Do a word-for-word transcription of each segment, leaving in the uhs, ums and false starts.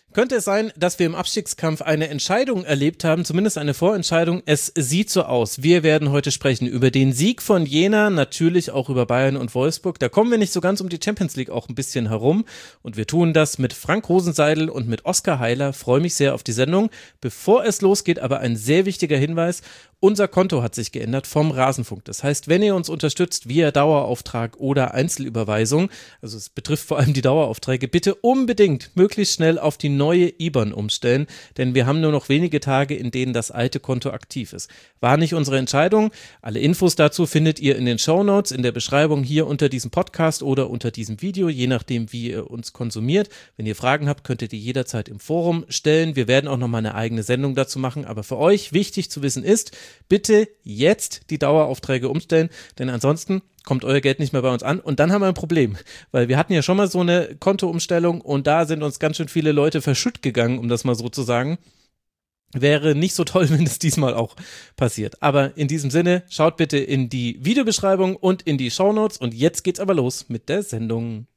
Könnte es sein, dass wir im Abstiegskampf eine Entscheidung erlebt haben, zumindest eine Vorentscheidung? Es sieht so aus. Wir werden heute sprechen über den Sieg von Jena, natürlich auch über Bayern und Wolfsburg. Da kommen wir nicht so ganz um die Champions League auch ein bisschen herum. Und wir tun das mit Frank Rosenseidel und mit Oskar Heiler. Freue mich sehr auf die Sendung. Bevor es losgeht, aber ein sehr wichtiger Hinweis. Unser Konto hat sich geändert vom Rasenfunk. Das heißt, wenn ihr uns unterstützt via Dauerauftrag oder Einzelüberweisung, also es betrifft vor allem die Daueraufträge, bitte unbedingt möglichst schnell auf die neue I B A N umstellen, denn wir haben nur noch wenige Tage, in denen das alte Konto aktiv ist. War nicht unsere Entscheidung. Alle Infos dazu findet ihr in den Shownotes, in der Beschreibung hier unter diesem Podcast oder unter diesem Video, je nachdem, wie ihr uns konsumiert. Wenn ihr Fragen habt, könnt ihr die jederzeit im Forum stellen. Wir werden auch nochmal eine eigene Sendung dazu machen, aber für euch wichtig zu wissen ist, bitte jetzt die Daueraufträge umstellen, denn ansonsten kommt euer Geld nicht mehr bei uns an und dann haben wir ein Problem, weil wir hatten ja schon mal so eine Kontoumstellung und da sind uns ganz schön viele Leute verschütt gegangen, um das mal so zu sagen. Wäre nicht so toll, wenn es diesmal auch passiert. Aber in diesem Sinne, schaut bitte in die Videobeschreibung und in die Shownotes und jetzt geht's aber los mit der Sendung.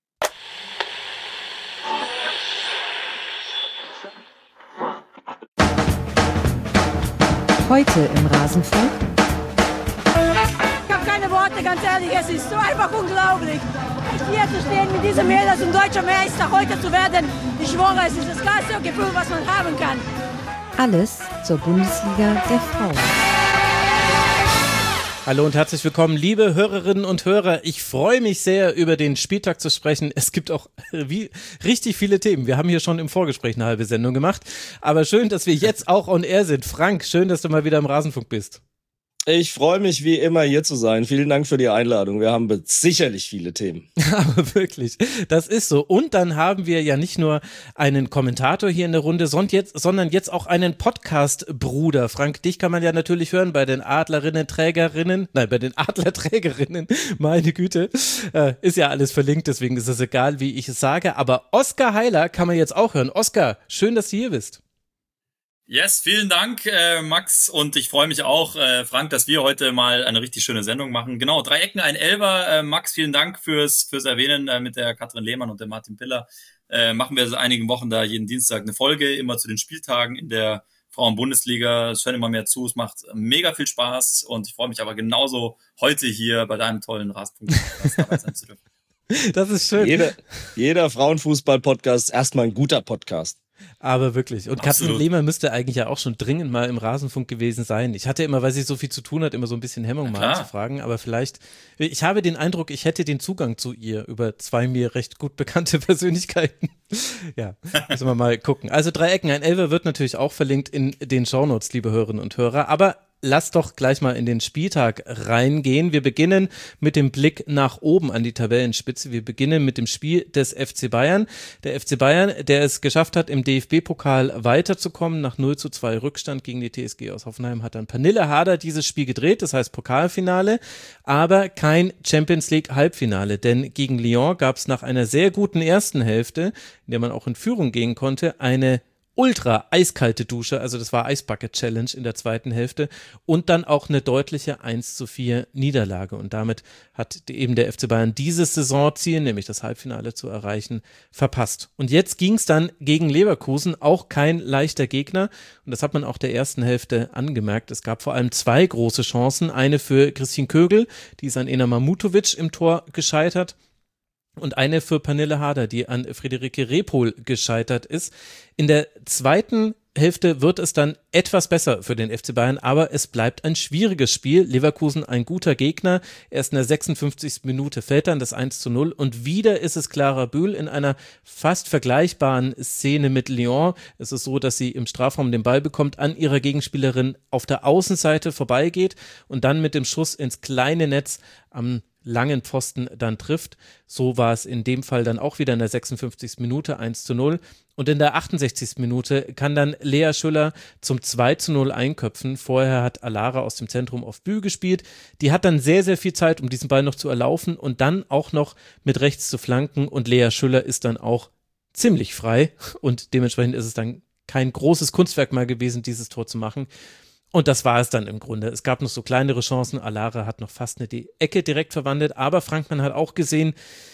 Heute im Rasenfunk. Ich habe keine Worte, ganz ehrlich, es ist so einfach unglaublich. Hier zu stehen mit diesem Mädels und deutscher Meister heute zu werden, ich schwöre, es ist das geilste Gefühl, was man haben kann. Alles zur Bundesliga der Frauen. Hallo und herzlich willkommen, liebe Hörerinnen und Hörer. Ich freue mich sehr, über den Spieltag zu sprechen. Es gibt auch wie, richtig viele Themen. Wir haben hier schon im Vorgespräch eine halbe Sendung gemacht. Aber schön, dass wir jetzt auch on air sind. Frank, schön, dass du mal wieder im Rasenfunk bist. Ich freue mich, wie immer, hier zu sein. Vielen Dank für die Einladung. Wir haben sicherlich viele Themen. Aber wirklich, das ist so. Und dann haben wir ja nicht nur einen Kommentator hier in der Runde, sondern jetzt auch einen Podcast-Bruder. Frank, dich kann man ja natürlich hören bei den Adlerinnen, Trägerinnen, nein, bei den Adlerträgerinnen. Meine Güte, äh, ist ja alles verlinkt, deswegen ist es egal, wie ich es sage. Aber Oskar Heiler kann man jetzt auch hören. Oskar, schön, dass du hier bist. Yes, vielen Dank, äh, Max, und ich freue mich auch, äh, Frank, dass wir heute mal eine richtig schöne Sendung machen. Genau, drei Ecken, ein Elfer. Äh, Max, vielen Dank fürs fürs Erwähnen äh, mit der Katrin Lehmann und der Martin Piller. Äh, machen wir seit einigen Wochen da jeden Dienstag eine Folge, immer zu den Spieltagen in der Frauen-Bundesliga. Es hören immer mehr zu, es macht mega viel Spaß und ich freue mich aber genauso heute hier bei deinem tollen Rasenfunk-Podcast dabei sein zu dürfen. Das ist schön. Jeder, jeder Frauenfußball-Podcast ist erstmal ein guter Podcast. Aber wirklich. Und Absolut. Katrin Lehmann müsste eigentlich ja auch schon dringend mal im Rasenfunk gewesen sein. Ich hatte immer, weil sie so viel zu tun hat, immer so ein bisschen Hemmung, mal anzufragen. Aber vielleicht, ich habe den Eindruck, ich hätte den Zugang zu ihr über zwei mir recht gut bekannte Persönlichkeiten. Ja, müssen wir mal gucken. Also drei Ecken, ein Elfer wird natürlich auch verlinkt in den Shownotes, liebe Hörerinnen und Hörer. Aber lass doch gleich mal in den Spieltag reingehen. Wir beginnen mit dem Blick nach oben an die Tabellenspitze. Wir beginnen mit dem Spiel des F C Bayern. Der F C Bayern, der es geschafft hat, im D F B-Pokal weiterzukommen, nach null zu zwei Rückstand gegen die T S G aus Hoffenheim, hat dann Pernille Harder dieses Spiel gedreht, das heißt Pokalfinale, aber kein Champions League Halbfinale, denn gegen Lyon gab es nach einer sehr guten ersten Hälfte, in der man auch in Führung gehen konnte, eine ultra eiskalte Dusche, also das war Eisbucket Challenge in der zweiten Hälfte und dann auch eine deutliche eins zu vier Niederlage und damit hat eben der F C Bayern dieses Saisonziel, nämlich das Halbfinale zu erreichen, verpasst. Und jetzt ging es dann gegen Leverkusen, auch kein leichter Gegner und das hat man auch der ersten Hälfte angemerkt. Es gab vor allem zwei große Chancen, eine für Christine Kögel, die ist an Ena Mamutovic im Tor gescheitert, und eine für Pernille Harder, die an Friederike Repol gescheitert ist. In der zweiten Hälfte wird es dann etwas besser für den F C Bayern, aber es bleibt ein schwieriges Spiel. Leverkusen ein guter Gegner. Erst in der sechsundfünfzigsten Minute fällt dann das eins zu null und wieder ist es Clara Bühl in einer fast vergleichbaren Szene mit Lyon. Es ist so, dass sie im Strafraum den Ball bekommt, an ihrer Gegenspielerin auf der Außenseite vorbeigeht und dann mit dem Schuss ins kleine Netz am langen Pfosten dann trifft. So war es in dem Fall dann auch wieder in der sechsundfünfzigsten Minute eins zu null. Und in der achtundsechzigsten Minute kann dann Lea Schüller zum zwei zu null einköpfen. Vorher hat Alara aus dem Zentrum auf Bühl gespielt. Die hat dann sehr, sehr viel Zeit, um diesen Ball noch zu erlaufen und dann auch noch mit rechts zu flanken. Und Lea Schüller ist dann auch ziemlich frei. Und dementsprechend ist es dann kein großes Kunstwerk mal gewesen, dieses Tor zu machen. Und das war es dann im Grunde. Es gab noch so kleinere Chancen. Alara hat noch fast eine die Ecke direkt verwandelt. Aber Frankmann hat auch gesehen,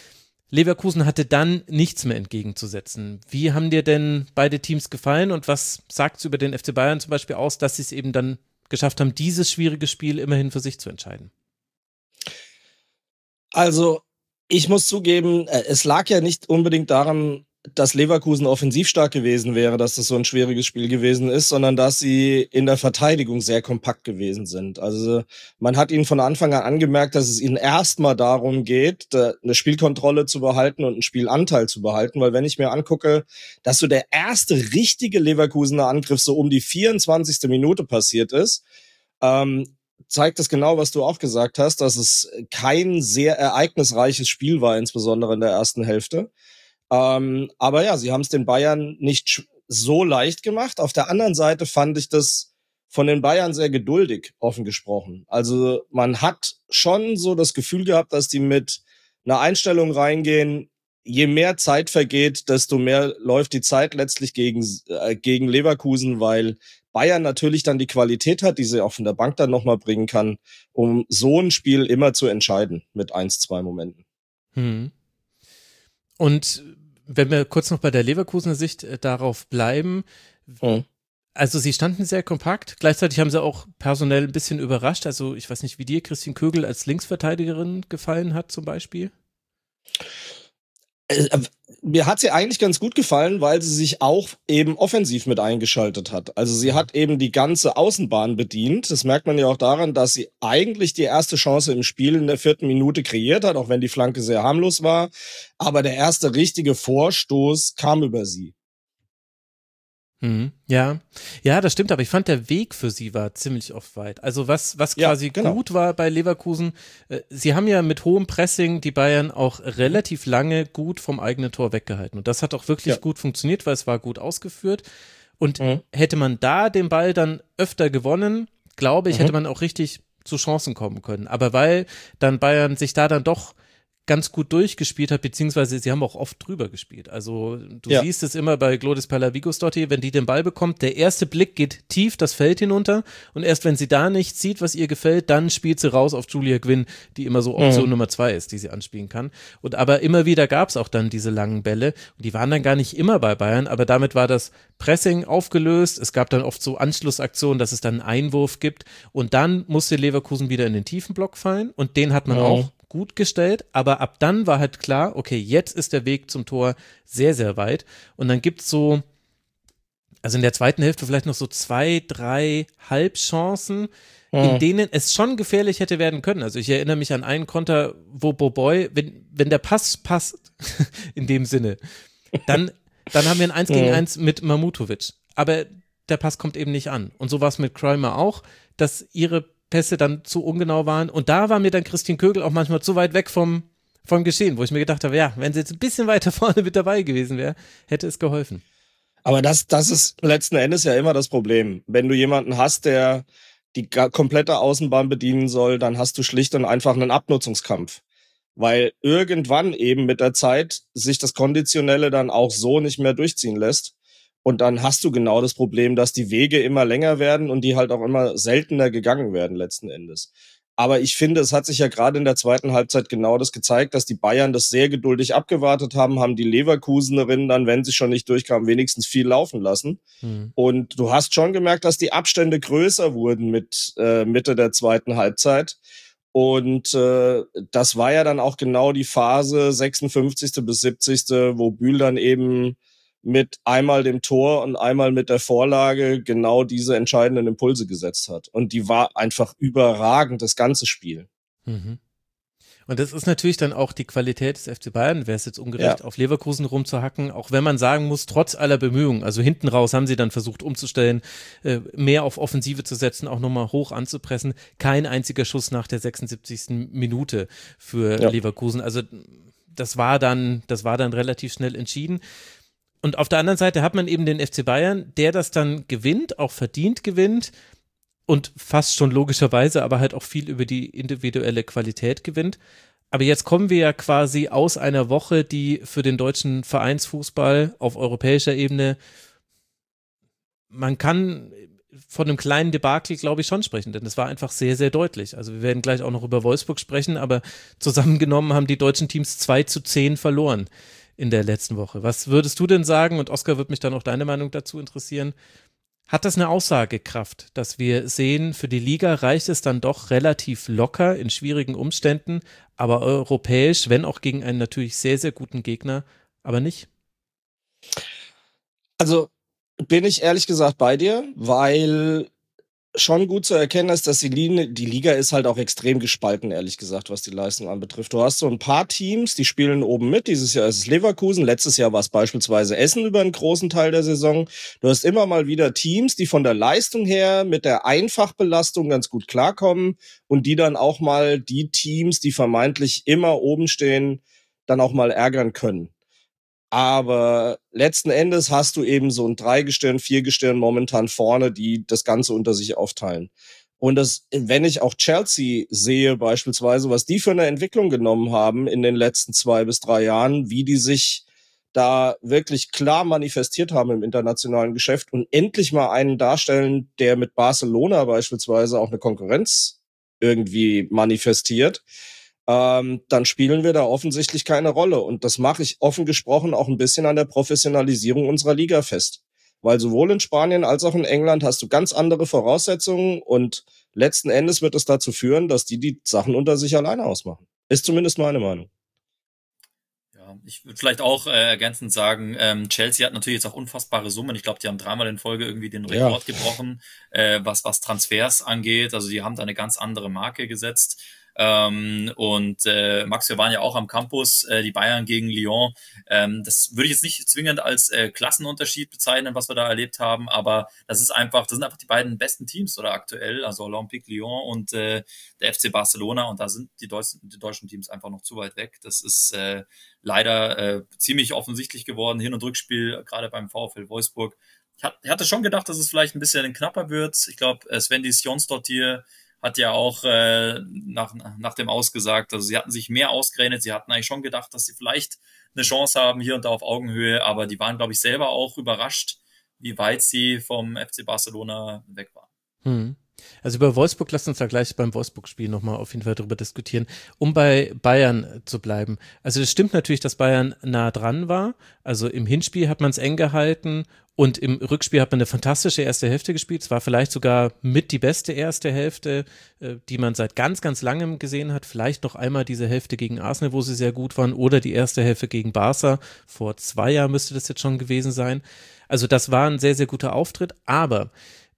Leverkusen hatte dann nichts mehr entgegenzusetzen. Wie haben dir denn beide Teams gefallen und was sagt es über den F C Bayern zum Beispiel aus, dass sie es eben dann geschafft haben, dieses schwierige Spiel immerhin für sich zu entscheiden? Also, ich muss zugeben, es lag ja nicht unbedingt daran, dass Leverkusen offensiv stark gewesen wäre, dass das so ein schwieriges Spiel gewesen ist, sondern dass sie in der Verteidigung sehr kompakt gewesen sind. Also man hat ihnen von Anfang an angemerkt, dass es ihnen erstmal darum geht, eine Spielkontrolle zu behalten und einen Spielanteil zu behalten, weil wenn ich mir angucke, dass so der erste richtige Leverkusener Angriff so um die vierundzwanzigste Minute passiert ist, ähm, zeigt das genau, was du auch gesagt hast, dass es kein sehr ereignisreiches Spiel war, insbesondere in der ersten Hälfte. Ähm, aber ja, sie haben es den Bayern nicht so leicht gemacht. Auf der anderen Seite fand ich das von den Bayern sehr geduldig, offen gesprochen. Also man hat schon so das Gefühl gehabt, dass die mit einer Einstellung reingehen, je mehr Zeit vergeht, desto mehr läuft die Zeit letztlich gegen, äh, gegen Leverkusen, weil Bayern natürlich dann die Qualität hat, die sie auch von der Bank dann nochmal bringen kann, um so ein Spiel immer zu entscheiden mit eins, zwei Momenten. Hm. Und wenn wir kurz noch bei der Leverkusener Sicht äh, darauf bleiben, hm. also sie standen sehr kompakt, gleichzeitig haben sie auch personell ein bisschen überrascht, also ich weiß nicht, wie dir Christine Kögel als Linksverteidigerin gefallen hat zum Beispiel? Mir hat sie eigentlich ganz gut gefallen, weil sie sich auch eben offensiv mit eingeschaltet hat. Also sie hat eben die ganze Außenbahn bedient. Das merkt man ja auch daran, dass sie eigentlich die erste Chance im Spiel in der vierten Minute kreiert hat, auch wenn die Flanke sehr harmlos war. Aber der erste richtige Vorstoß kam über sie. Mhm. Ja, ja, das stimmt, aber ich fand, der Weg für sie war ziemlich oft weit. Also was, was quasi ja, genau. gut war bei Leverkusen, äh, sie haben ja mit hohem Pressing die Bayern auch relativ lange gut vom eigenen Tor weggehalten. Und das hat auch wirklich ja. gut funktioniert, weil es war gut ausgeführt. Und mhm. hätte man da den Ball dann öfter gewonnen, glaube ich, mhm. hätte man auch richtig zu Chancen kommen können. Aber weil dann Bayern sich da dann doch ganz gut durchgespielt hat, beziehungsweise sie haben auch oft drüber gespielt. Also du ja. siehst es immer bei Glodis Pallavigosdottir, wenn die den Ball bekommt, der erste Blick geht tief das Feld hinunter und erst wenn sie da nicht sieht, was ihr gefällt, dann spielt sie raus auf Julia Gwynn, die immer so Option mhm. Nummer zwei ist, die sie anspielen kann. Und aber immer wieder gab es auch dann diese langen Bälle und die waren dann gar nicht immer bei Bayern, aber damit war das Pressing aufgelöst. Es gab dann oft so Anschlussaktionen, dass es dann einen Einwurf gibt und dann musste Leverkusen wieder in den tiefen Block fallen und den hat man mhm. auch gut gestellt, aber ab dann war halt klar, okay, jetzt ist der Weg zum Tor sehr, sehr weit und dann gibt's so, also in der zweiten Hälfte vielleicht noch so zwei, drei Halbchancen, mhm. in denen es schon gefährlich hätte werden können. Also ich erinnere mich an einen Konter, wo Boboy, wenn, wenn der Pass passt, in dem Sinne, dann, dann haben wir ein eins gegen eins mit Mamutovic, aber der Pass kommt eben nicht an und so war es mit Kräumer auch, dass ihre Pässe dann zu ungenau waren und da war mir dann Christine Kögel auch manchmal zu weit weg vom, vom Geschehen, wo ich mir gedacht habe, ja, wenn sie jetzt ein bisschen weiter vorne mit dabei gewesen wäre, hätte es geholfen. Aber das, das ist letzten Endes ja immer das Problem. Wenn du jemanden hast, der die komplette Außenbahn bedienen soll, dann hast du schlicht und einfach einen Abnutzungskampf. Weil irgendwann eben mit der Zeit sich das Konditionelle dann auch so nicht mehr durchziehen lässt. Und dann hast du genau das Problem, dass die Wege immer länger werden und die halt auch immer seltener gegangen werden letzten Endes. Aber ich finde, es hat sich ja gerade in der zweiten Halbzeit genau das gezeigt, dass die Bayern das sehr geduldig abgewartet haben, haben die Leverkusenerinnen dann, wenn sie schon nicht durchkamen, wenigstens viel laufen lassen. Mhm. Und du hast schon gemerkt, dass die Abstände größer wurden mit äh, Mitte der zweiten Halbzeit. Und äh, das war ja dann auch genau die Phase sechsundfünfzigste bis siebzigste, wo Bühl dann eben mit einmal dem Tor und einmal mit der Vorlage genau diese entscheidenden Impulse gesetzt hat. Und die war einfach überragend, das ganze Spiel. Mhm. Und das ist natürlich dann auch die Qualität des F C Bayern, wäre es jetzt ungerecht, ja. auf Leverkusen rumzuhacken, auch wenn man sagen muss, trotz aller Bemühungen, also hinten raus haben sie dann versucht umzustellen, mehr auf Offensive zu setzen, auch nochmal hoch anzupressen. Kein einziger Schuss nach der sechsundsiebzigsten Minute für ja. Leverkusen. Also das war dann, das war dann relativ schnell entschieden. Und auf der anderen Seite hat man eben den F C Bayern, der das dann gewinnt, auch verdient gewinnt und fast schon logischerweise, aber halt auch viel über die individuelle Qualität gewinnt. Aber jetzt kommen wir ja quasi aus einer Woche, die für den deutschen Vereinsfußball auf europäischer Ebene, man kann von einem kleinen Debakel, glaube ich, schon sprechen, denn es war einfach sehr, sehr deutlich. Also wir werden gleich auch noch über Wolfsburg sprechen, aber zusammengenommen haben die deutschen Teams zwei zu zehn verloren in der letzten Woche. Was würdest du denn sagen, und Oskar, wird mich dann auch deine Meinung dazu interessieren, hat das eine Aussagekraft, dass wir sehen, für die Liga reicht es dann doch relativ locker in schwierigen Umständen, aber europäisch, wenn auch gegen einen natürlich sehr, sehr guten Gegner, aber nicht? Also bin ich ehrlich gesagt bei dir, weil schon gut zu erkennen ist, dass die Liga, die Liga ist halt auch extrem gespalten, ehrlich gesagt, was die Leistung anbetrifft. Du hast so ein paar Teams, die spielen oben mit. Dieses Jahr ist es Leverkusen, letztes Jahr war es beispielsweise Essen über einen großen Teil der Saison. Du hast immer mal wieder Teams, die von der Leistung her mit der Einfachbelastung ganz gut klarkommen und die dann auch mal die Teams, die vermeintlich immer oben stehen, dann auch mal ärgern können. Aber letzten Endes hast du eben so ein Dreigestirn, Viergestirn momentan vorne, die das Ganze unter sich aufteilen. Und das, wenn ich auch Chelsea sehe beispielsweise, was die für eine Entwicklung genommen haben in den letzten zwei bis drei Jahren, wie die sich da wirklich klar manifestiert haben im internationalen Geschäft und endlich mal einen darstellen, der mit Barcelona beispielsweise auch eine Konkurrenz irgendwie manifestiert, Ähm, dann spielen wir da offensichtlich keine Rolle. Und das mache ich offen gesprochen auch ein bisschen an der Professionalisierung unserer Liga fest. Weil sowohl in Spanien als auch in England hast du ganz andere Voraussetzungen und letzten Endes wird es dazu führen, dass die die Sachen unter sich alleine ausmachen. Ist zumindest meine Meinung. Ja, ich würde vielleicht auch äh, ergänzend sagen, ähm, Chelsea hat natürlich jetzt auch unfassbare Summen. Ich glaube, die haben dreimal in Folge irgendwie den Rekord ja. gebrochen, äh, was, was Transfers angeht. Also die haben da eine ganz andere Marke gesetzt. Ähm, und äh, Max, wir waren ja auch am Campus, äh, die Bayern gegen Lyon. Ähm, das würde ich jetzt nicht zwingend als äh, Klassenunterschied bezeichnen, was wir da erlebt haben, aber das ist einfach, das sind einfach die beiden besten Teams oder aktuell, also Olympique Lyon und äh, der F C Barcelona, und da sind die deutschen, die deutschen Teams einfach noch zu weit weg. Das ist äh, leider äh, ziemlich offensichtlich geworden, Hin- und Rückspiel, gerade beim VfL Wolfsburg. Ich, hat, ich hatte schon gedacht, dass es vielleicht ein bisschen knapper wird. Ich glaube, Svendis Jonsdottir hat ja auch äh, nach, nach dem Ausgesagt, also sie hatten sich mehr ausgerechnet, sie hatten eigentlich schon gedacht, dass sie vielleicht eine Chance haben, hier und da auf Augenhöhe, aber die waren, glaube ich, selber auch überrascht, wie weit sie vom F C Barcelona weg waren. Hm. Also über Wolfsburg, lasst uns da gleich beim Wolfsburg-Spiel nochmal auf jeden Fall drüber diskutieren, um bei Bayern zu bleiben. Also es stimmt natürlich, dass Bayern nah dran war, also im Hinspiel hat man es eng gehalten und im Rückspiel hat man eine fantastische erste Hälfte gespielt, es war vielleicht sogar mit die beste erste Hälfte, die man seit ganz, ganz langem gesehen hat, vielleicht noch einmal diese Hälfte gegen Arsenal, wo sie sehr gut waren, oder die erste Hälfte gegen Barca, vor zwei Jahren müsste das jetzt schon gewesen sein. Also das war ein sehr, sehr guter Auftritt, aber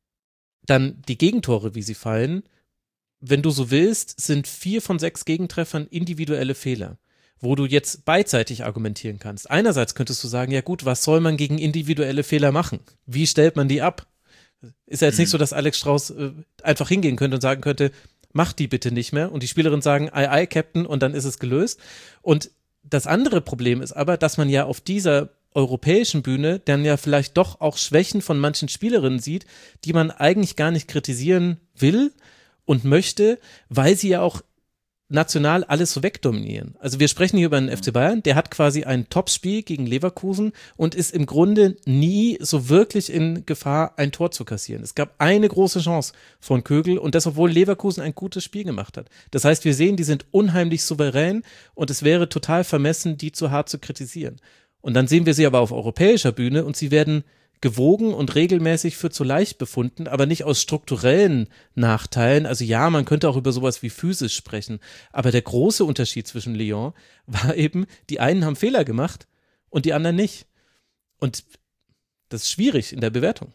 dann die Gegentore, wie sie fallen, wenn du so willst, sind vier von sechs Gegentreffern individuelle Fehler, wo du jetzt beidseitig argumentieren kannst. Einerseits könntest du sagen, ja gut, was soll man gegen individuelle Fehler machen? Wie stellt man die ab? Ist ja jetzt mhm. nicht so, dass Alex Strauß äh, einfach hingehen könnte und sagen könnte, mach die bitte nicht mehr, und die Spielerin sagen, ei, ei, Captain, und dann ist es gelöst. Und das andere Problem ist aber, dass man ja auf dieser europäischen Bühne dann ja vielleicht doch auch Schwächen von manchen Spielerinnen sieht, die man eigentlich gar nicht kritisieren will und möchte, weil sie ja auch national alles so wegdominieren. Also wir sprechen hier über den F C Bayern, der hat quasi ein Topspiel gegen Leverkusen und ist im Grunde nie so wirklich in Gefahr, ein Tor zu kassieren. Es gab eine große Chance von Kögel, und das, obwohl Leverkusen ein gutes Spiel gemacht hat. Das heißt, wir sehen, die sind unheimlich souverän und es wäre total vermessen, die zu hart zu kritisieren. Und dann sehen wir sie aber auf europäischer Bühne und sie werden gewogen und regelmäßig für zu leicht befunden, aber nicht aus strukturellen Nachteilen. Also ja, man könnte auch über sowas wie Physis sprechen, aber der große Unterschied zwischen Lyon war eben, die einen haben Fehler gemacht und die anderen nicht. Und das ist schwierig in der Bewertung.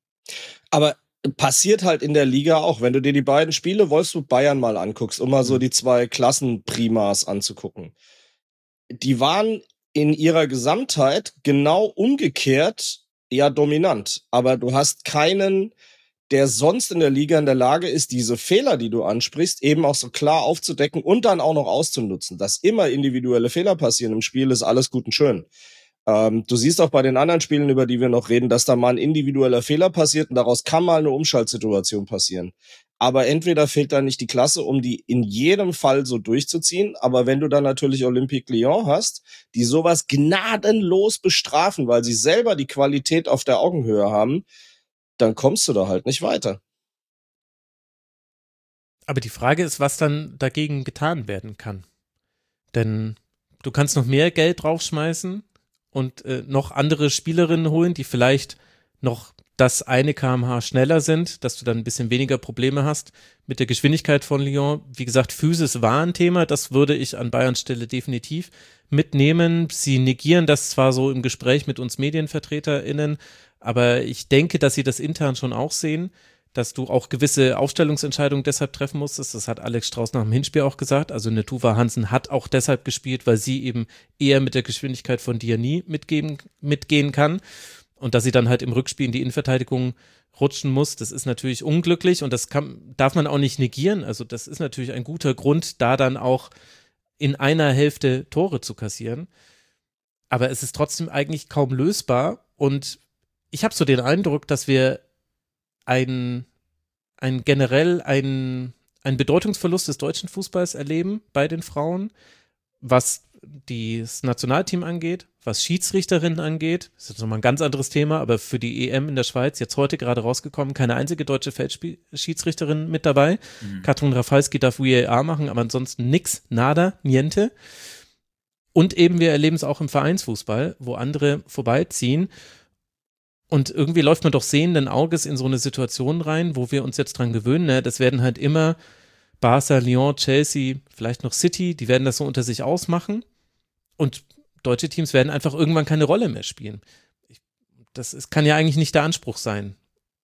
Aber passiert halt in der Liga auch, wenn du dir die beiden Spiele Wolfsburg-Bayern mal anguckst, um mal so die zwei Klassenprimas anzugucken. Die waren in ihrer Gesamtheit genau umgekehrt ja dominant, aber du hast keinen, der sonst in der Liga in der Lage ist, diese Fehler, die du ansprichst, eben auch so klar aufzudecken und dann auch noch auszunutzen. Dass immer individuelle Fehler passieren im Spiel, ist alles gut und schön. Ähm, du siehst auch bei den anderen Spielen, über die wir noch reden, dass da mal ein individueller Fehler passiert und daraus kann mal eine Umschaltsituation passieren. Aber entweder fehlt da nicht die Klasse, um die in jedem Fall so durchzuziehen, aber wenn du dann natürlich Olympique Lyon hast, die sowas gnadenlos bestrafen, weil sie selber die Qualität auf der Augenhöhe haben, dann kommst du da halt nicht weiter. Aber die Frage ist, was dann dagegen getan werden kann. Denn du kannst noch mehr Geld draufschmeißen und äh, noch andere Spielerinnen holen, die vielleicht noch das eine Kilometer pro Stunde schneller sind, dass du dann ein bisschen weniger Probleme hast mit der Geschwindigkeit von Lyon. Wie gesagt, Physis war ein Thema, das würde ich an Bayerns Stelle definitiv mitnehmen. Sie negieren das zwar so im Gespräch mit uns MedienvertreterInnen, aber ich denke, dass sie das intern schon auch sehen, dass du auch gewisse Aufstellungsentscheidungen deshalb treffen musstest. Das hat Alex Strauß nach dem Hinspiel auch gesagt. Also eine Tuva Hansen hat auch deshalb gespielt, weil sie eben eher mit der Geschwindigkeit von Diani mitgeben, mitgehen kann. Und dass sie dann halt im Rückspiel in die Innenverteidigung rutschen muss, das ist natürlich unglücklich und das kann, darf man auch nicht negieren. Also das ist natürlich ein guter Grund, da dann auch in einer Hälfte Tore zu kassieren. Aber es ist trotzdem eigentlich kaum lösbar und ich habe so den Eindruck, dass wir ein, ein generell ein, ein Bedeutungsverlust des deutschen Fußballs erleben bei den Frauen, was das Nationalteam angeht, was Schiedsrichterinnen angeht. Das ist jetzt nochmal ein ganz anderes Thema, aber für die E M in der Schweiz, jetzt heute gerade rausgekommen, keine einzige deutsche Feldschiedsrichterin mit dabei. Mhm. Katrin Rafalski darf V A R machen, aber ansonsten nix, nada, niente. Und eben wir erleben es auch im Vereinsfußball, wo andere vorbeiziehen. Und irgendwie läuft man doch sehenden Auges in so eine Situation rein, wo wir uns jetzt dran gewöhnen. Ne? Das werden halt immer Barca, Lyon, Chelsea, vielleicht noch City, die werden das so unter sich ausmachen. Und deutsche Teams werden einfach irgendwann keine Rolle mehr spielen. Ich, das ist, kann ja eigentlich nicht der Anspruch sein.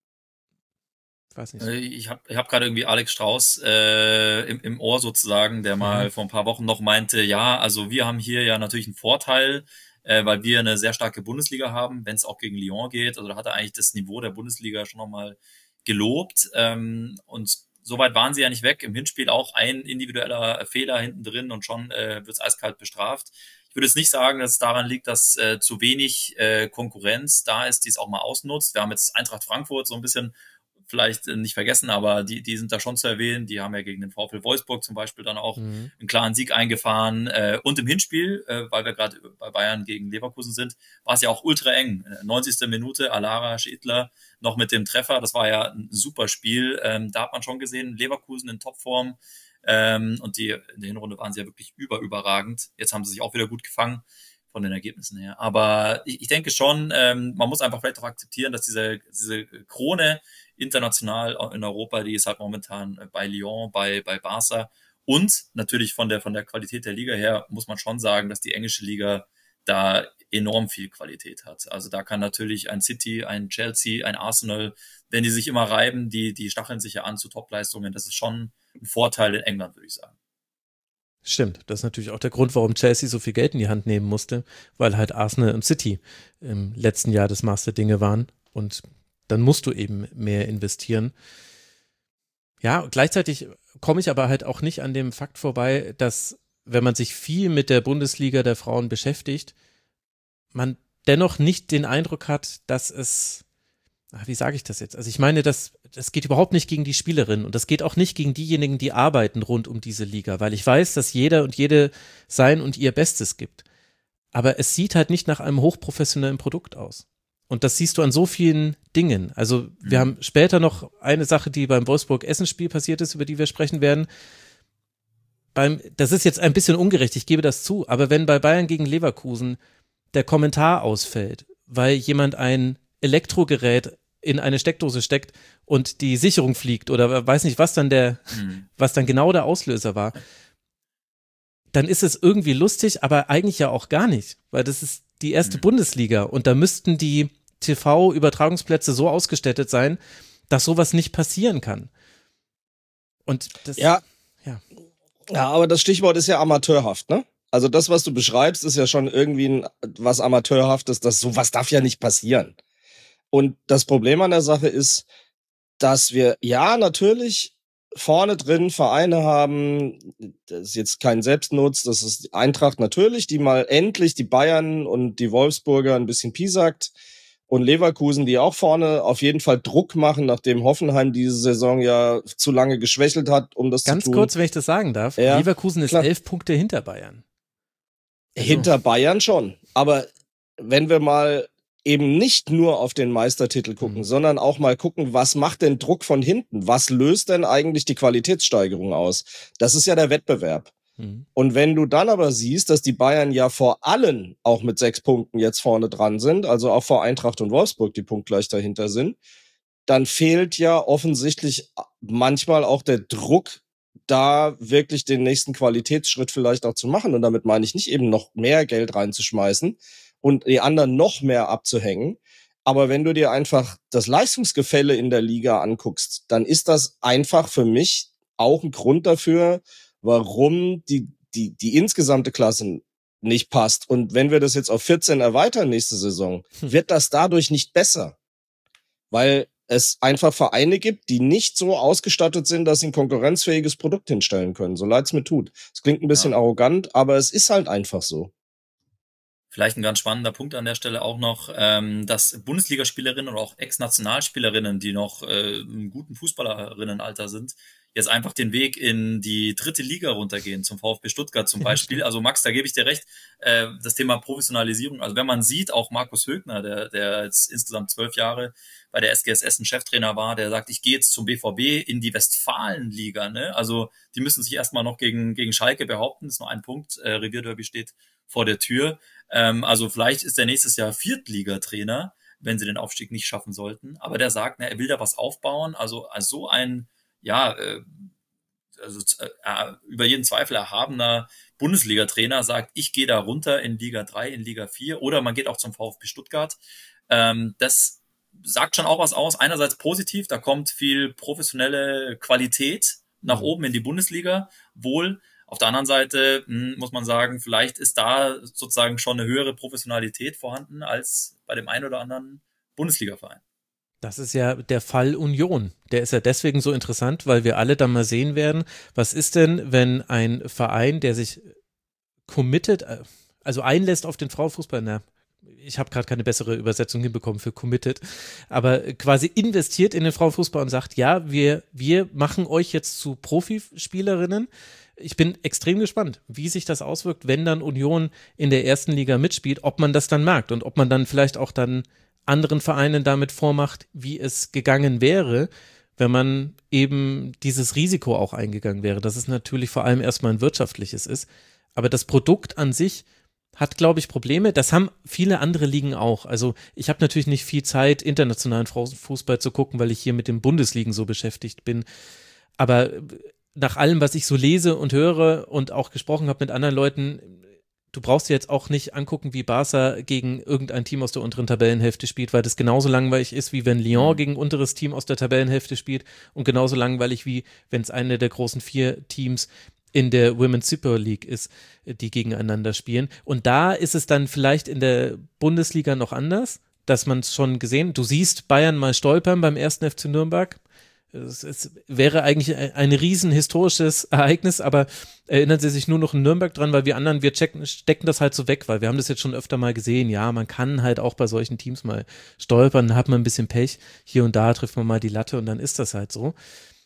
Ich weiß nicht. Ich habe ich hab gerade irgendwie Alex Strauß äh, im, im Ohr sozusagen, der mal mhm. vor ein paar Wochen noch meinte, ja, also wir haben hier ja natürlich einen Vorteil, äh, weil wir eine sehr starke Bundesliga haben, wenn es auch gegen Lyon geht. Also da hat er eigentlich das Niveau der Bundesliga schon nochmal gelobt. Ähm, und soweit waren sie ja nicht weg. Im Hinspiel auch ein individueller Fehler hinten drin und schon äh, wird es eiskalt bestraft. Ich würde jetzt nicht sagen, dass es daran liegt, dass äh, zu wenig äh, Konkurrenz da ist, die es auch mal ausnutzt. Wir haben jetzt Eintracht Frankfurt so ein bisschen vielleicht nicht vergessen, aber die die sind da schon zu erwähnen. Die haben ja gegen den VfL Wolfsburg zum Beispiel dann auch mhm. einen klaren Sieg eingefahren. Äh, und im Hinspiel, äh, weil wir gerade bei Bayern gegen Leverkusen sind, war es ja auch ultra eng. neunzigste Minute, Alara Schiedler noch mit dem Treffer. Das war ja ein super Spiel. Ähm, da hat man schon gesehen, Leverkusen in Topform. Ähm, und die in der Hinrunde waren sie ja wirklich über überragend. Jetzt haben sie sich auch wieder gut gefangen von den Ergebnissen her. Aber ich, ich denke schon, ähm, man muss einfach vielleicht auch akzeptieren, dass diese diese Krone international in Europa, die ist halt momentan bei Lyon, bei bei Barca und natürlich von der von der Qualität der Liga her muss man schon sagen, dass die englische Liga da enorm viel Qualität hat. Also da kann natürlich ein City, ein Chelsea, ein Arsenal, wenn die sich immer reiben, die die stacheln sich ja an zu Topleistungen. Das ist schon ein Vorteil in England, würde ich sagen. Stimmt, das ist natürlich auch der Grund, warum Chelsea so viel Geld in die Hand nehmen musste, weil halt Arsenal und City im letzten Jahr das Maß der Dinge waren und dann musst du eben mehr investieren. Ja, gleichzeitig komme ich aber halt auch nicht an dem Fakt vorbei, dass, wenn man sich viel mit der Bundesliga der Frauen beschäftigt, man dennoch nicht den Eindruck hat, dass es, ach, wie sage ich das jetzt? Also ich meine, das, das geht überhaupt nicht gegen die Spielerinnen und das geht auch nicht gegen diejenigen, die arbeiten rund um diese Liga, weil ich weiß, dass jeder und jede sein und ihr Bestes gibt. Aber es sieht halt nicht nach einem hochprofessionellen Produkt aus. Und das siehst du an so vielen Dingen. Also wir mhm. haben später noch eine Sache, die beim Wolfsburg-Essen-Spiel passiert ist, über die wir sprechen werden. Beim, das ist jetzt ein bisschen ungerecht, ich gebe das zu, aber wenn bei Bayern gegen Leverkusen der Kommentar ausfällt, weil jemand ein Elektrogerät in eine Steckdose steckt und die Sicherung fliegt oder weiß nicht, was dann der, mhm. was dann genau der Auslöser war, dann ist es irgendwie lustig, aber eigentlich ja auch gar nicht, weil das ist die erste mhm. Bundesliga und da müssten die T V-Übertragungsplätze so ausgestattet sein, dass sowas nicht passieren kann. Und das, ja. ja. Ja, aber das Stichwort ist ja amateurhaft, ne? Also das, was du beschreibst, ist ja schon irgendwie ein, was Amateurhaftes, das sowas darf ja nicht passieren. Und das Problem an der Sache ist, dass wir, ja, natürlich vorne drin Vereine haben, das ist jetzt kein Selbstnutz, das ist die Eintracht natürlich, die mal endlich die Bayern und die Wolfsburger ein bisschen piesackt und Leverkusen, die auch vorne auf jeden Fall Druck machen, nachdem Hoffenheim diese Saison ja zu lange geschwächelt hat, um das Ganz zu tun. Ganz kurz, wenn ich das sagen darf, ja, Leverkusen ist klar. elf Punkte hinter Bayern. Also. Hinter Bayern schon, aber wenn wir mal eben nicht nur auf den Meistertitel gucken, mhm. sondern auch mal gucken, was macht denn Druck von hinten? Was löst denn eigentlich die Qualitätssteigerung aus? Das ist ja der Wettbewerb. Mhm. Und wenn du dann aber siehst, dass die Bayern ja vor allen auch mit sechs Punkten jetzt vorne dran sind, also auch vor Eintracht und Wolfsburg, die punktgleich dahinter sind, dann fehlt ja offensichtlich manchmal auch der Druck, da wirklich den nächsten Qualitätsschritt vielleicht auch zu machen. Und damit meine ich nicht eben noch mehr Geld reinzuschmeißen und die anderen noch mehr abzuhängen. Aber wenn du dir einfach das Leistungsgefälle in der Liga anguckst, dann ist das einfach für mich auch ein Grund dafür, warum die, die, die insgesamte Klasse nicht passt. Und wenn wir das jetzt auf vierzehn erweitern nächste Saison, wird das dadurch nicht besser. Weil es einfach Vereine gibt, die nicht so ausgestattet sind, dass sie ein konkurrenzfähiges Produkt hinstellen können. So leid's mir tut. Es klingt ein bisschen ja. arrogant, aber es ist halt einfach so. Vielleicht ein ganz spannender Punkt an der Stelle auch noch, ähm, dass Bundesligaspielerinnen oder auch Ex-Nationalspielerinnen, die noch äh, im guten Fußballerinnenalter sind, jetzt einfach den Weg in die dritte Liga runtergehen, zum VfB Stuttgart zum Beispiel. Also Max, da gebe ich dir recht, äh, das Thema Professionalisierung. Also wenn man sieht, auch Markus Högner, der, der jetzt insgesamt zwölf Jahre bei der S G S Essen Cheftrainer war, der sagt, ich gehe jetzt zum B V B in die Westfalenliga. Ne? Also die müssen sich erstmal noch gegen, gegen Schalke behaupten. Das ist nur ein Punkt. Äh, Revierderby steht vor der Tür. Ähm, also vielleicht ist der nächstes Jahr Viertligatrainer, wenn sie den Aufstieg nicht schaffen sollten. Aber der sagt, ne, er will da was aufbauen. Also, also so ein, ja, äh, also äh, über jeden Zweifel erhabener Bundesliga-Trainer sagt, ich gehe da runter in Liga drei, in Liga vier oder man geht auch zum VfB Stuttgart. Ähm, das sagt schon auch was aus. Einerseits positiv, da kommt viel professionelle Qualität nach oben in die Bundesliga, wohl. Auf der anderen Seite mh, muss man sagen, vielleicht ist da sozusagen schon eine höhere Professionalität vorhanden als bei dem einen oder anderen Bundesliga-Verein. Das ist ja der Fall Union. Der ist ja deswegen so interessant, weil wir alle dann mal sehen werden, was ist denn, wenn ein Verein, der sich committed, also einlässt auf den Frauenfußball, na, ich habe gerade keine bessere Übersetzung hinbekommen für committed, aber quasi investiert in den Frauenfußball und sagt, ja, wir, wir machen euch jetzt zu Profispielerinnen. Ich bin extrem gespannt, wie sich das auswirkt, wenn dann Union in der ersten Liga mitspielt, ob man das dann mag und ob man dann vielleicht auch dann anderen Vereinen damit vormacht, wie es gegangen wäre, wenn man eben dieses Risiko auch eingegangen wäre, dass es natürlich vor allem erstmal ein wirtschaftliches ist. Aber das Produkt an sich hat, glaube ich, Probleme. Das haben viele andere Ligen auch. Also ich habe natürlich nicht viel Zeit, internationalen Frauenfußball zu gucken, weil ich hier mit den Bundesligen so beschäftigt bin. Aber nach allem, was ich so lese und höre und auch gesprochen habe mit anderen Leuten, du brauchst dir jetzt auch nicht angucken, wie Barca gegen irgendein Team aus der unteren Tabellenhälfte spielt, weil das genauso langweilig ist, wie wenn Lyon gegen ein unteres Team aus der Tabellenhälfte spielt und genauso langweilig, wie wenn es eine der großen vier Teams in der Women's Super League ist, die gegeneinander spielen. Und da ist es dann vielleicht in der Bundesliga noch anders, dass man es schon gesehen, du siehst Bayern mal stolpern beim ersten F C Nürnberg. Es, es wäre eigentlich ein, ein riesen historisches Ereignis, aber erinnern Sie sich nur noch in Nürnberg dran, weil wir anderen, wir checken, stecken das halt so weg, weil wir haben das jetzt schon öfter mal gesehen. Ja, man kann halt auch bei solchen Teams mal stolpern, dann hat man ein bisschen Pech. Hier und da trifft man mal die Latte und dann ist das halt so.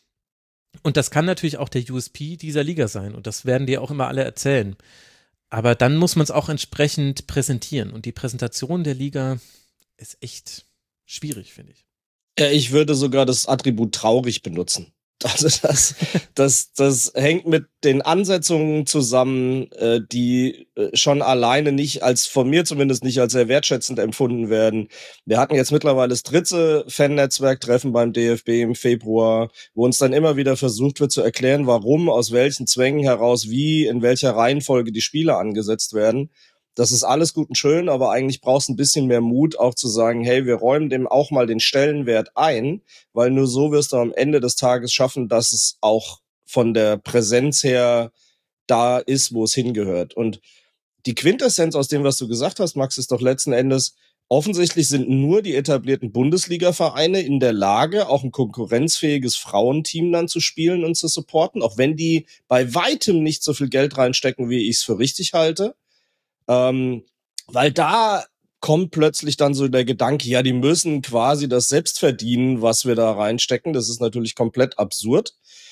Und das kann natürlich auch der U S P dieser Liga sein und das werden die auch immer alle erzählen. Aber dann muss man es auch entsprechend präsentieren und die Präsentation der Liga ist echt schwierig, finde ich. Ja, ich würde sogar das Attribut traurig benutzen. Also das, das, das hängt mit den Ansetzungen zusammen, äh, die schon alleine nicht als, von mir zumindest nicht als sehr wertschätzend empfunden werden. Wir hatten jetzt mittlerweile das dritte Fan-Netzwerk-Treffen beim D F B im Februar, wo uns dann immer wieder versucht wird zu erklären, warum, aus welchen Zwängen heraus, wie, in welcher Reihenfolge die Spiele angesetzt werden. Das ist alles gut und schön, aber eigentlich brauchst du ein bisschen mehr Mut, auch zu sagen, hey, wir räumen dem auch mal den Stellenwert ein, weil nur so wirst du am Ende des Tages schaffen, dass es auch von der Präsenz her da ist, wo es hingehört. Und die Quintessenz aus dem, was du gesagt hast, Max, ist doch letzten Endes, offensichtlich sind nur die etablierten Bundesliga-Vereine in der Lage, auch ein konkurrenzfähiges Frauenteam dann zu spielen und zu supporten, auch wenn die bei weitem nicht so viel Geld reinstecken, wie ich es für richtig halte. Ähm, weil da kommt plötzlich dann so der Gedanke, ja, die müssen quasi das selbst verdienen, was wir da reinstecken. Das ist natürlich komplett absurd.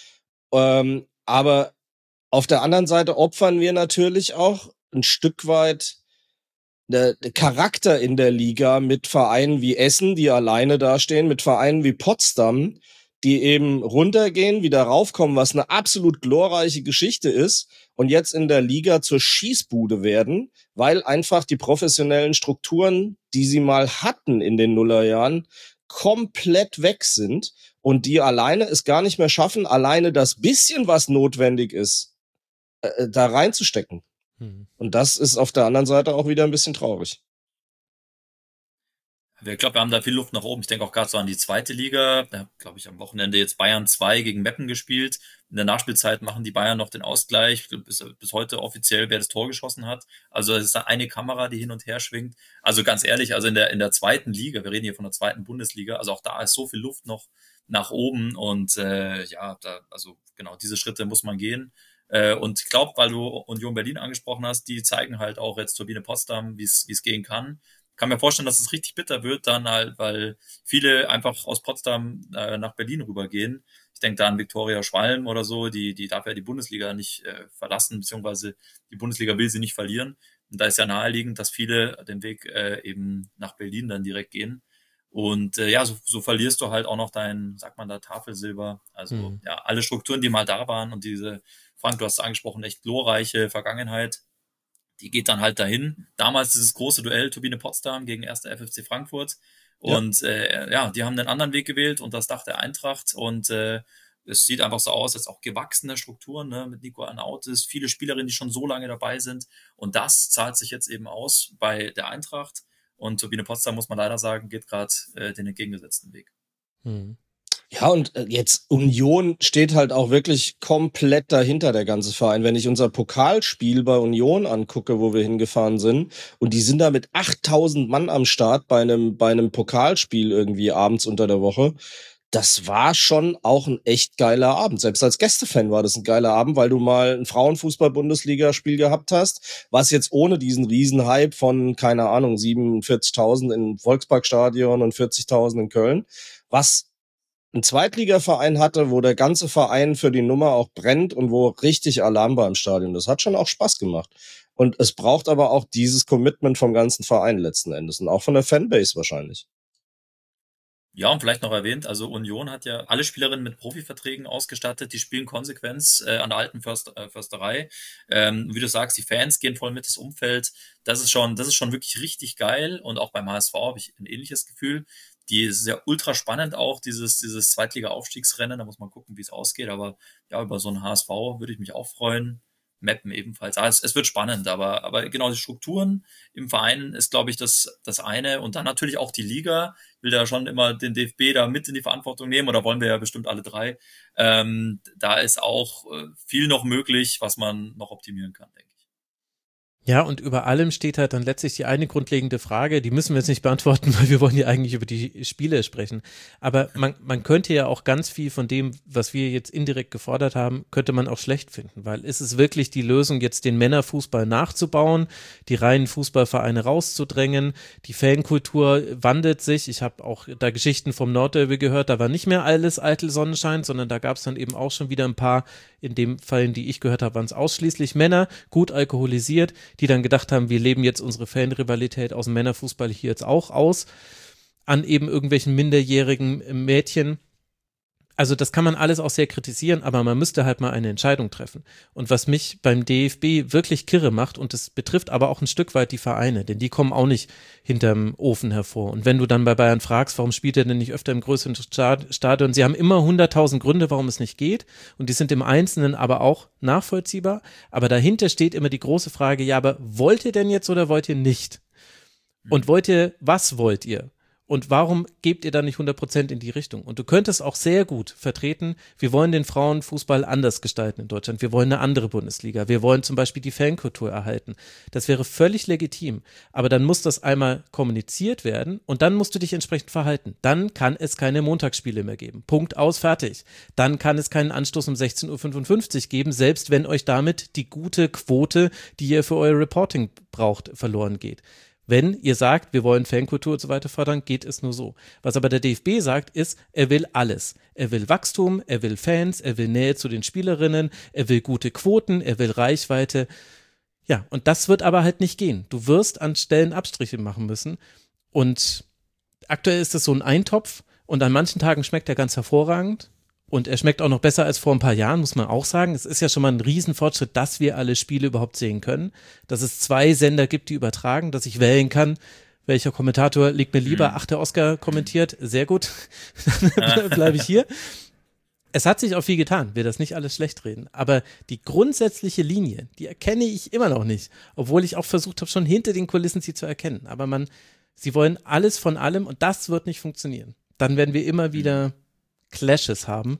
Ähm, aber auf der anderen Seite opfern wir natürlich auch ein Stück weit der Charakter in der Liga mit Vereinen wie Essen, die alleine dastehen, mit Vereinen wie Potsdam, die eben runtergehen, wieder raufkommen, was eine absolut glorreiche Geschichte ist und jetzt in der Liga zur Schießbude werden, weil einfach die professionellen Strukturen, die sie mal hatten in den Nullerjahren, komplett weg sind und die alleine es gar nicht mehr schaffen, alleine das bisschen, was notwendig ist, äh, da reinzustecken. Hm. Und das ist auf der anderen Seite auch wieder ein bisschen traurig. Ich glaube, wir haben da viel Luft nach oben. Ich denke auch gerade so an die zweite Liga. Da glaube ich am Wochenende jetzt Bayern zwei gegen Meppen gespielt. In der Nachspielzeit machen die Bayern noch den Ausgleich. Bis, bis heute offiziell, wer das Tor geschossen hat. Also es ist da eine Kamera, die hin und her schwingt. Also ganz ehrlich, also in der in der zweiten Liga, wir reden hier von der zweiten Bundesliga, also auch da ist so viel Luft noch nach oben. Und äh, ja, da, also genau diese Schritte muss man gehen. Äh, und ich glaube, weil du Union Berlin angesprochen hast, die zeigen halt auch jetzt Turbine Potsdam, wie es wie es gehen kann. Kann mir vorstellen, dass es richtig bitter wird dann halt, weil viele einfach aus Potsdam äh, nach Berlin rübergehen. Ich denke da an Viktoria Schwalm oder so, die die darf ja die Bundesliga nicht äh, verlassen, beziehungsweise die Bundesliga will sie nicht verlieren. Und da ist ja naheliegend, dass viele den Weg äh, eben nach Berlin dann direkt gehen. Und äh, ja, so, so verlierst du halt auch noch dein, sagt man da, Tafelsilber. Also mhm. ja, alle Strukturen, die mal da waren und diese, Frank, du hast es angesprochen, echt glorreiche Vergangenheit, die geht dann halt dahin. Damals dieses große Duell Turbine Potsdam gegen erster F F C Frankfurt. Und ja. Äh, ja, die haben einen anderen Weg gewählt und das Dach der Eintracht. Und äh, es sieht einfach so aus, als auch gewachsene Strukturen, ne, mit Nico Arnautis, viele Spielerinnen, die schon so lange dabei sind. Und das zahlt sich jetzt eben aus bei der Eintracht. Und Turbine Potsdam, muss man leider sagen, geht gerade äh, den entgegengesetzten Weg. Hm. Ja, und jetzt Union steht halt auch wirklich komplett dahinter, der ganze Verein. Wenn ich unser Pokalspiel bei Union angucke, wo wir hingefahren sind, und die sind da mit achttausend Mann am Start bei einem, bei einem Pokalspiel irgendwie abends unter der Woche. Das war schon auch ein echt geiler Abend. Selbst als Gästefan war das ein geiler Abend, weil du mal ein Frauenfußball-Bundesliga-Spiel gehabt hast, was jetzt ohne diesen Riesenhype von, keine Ahnung, siebenundvierzigtausend im Volksparkstadion und vierzigtausend in Köln, was ein Zweitligaverein hatte, wo der ganze Verein für die Nummer auch brennt und wo richtig Alarm war im Stadion. Das hat schon auch Spaß gemacht. Und es braucht aber auch dieses Commitment vom ganzen Verein letzten Endes und auch von der Fanbase wahrscheinlich. Ja, und vielleicht noch erwähnt, also Union hat ja alle Spielerinnen mit Profiverträgen ausgestattet, die spielen Konsequenz äh, an der alten Förster, äh, Försterei. Ähm, wie du sagst, die Fans gehen voll mit, das Umfeld. Das ist schon, das ist schon wirklich richtig geil. Und auch beim H S V habe ich ein ähnliches Gefühl. Die ist ja ultra spannend auch, dieses, dieses Zweitliga-Aufstiegsrennen. Da muss man gucken, wie es ausgeht. Aber ja, über so einen H S V würde ich mich auch freuen. Mappen ebenfalls. Also es, es wird spannend, aber, aber genau die Strukturen im Verein ist, glaube ich, das, das eine. Und dann natürlich auch die Liga. Ich will da schon immer den D F B da mit in die Verantwortung nehmen, oder wollen wir ja bestimmt alle drei. Ähm, da ist auch äh, viel noch möglich, was man noch optimieren kann, denke ich. Ja, und über allem steht halt dann letztlich die eine grundlegende Frage, die müssen wir jetzt nicht beantworten, weil wir wollen ja eigentlich über die Spiele sprechen. Aber man, man könnte ja auch ganz viel von dem, was wir jetzt indirekt gefordert haben, könnte man auch schlecht finden, weil ist es wirklich die Lösung, jetzt den Männerfußball nachzubauen, die reinen Fußballvereine rauszudrängen, die Fankultur wandelt sich. Ich habe auch da Geschichten vom Nordderby gehört, da war nicht mehr alles eitel Sonnenschein, sondern da gab es dann eben auch schon wieder ein paar, in dem Fall, die ich gehört habe, waren es ausschließlich Männer, gut alkoholisiert, die dann gedacht haben, wir leben jetzt unsere Fanrivalität aus dem Männerfußball hier jetzt auch aus, an eben irgendwelchen minderjährigen Mädchen. Also das kann man alles auch sehr kritisieren, aber man müsste halt mal eine Entscheidung treffen. Und was mich beim D F B wirklich kirre macht, und das betrifft aber auch ein Stück weit die Vereine, denn die kommen auch nicht hinterm Ofen hervor. Und wenn du dann bei Bayern fragst, warum spielt er denn nicht öfter im größeren Stadion, sie haben immer hunderttausend Gründe, warum es nicht geht, und die sind im Einzelnen aber auch nachvollziehbar. Aber dahinter steht immer die große Frage, ja, aber wollt ihr denn jetzt oder wollt ihr nicht? Und wollt ihr, was wollt ihr? Und warum gebt ihr da nicht hundert Prozent in die Richtung? Und du könntest auch sehr gut vertreten, wir wollen den Frauenfußball anders gestalten in Deutschland. Wir wollen eine andere Bundesliga. Wir wollen zum Beispiel die Fankultur erhalten. Das wäre völlig legitim. Aber dann muss das einmal kommuniziert werden und dann musst du dich entsprechend verhalten. Dann kann es keine Montagsspiele mehr geben. Punkt, aus, fertig. Dann kann es keinen Anstoß um sechzehn Uhr fünfundfünfzig geben, selbst wenn euch damit die gute Quote, die ihr für euer Reporting braucht, verloren geht. Wenn ihr sagt, wir wollen Fankultur und so weiter fördern, geht es nur so. Was aber der D F B sagt, ist, er will alles. Er will Wachstum, er will Fans, er will Nähe zu den Spielerinnen, er will gute Quoten, er will Reichweite. Ja, und das wird aber halt nicht gehen. Du wirst an Stellen Abstriche machen müssen. Und aktuell ist das so ein Eintopf und an manchen Tagen schmeckt er ganz hervorragend. Und er schmeckt auch noch besser als vor ein paar Jahren, muss man auch sagen. Es ist ja schon mal ein Riesenfortschritt, dass wir alle Spiele überhaupt sehen können. Dass es zwei Sender gibt, die übertragen, dass ich wählen kann, welcher Kommentator liegt mir lieber. Ach, der Oscar kommentiert, sehr gut, dann bleibe ich hier. Es hat sich auch viel getan, will das nicht alles schlecht reden. Aber die grundsätzliche Linie, die erkenne ich immer noch nicht. Obwohl ich auch versucht habe, schon hinter den Kulissen sie zu erkennen. Aber man, sie wollen alles von allem und das wird nicht funktionieren. Dann werden wir immer wieder Clashes haben.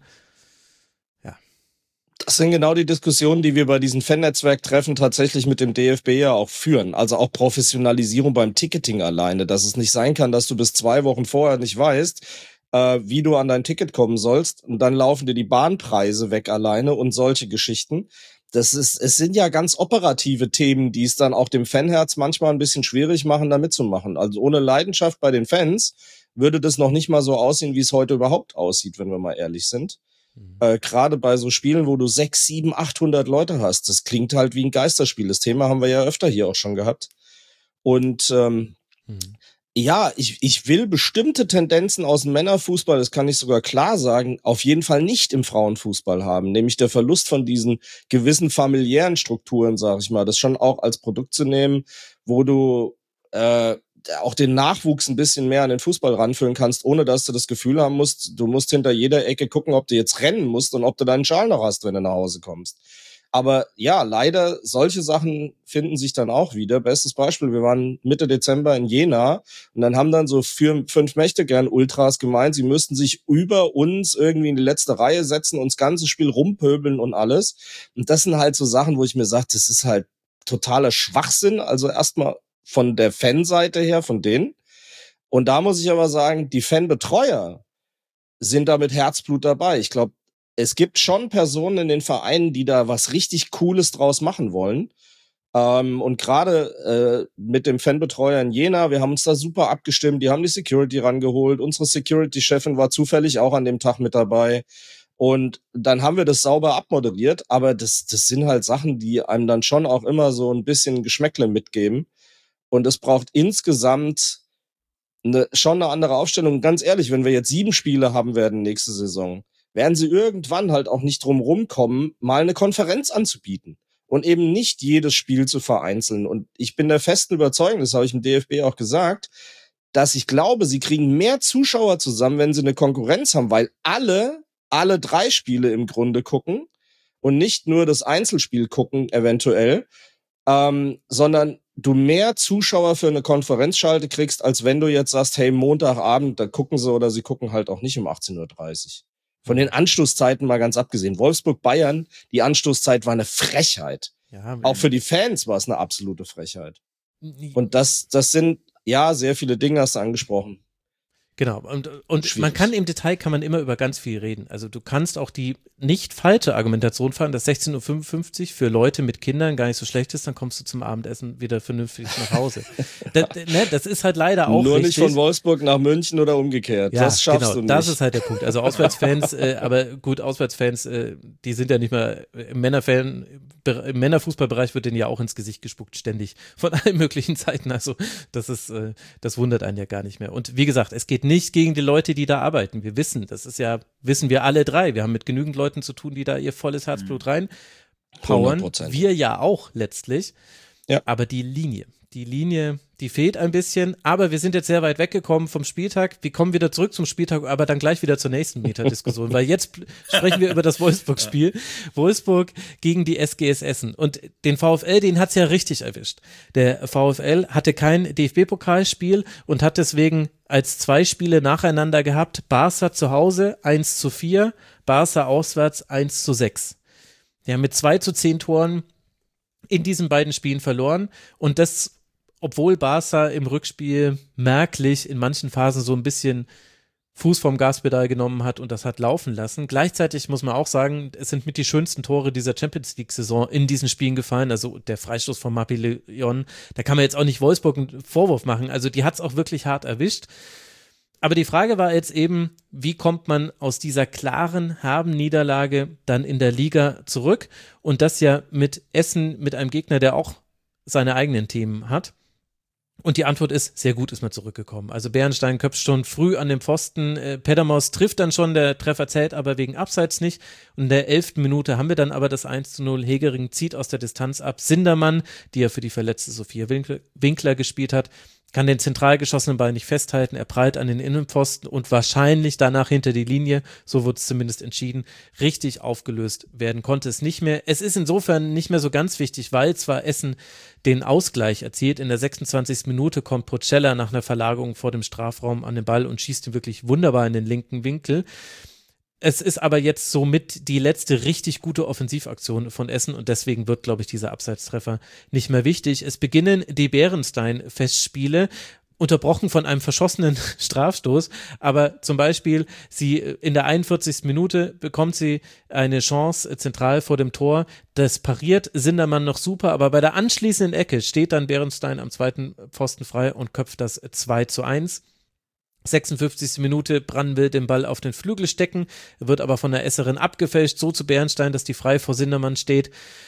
Ja. Das sind genau die Diskussionen, die wir bei diesen Fan-Netzwerk-Treffen tatsächlich mit dem D F B ja auch führen. Also auch Professionalisierung beim Ticketing alleine. Dass es nicht sein kann, dass du bis zwei Wochen vorher nicht weißt, äh, wie du an dein Ticket kommen sollst. Und dann laufen dir die Bahnpreise weg alleine und solche Geschichten. Das ist, es sind ja ganz operative Themen, die es dann auch dem Fanherz manchmal ein bisschen schwierig machen, da mitzumachen. Also ohne Leidenschaft bei den Fans würde das noch nicht mal so aussehen, wie es heute überhaupt aussieht, wenn wir mal ehrlich sind. Mhm. Äh, gerade bei so Spielen, wo du sechs, sieben, achthundert Leute hast, das klingt halt wie ein Geisterspiel. Das Thema haben wir ja öfter hier auch schon gehabt. Und ähm, mhm. ja, ich, ich will bestimmte Tendenzen aus dem Männerfußball, das kann ich sogar klar sagen, auf jeden Fall nicht im Frauenfußball haben. Nämlich der Verlust von diesen gewissen familiären Strukturen, sag ich mal, das schon auch als Produkt zu nehmen, wo du äh, auch den Nachwuchs ein bisschen mehr an den Fußball ranführen kannst, ohne dass du das Gefühl haben musst, du musst hinter jeder Ecke gucken, ob du jetzt rennen musst und ob du deinen Schal noch hast, wenn du nach Hause kommst. Aber ja, leider, solche Sachen finden sich dann auch wieder. Bestes Beispiel, wir waren Mitte Dezember in Jena und dann haben dann so vier, fünf Mächtegern-Ultras gemeint, sie müssten sich über uns irgendwie in die letzte Reihe setzen und das ganze Spiel rumpöbeln und alles. Und das sind halt so Sachen, wo ich mir sage, das ist halt totaler Schwachsinn. Also erstmal von der Fanseite her, von denen. Und da muss ich aber sagen, die Fanbetreuer sind da mit Herzblut dabei. Ich glaube, es gibt schon Personen in den Vereinen, die da was richtig Cooles draus machen wollen. Ähm, und gerade äh, mit dem Fanbetreuer in Jena, wir haben uns da super abgestimmt, die haben die Security rangeholt. Unsere Security-Chefin war zufällig auch an dem Tag mit dabei. Und dann haben wir das sauber abmoderiert. Aber das, das sind halt Sachen, die einem dann schon auch immer so ein bisschen Geschmäckle mitgeben. Und es braucht insgesamt eine, schon eine andere Aufstellung. Und ganz ehrlich, wenn wir jetzt sieben Spiele haben werden nächste Saison, werden sie irgendwann halt auch nicht drum rumkommen, mal eine Konferenz anzubieten und eben nicht jedes Spiel zu vereinzeln. Und ich bin der festen Überzeugung, das habe ich dem D F B auch gesagt, dass ich glaube, sie kriegen mehr Zuschauer zusammen, wenn sie eine Konkurrenz haben, weil alle, alle drei Spiele im Grunde gucken und nicht nur das Einzelspiel gucken eventuell, ähm, sondern du mehr Zuschauer für eine Konferenzschalte kriegst, als wenn du jetzt sagst, hey, Montagabend, da gucken sie oder sie gucken halt auch nicht um achtzehn Uhr dreißig. Von den Anstoßzeiten mal ganz abgesehen. Wolfsburg-Bayern, die Anstoßzeit war eine Frechheit. Ja, auch für die Fans war es eine absolute Frechheit. Und das, das sind, ja, sehr viele Dinge hast du angesprochen. Genau, und, und man kann im Detail, kann man immer über ganz viel reden. Also du kannst auch die nicht falsche Argumentation fahren, dass sechzehn Uhr fünfundfünfzig für Leute mit Kindern gar nicht so schlecht ist, dann kommst du zum Abendessen wieder vernünftig nach Hause. das, ne, das ist halt leider auch Nur richtig. Nicht von Wolfsburg nach München oder umgekehrt, ja, das schaffst genau, du nicht. Das ist halt der Punkt. Also Auswärtsfans, äh, aber gut, Auswärtsfans, äh, die sind ja nicht mehr im Männerfan, im Männerfußballbereich wird denen ja auch ins Gesicht gespuckt, ständig, von allen möglichen Seiten. Also das ist, äh, das wundert einen ja gar nicht mehr. Und wie gesagt, es geht nicht gegen die Leute, die da arbeiten. Wir wissen, das ist ja, wissen wir alle drei. Wir haben mit genügend Leuten zu tun, die da ihr volles Herzblut rein powern. hundert Prozent. Wir ja auch letztlich. Ja. Aber die Linie, die Linie, die fehlt ein bisschen. Aber wir sind jetzt sehr weit weggekommen vom Spieltag. Wir kommen wieder zurück zum Spieltag, aber dann gleich wieder zur nächsten Metadiskussion, weil jetzt sprechen wir über das Wolfsburg-Spiel. Wolfsburg gegen die S G S Essen. Und den VfL, den hat's ja richtig erwischt. Der VfL hatte kein D F B-Pokalspiel und hat deswegen als zwei Spiele nacheinander gehabt. Barca zu Hause eins zu vier, Barca auswärts eins zu sechs. Ja, mit zwei zu zehn Toren in diesen beiden Spielen verloren. Und das, obwohl Barca im Rückspiel merklich in manchen Phasen so ein bisschen Fuß vom Gaspedal genommen hat und das hat laufen lassen. Gleichzeitig muss man auch sagen, es sind mit die schönsten Tore dieser Champions-League-Saison in diesen Spielen gefallen. Also der Freistoß von Mappillon, da kann man jetzt auch nicht Wolfsburg einen Vorwurf machen. Also die hat es auch wirklich hart erwischt. Aber die Frage war jetzt eben, wie kommt man aus dieser klaren, herben Niederlage dann in der Liga zurück? Und das ja mit Essen, mit einem Gegner, der auch seine eigenen Themen hat. Und die Antwort ist, sehr gut ist man zurückgekommen. Also Bärenstein köpft schon früh an dem Pfosten, äh, Petermaus trifft dann schon, der Treffer zählt aber wegen Abseits nicht. Und in der elften Minute haben wir dann aber das eins zu null. Hegering zieht aus der Distanz ab. Sindermann, die ja für die verletzte Sophia Winkler, Winkler gespielt hat, kann den zentral geschossenen Ball nicht festhalten, er prallt an den Innenpfosten und wahrscheinlich danach hinter die Linie, so wurde es zumindest entschieden, richtig aufgelöst werden konnte es nicht mehr. Es ist insofern nicht mehr so ganz wichtig, weil zwar Essen den Ausgleich erzielt, in der sechsundzwanzigsten Minute kommt Procella nach einer Verlagerung vor dem Strafraum an den Ball und schießt ihn wirklich wunderbar in den linken Winkel. Es ist aber jetzt somit die letzte richtig gute Offensivaktion von Essen und deswegen wird, glaube ich, dieser Abseitstreffer nicht mehr wichtig. Es beginnen die Bärenstein-Festspiele, unterbrochen von einem verschossenen Strafstoß, aber zum Beispiel sie in der einundvierzigsten Minute bekommt sie eine Chance zentral vor dem Tor, das pariert Sindermann noch super, aber bei der anschließenden Ecke steht dann Bärenstein am zweiten Pfosten frei und köpft das zwei zu eins. sechsundfünfzigste Minute, Brann will den Ball auf den Flügel stecken, wird aber von der Esserin abgefälscht, so zu Bärenstein, dass die frei vor Sindermann steht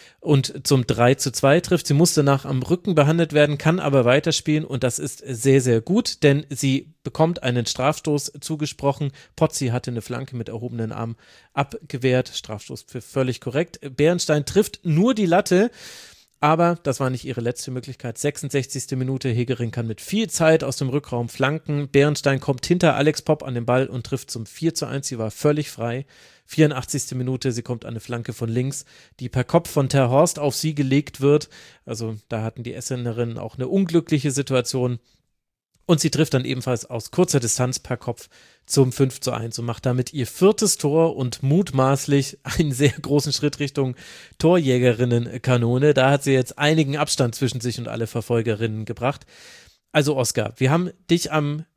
und zum drei zu zwei trifft. Sie muss danach am Rücken behandelt werden, kann aber weiterspielen und das ist sehr, sehr gut, denn sie bekommt einen Strafstoß zugesprochen. Pozzi hatte eine Flanke mit erhobenen Armen abgewehrt, Strafstoß für völlig korrekt. Bärenstein trifft nur die Latte, aber das war nicht ihre letzte Möglichkeit. sechsundsechzigste Minute, Hegering kann mit viel Zeit aus dem Rückraum flanken. Bärenstein kommt hinter Alex Popp an den Ball und trifft zum vier zu eins. Sie war völlig frei. vierundachtzigste Minute, sie kommt an eine Flanke von links, die per Kopf von Ter Horst auf sie gelegt wird. Also da hatten die Essenerinnen auch eine unglückliche Situation. Und sie trifft dann ebenfalls aus kurzer Distanz per Kopf zum fünf zu eins und macht damit ihr viertes Tor und mutmaßlich einen sehr großen Schritt Richtung Torjägerinnenkanone. Da hat sie jetzt einigen Abstand zwischen sich und alle Verfolgerinnen gebracht. Also Oskar, wir haben dich am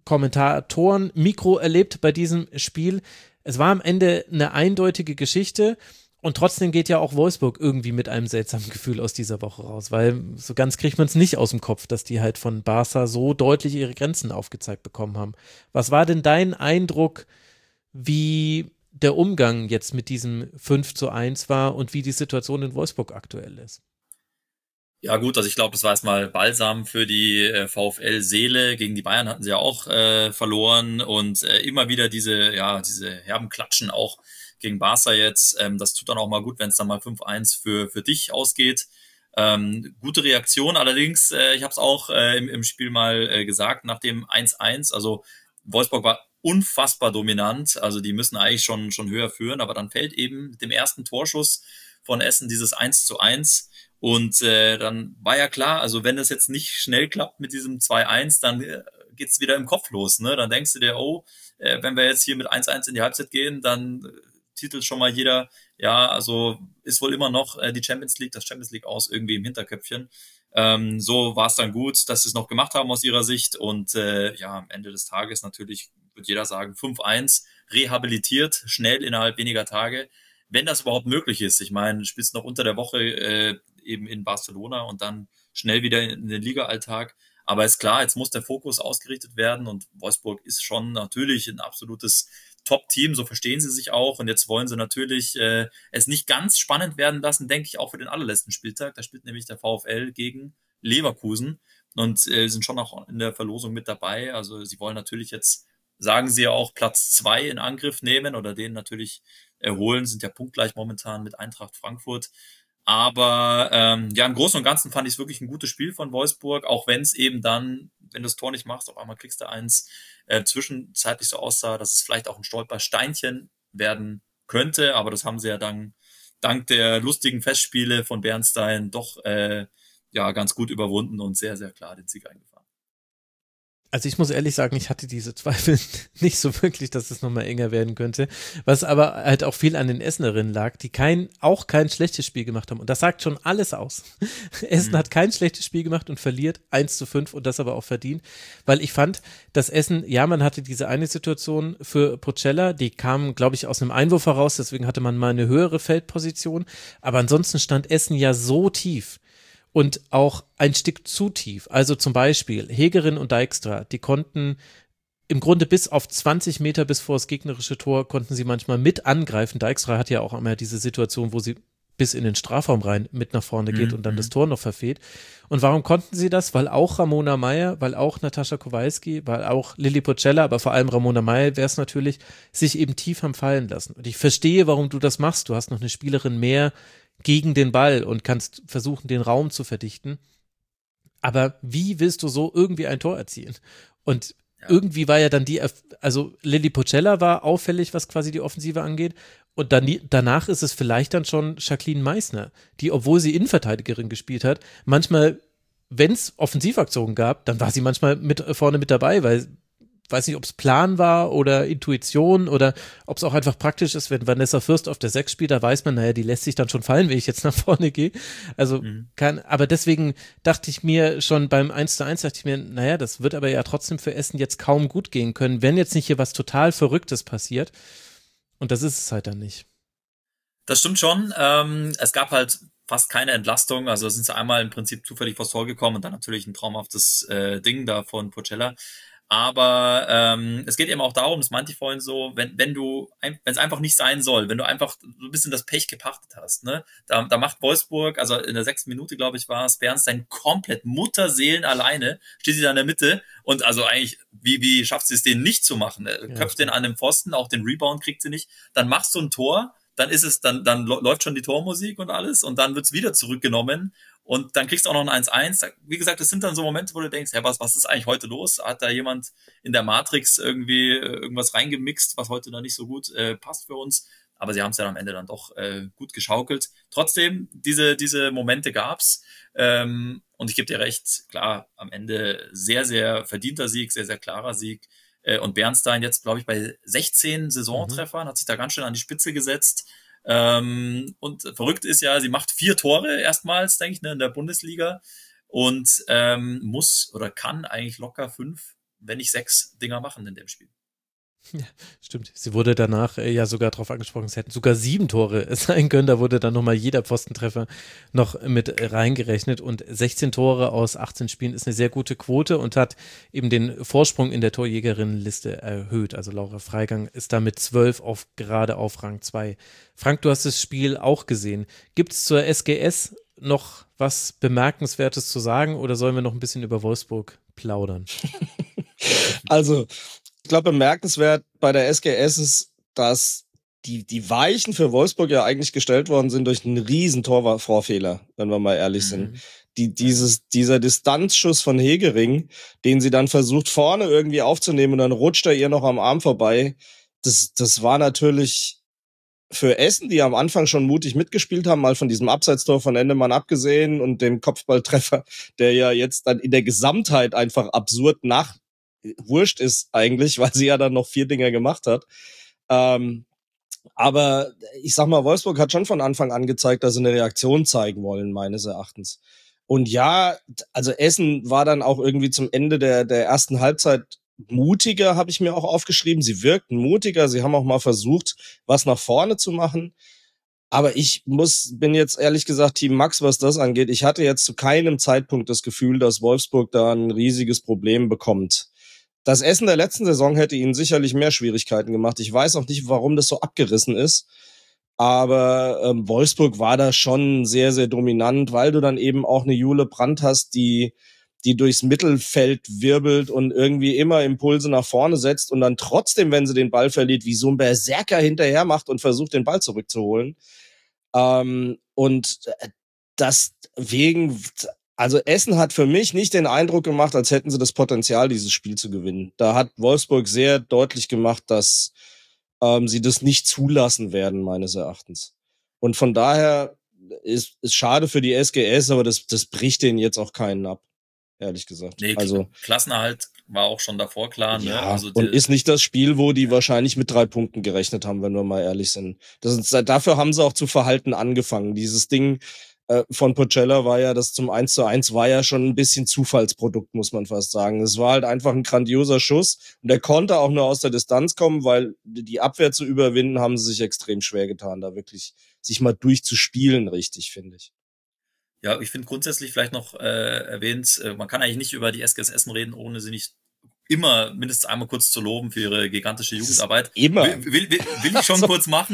Kommentatoren-Mikro erlebt bei diesem Spiel. Es war am Ende eine eindeutige Geschichte. Und trotzdem geht ja auch Wolfsburg irgendwie mit einem seltsamen Gefühl aus dieser Woche raus, weil so ganz kriegt man es nicht aus dem Kopf, dass die halt von Barca so deutlich ihre Grenzen aufgezeigt bekommen haben. Was war denn dein Eindruck, wie der Umgang jetzt mit diesem fünf zu eins war und wie die Situation in Wolfsburg aktuell ist? Ja gut, also ich glaube, das war erstmal Balsam für die äh, VfL-Seele. Gegen die Bayern hatten sie ja auch äh, verloren und äh, immer wieder diese, ja, diese herben Klatschen auch gegen Barca jetzt. Ähm, das tut dann auch mal gut, wenn es dann mal fünf eins für für dich ausgeht. Ähm, gute Reaktion allerdings. Äh, ich habe es auch äh, im, im Spiel mal äh, gesagt, nach dem eins eins. Also Wolfsburg war unfassbar dominant. Also die müssen eigentlich schon schon höher führen, aber dann fällt eben mit dem ersten Torschuss von Essen dieses eins zu eins. Und äh, dann war ja klar, also wenn das jetzt nicht schnell klappt mit diesem zwei eins, dann äh, geht's wieder im Kopf los. Ne? Dann denkst du dir, oh, äh, wenn wir jetzt hier mit eins eins in die Halbzeit gehen, dann äh, titelt schon mal jeder, ja, also ist wohl immer noch äh, die Champions League, das Champions League aus irgendwie im Hinterköpfchen. Ähm, so war es dann gut, dass sie es noch gemacht haben aus ihrer Sicht und äh, ja, am Ende des Tages natürlich wird jeder sagen, fünf eins, rehabilitiert, schnell innerhalb weniger Tage, wenn das überhaupt möglich ist. Ich meine, du spielst noch unter der Woche äh, eben in Barcelona und dann schnell wieder in den Liga-Alltag. Aber ist klar, jetzt muss der Fokus ausgerichtet werden und Wolfsburg ist schon natürlich ein absolutes Top-Team, so verstehen sie sich auch und jetzt wollen sie natürlich äh, es nicht ganz spannend werden lassen, denke ich, auch für den allerletzten Spieltag. Da spielt nämlich der VfL gegen Leverkusen und äh, sind schon auch in der Verlosung mit dabei. Also sie wollen natürlich jetzt, sagen sie ja auch, Platz zwei in Angriff nehmen oder den natürlich erholen, sind ja punktgleich momentan mit Eintracht Frankfurt. Aber ähm, ja, im Großen und Ganzen fand ich es wirklich ein gutes Spiel von Wolfsburg, auch wenn es eben dann, wenn du das Tor nicht machst, auf einmal kriegst du eins, äh, zwischenzeitlich so aussah, dass es vielleicht auch ein Stolpersteinchen werden könnte, aber das haben sie ja dann dank der lustigen Festspiele von Bernstein doch äh, ja ganz gut überwunden und sehr, sehr klar den Sieg eingefahren. Also ich muss ehrlich sagen, ich hatte diese Zweifel nicht so wirklich, dass es nochmal enger werden könnte, was aber halt auch viel an den Essenerinnen lag, die kein, auch kein schlechtes Spiel gemacht haben und das sagt schon alles aus. Essen mhm. hat kein schlechtes Spiel gemacht und verliert eins zu fünf und das aber auch verdient, weil ich fand, dass Essen, ja, man hatte diese eine Situation für Procella, die kam, glaube ich, aus einem Einwurf heraus, deswegen hatte man mal eine höhere Feldposition, aber ansonsten stand Essen ja so tief. Und auch ein Stück zu tief. Also zum Beispiel Hegering und Dijkstra, die konnten im Grunde bis auf zwanzig Meter bis vor das gegnerische Tor konnten sie manchmal mit angreifen. Dijkstra hat ja auch einmal diese Situation, wo sie bis in den Strafraum rein mit nach vorne geht mhm. und dann das Tor noch verfehlt. Und warum konnten sie das? Weil auch Ramona Meyer, weil auch Natascha Kowalski, weil auch Lilly Pocella, aber vor allem Ramona Meyer wäre es natürlich, sich eben tief haben fallen lassen. Und ich verstehe, warum du das machst. Du hast noch eine Spielerin mehr gegen den Ball und kannst versuchen, den Raum zu verdichten. Aber wie willst du so irgendwie ein Tor erzielen? Und ja. irgendwie war ja dann die, also Lilly Pocella war auffällig, was quasi die Offensive angeht. Und dann, danach ist es vielleicht dann schon Jacqueline Meissner, die, obwohl sie Innenverteidigerin gespielt hat, manchmal, wenn es Offensivaktionen gab, dann war sie manchmal mit vorne mit dabei, weil weiß nicht, ob es Plan war oder Intuition oder ob es auch einfach praktisch ist, wenn Vanessa Fürst auf der sechs spielt, da weiß man, naja, die lässt sich dann schon fallen, wenn ich jetzt nach vorne gehe. Also mhm. kann, aber deswegen dachte ich mir schon beim eins zu eins, dachte ich mir, naja, das wird aber ja trotzdem für Essen jetzt kaum gut gehen können, wenn jetzt nicht hier was total Verrücktes passiert. Und das ist es halt dann nicht. Das stimmt schon. Ähm, es gab halt fast keine Entlastung. Also sind sie einmal im Prinzip zufällig vors Tor gekommen und dann natürlich ein traumhaftes äh, Ding da von Pocella. Aber ähm, es geht eben auch darum, das meinte ich vorhin so, wenn wenn du, wenn es einfach nicht sein soll, wenn du einfach so ein bisschen das Pech gepachtet hast, ne, da, da macht Wolfsburg, also in der sechsten Minute, glaube ich, war es, Bernstein komplett Mutterseelen alleine, steht sie da in der Mitte und also eigentlich, wie wie schafft sie es, den nicht zu machen? Köpft ja, den an den Pfosten, auch den Rebound kriegt sie nicht, dann machst du ein Tor, dann ist es, dann dann läuft schon die Tormusik und alles und dann wird's wieder zurückgenommen. Und dann kriegst du auch noch ein eins eins. Wie gesagt, das sind dann so Momente, wo du denkst, ja, was, was ist eigentlich heute los? Hat da jemand in der Matrix irgendwie irgendwas reingemixt, was heute da nicht so gut äh, passt für uns? Aber sie haben es ja am Ende dann doch äh, gut geschaukelt. Trotzdem, diese diese Momente gab's. Ähm, und ich gebe dir recht, klar, am Ende sehr, sehr verdienter Sieg, sehr, sehr klarer Sieg. Äh, und Bernstein jetzt, glaube ich, bei sechzehn Saisontreffern, mhm. hat sich da ganz schön an die Spitze gesetzt. Ähm, und verrückt ist ja, sie macht vier Tore erstmals, denke ich, ne, in der Bundesliga und ähm, muss oder kann eigentlich locker fünf, wenn nicht sechs Dinger machen in dem Spiel. Ja, stimmt. Sie wurde danach äh, ja sogar darauf angesprochen, es hätten sogar sieben Tore sein können. Da wurde dann nochmal jeder Pfostentreffer noch mit reingerechnet. Und sechzehn Tore aus achtzehn Spielen ist eine sehr gute Quote und hat eben den Vorsprung in der Torjägerinnenliste erhöht. Also Laura Freigang ist da mit zwölf auf, gerade auf Rang zwei. Frank, du hast das Spiel auch gesehen. Gibt es zur S G S noch was Bemerkenswertes zu sagen oder sollen wir noch ein bisschen über Wolfsburg plaudern? Also ich glaube, bemerkenswert bei der S G S ist, dass die, die Weichen für Wolfsburg ja eigentlich gestellt worden sind durch einen riesen Torvorfehler, wenn wir mal ehrlich sind. Mhm. Die, dieses, dieser Distanzschuss von Hegering, den sie dann versucht vorne irgendwie aufzunehmen und dann rutscht er ihr noch am Arm vorbei. Das, das war natürlich für Essen, die am Anfang schon mutig mitgespielt haben, mal von diesem Abseitstor von Endemann abgesehen und dem Kopfballtreffer, der ja jetzt dann in der Gesamtheit einfach absurd nach wurscht ist eigentlich, weil sie ja dann noch vier Dinger gemacht hat. Ähm, aber ich sag mal, Wolfsburg hat schon von Anfang an gezeigt, dass sie eine Reaktion zeigen wollen, meines Erachtens. Und ja, also Essen war dann auch irgendwie zum Ende der, der ersten Halbzeit mutiger, habe ich mir auch aufgeschrieben. Sie wirkten mutiger, sie haben auch mal versucht, was nach vorne zu machen. Aber ich muss, bin jetzt ehrlich gesagt Team Max, was das angeht. Ich hatte jetzt zu keinem Zeitpunkt das Gefühl, dass Wolfsburg da ein riesiges Problem bekommt. Das Essen der letzten Saison hätte ihnen sicherlich mehr Schwierigkeiten gemacht. Ich weiß auch nicht, warum das so abgerissen ist. Aber ähm, Wolfsburg war da schon sehr, sehr dominant, weil du dann eben auch eine Jule Brandt hast, die die durchs Mittelfeld wirbelt und irgendwie immer Impulse nach vorne setzt und dann trotzdem, wenn sie den Ball verliert, wie so ein Berserker hinterher macht und versucht, den Ball zurückzuholen. Ähm, und deswegen... Also Essen hat für mich nicht den Eindruck gemacht, als hätten sie das Potenzial, dieses Spiel zu gewinnen. Da hat Wolfsburg sehr deutlich gemacht, dass ähm, sie das nicht zulassen werden, meines Erachtens. Und von daher ist es schade für die S G S, aber das, das bricht denen jetzt auch keinen ab, ehrlich gesagt. Nee, also Klassenerhalt war auch schon davor klar. Ne? Ja, also und ist nicht das Spiel, wo die wahrscheinlich mit drei Punkten gerechnet haben, wenn wir mal ehrlich sind. Das ist dafür haben sie auch zu verhalten angefangen. Dieses Ding von Pocella war ja, das zum eins zu eins war ja schon ein bisschen Zufallsprodukt, muss man fast sagen. Es war halt einfach ein grandioser Schuss und der konnte auch nur aus der Distanz kommen, weil die Abwehr zu überwinden, haben sie sich extrem schwer getan, da wirklich sich mal durchzuspielen, richtig, finde ich. Ja, ich finde grundsätzlich vielleicht noch äh, erwähnt, äh, man kann eigentlich nicht über die S G S Essen reden, ohne sie nicht immer mindestens einmal kurz zu loben für ihre gigantische Jugendarbeit. Immer. Will, will, will, will ich schon also. kurz machen.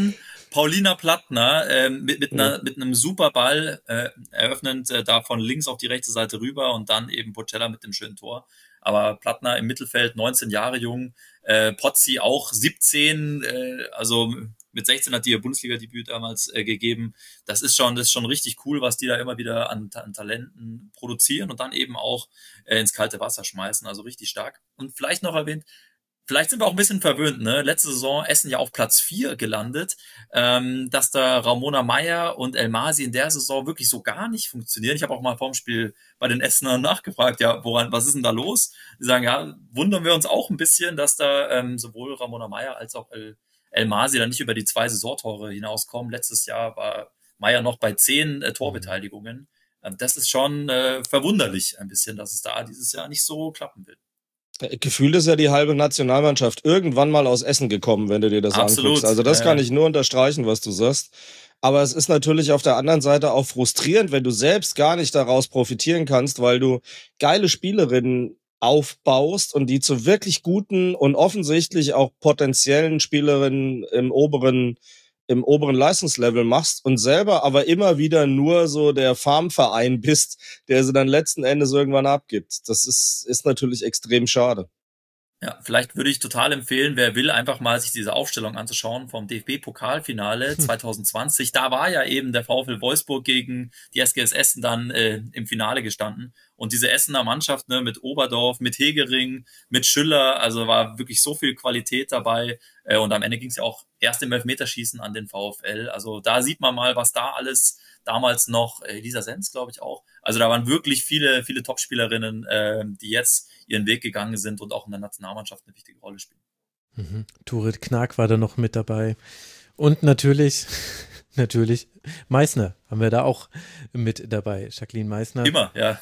Paulina Plattner äh, mit, mit, einer, mit einem super Ball, äh, eröffnend äh, da von links auf die rechte Seite rüber und dann eben Pocella mit dem schönen Tor. Aber Plattner im Mittelfeld, neunzehn Jahre jung, äh, Pozzi auch siebzehn, äh, also mit sechzehn hat die ihr Bundesliga-Debüt damals äh, gegeben. Das ist schon, das ist schon richtig cool, was die da immer wieder an, an Talenten produzieren und dann eben auch äh, ins kalte Wasser schmeißen. Also richtig stark. Und vielleicht noch erwähnt, vielleicht sind wir auch ein bisschen verwöhnt, ne? Letzte Saison Essen ja auf Platz vier gelandet, ähm, dass da Ramona Meyer und El Masi in der Saison wirklich so gar nicht funktionieren. Ich habe auch mal vorm Spiel bei den Essenern nachgefragt, ja, woran, was ist denn da los? Die sagen, ja, wundern wir uns auch ein bisschen, dass da ähm, sowohl Ramona Meyer als auch El, El Masi dann nicht über die zwei Saisontore hinauskommen. Letztes Jahr war Meyer noch bei zehn äh, Torbeteiligungen. Ähm, das ist schon äh, verwunderlich ein bisschen, dass es da dieses Jahr nicht so klappen will. Gefühlt ist ja die halbe Nationalmannschaft irgendwann mal aus Essen gekommen, wenn du dir das Absolut. anguckst. Also das Ja, kann ja. ich nur unterstreichen, was du sagst. Aber es ist natürlich auf der anderen Seite auch frustrierend, wenn du selbst gar nicht daraus profitieren kannst, weil du geile Spielerinnen aufbaust und die zu wirklich guten und offensichtlich auch potenziellen Spielerinnen im oberen im oberen Leistungslevel machst und selber aber immer wieder nur so der Farmverein bist, der sie dann letzten Endes irgendwann abgibt. Das ist, ist natürlich extrem schade. Ja, vielleicht würde ich total empfehlen, wer will, einfach mal sich diese Aufstellung anzuschauen vom D F B-Pokalfinale hm. zwanzig zwanzig. Da war ja eben der VfL Wolfsburg gegen die S G S Essen dann äh, im Finale gestanden. Und diese Essener Mannschaft, ne, mit Oberdorf, mit Hegering, mit Schüller, also war wirklich so viel Qualität dabei. Äh, und am Ende ging es ja auch erst im Elfmeterschießen an den VfL. Also da sieht man mal, was da alles damals noch, äh, Lisa Sens, glaube ich auch. Also da waren wirklich viele, viele Topspielerinnen, äh, die jetzt ihren Weg gegangen sind und auch in der Nationalmannschaft eine wichtige Rolle spielen. Mhm. Turit Knag war da noch mit dabei. Und natürlich, natürlich, Meissner haben wir da auch mit dabei. Jacqueline Meissner. Immer, ja.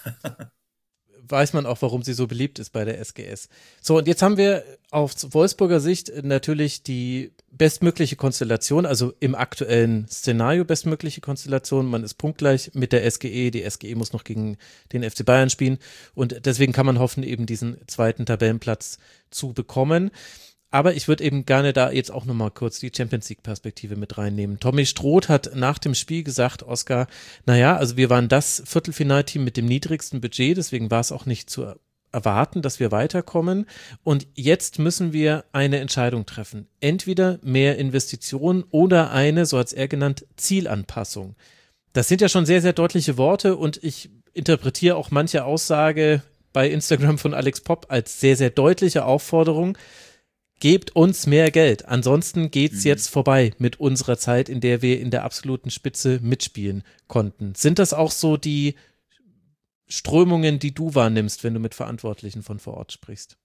Weiß man auch, warum sie so beliebt ist bei der S G S. So, und jetzt haben wir aus Wolfsburger Sicht natürlich die bestmögliche Konstellation, also im aktuellen Szenario bestmögliche Konstellation. Man ist punktgleich mit der S G E. Die S G E muss noch gegen den F C Bayern spielen und deswegen kann man hoffen, eben diesen zweiten Tabellenplatz zu bekommen. Aber ich würde eben gerne da jetzt auch nochmal kurz die Champions-League-Perspektive mit reinnehmen. Tommy Stroth hat nach dem Spiel gesagt, Oskar, naja, also wir waren das Viertelfinalteam mit dem niedrigsten Budget, deswegen war es auch nicht zu erwarten, dass wir weiterkommen. Und jetzt müssen wir eine Entscheidung treffen. Entweder mehr Investitionen oder eine, so hat es er genannt, Zielanpassung. Das sind ja schon sehr, sehr deutliche Worte und ich interpretiere auch manche Aussage bei Instagram von Alex Popp als sehr, sehr deutliche Aufforderung. Gebt uns mehr Geld, ansonsten geht's mhm. jetzt vorbei mit unserer Zeit, in der wir in der absoluten Spitze mitspielen konnten. Sind das auch so die Strömungen, die du wahrnimmst, wenn du mit Verantwortlichen von vor Ort sprichst?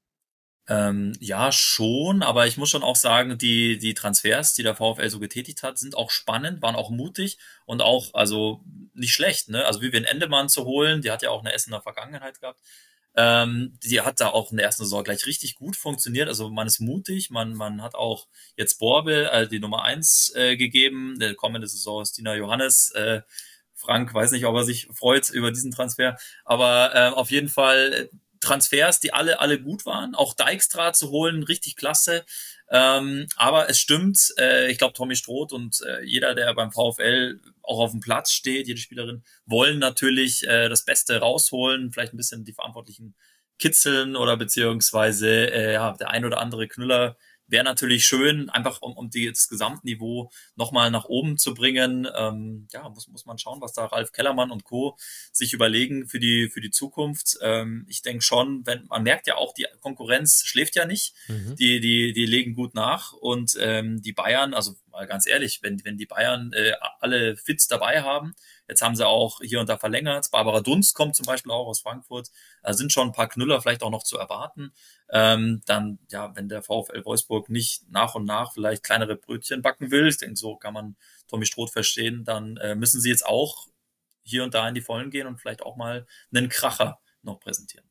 Ähm, ja, schon, aber ich muss schon auch sagen, die, die Transfers, die der VfL so getätigt hat, sind auch spannend, waren auch mutig und auch, also nicht schlecht, ne? Also Vivian Endemann zu holen, die hat ja auch eine Essener Vergangenheit gehabt. Ähm, die hat da auch in der ersten Saison gleich richtig gut funktioniert. Also man ist mutig, man man hat auch jetzt Borbel äh, die Nummer eins äh, gegeben. Der kommende Saison ist Dina Johannes. Äh, Frank weiß nicht, ob er sich freut über diesen Transfer. Aber äh, auf jeden Fall Transfers, die alle alle gut waren. Auch Dijkstra zu holen, richtig klasse. Ähm, aber es stimmt, äh, ich glaube, Tommy Stroth und äh, jeder, der beim VfL auch auf dem Platz steht, jede Spielerin, wollen natürlich äh, das Beste rausholen, vielleicht ein bisschen die Verantwortlichen kitzeln oder beziehungsweise äh, ja, der ein oder andere Knüller wäre natürlich schön, einfach um, um die, das Gesamtniveau nochmal nach oben zu bringen. Ähm, ja, muss, muss man schauen, was da Ralf Kellermann und Co. sich überlegen für die, für die Zukunft. Ähm, ich denke schon, wenn, man merkt ja auch, die Konkurrenz schläft ja nicht. Mhm. Die, die, die legen gut nach und ähm, die Bayern, also mal ganz ehrlich, wenn, wenn die Bayern äh, alle Fits dabei haben, jetzt haben sie auch hier und da verlängert. Barbara Dunst kommt zum Beispiel auch aus Frankfurt. Da sind schon ein paar Knüller vielleicht auch noch zu erwarten. Ähm, dann, ja, wenn der VfL Wolfsburg nicht nach und nach vielleicht kleinere Brötchen backen will, ich denke, so kann man Tommy Stroth verstehen, dann äh, müssen sie jetzt auch hier und da in die Vollen gehen und vielleicht auch mal einen Kracher noch präsentieren.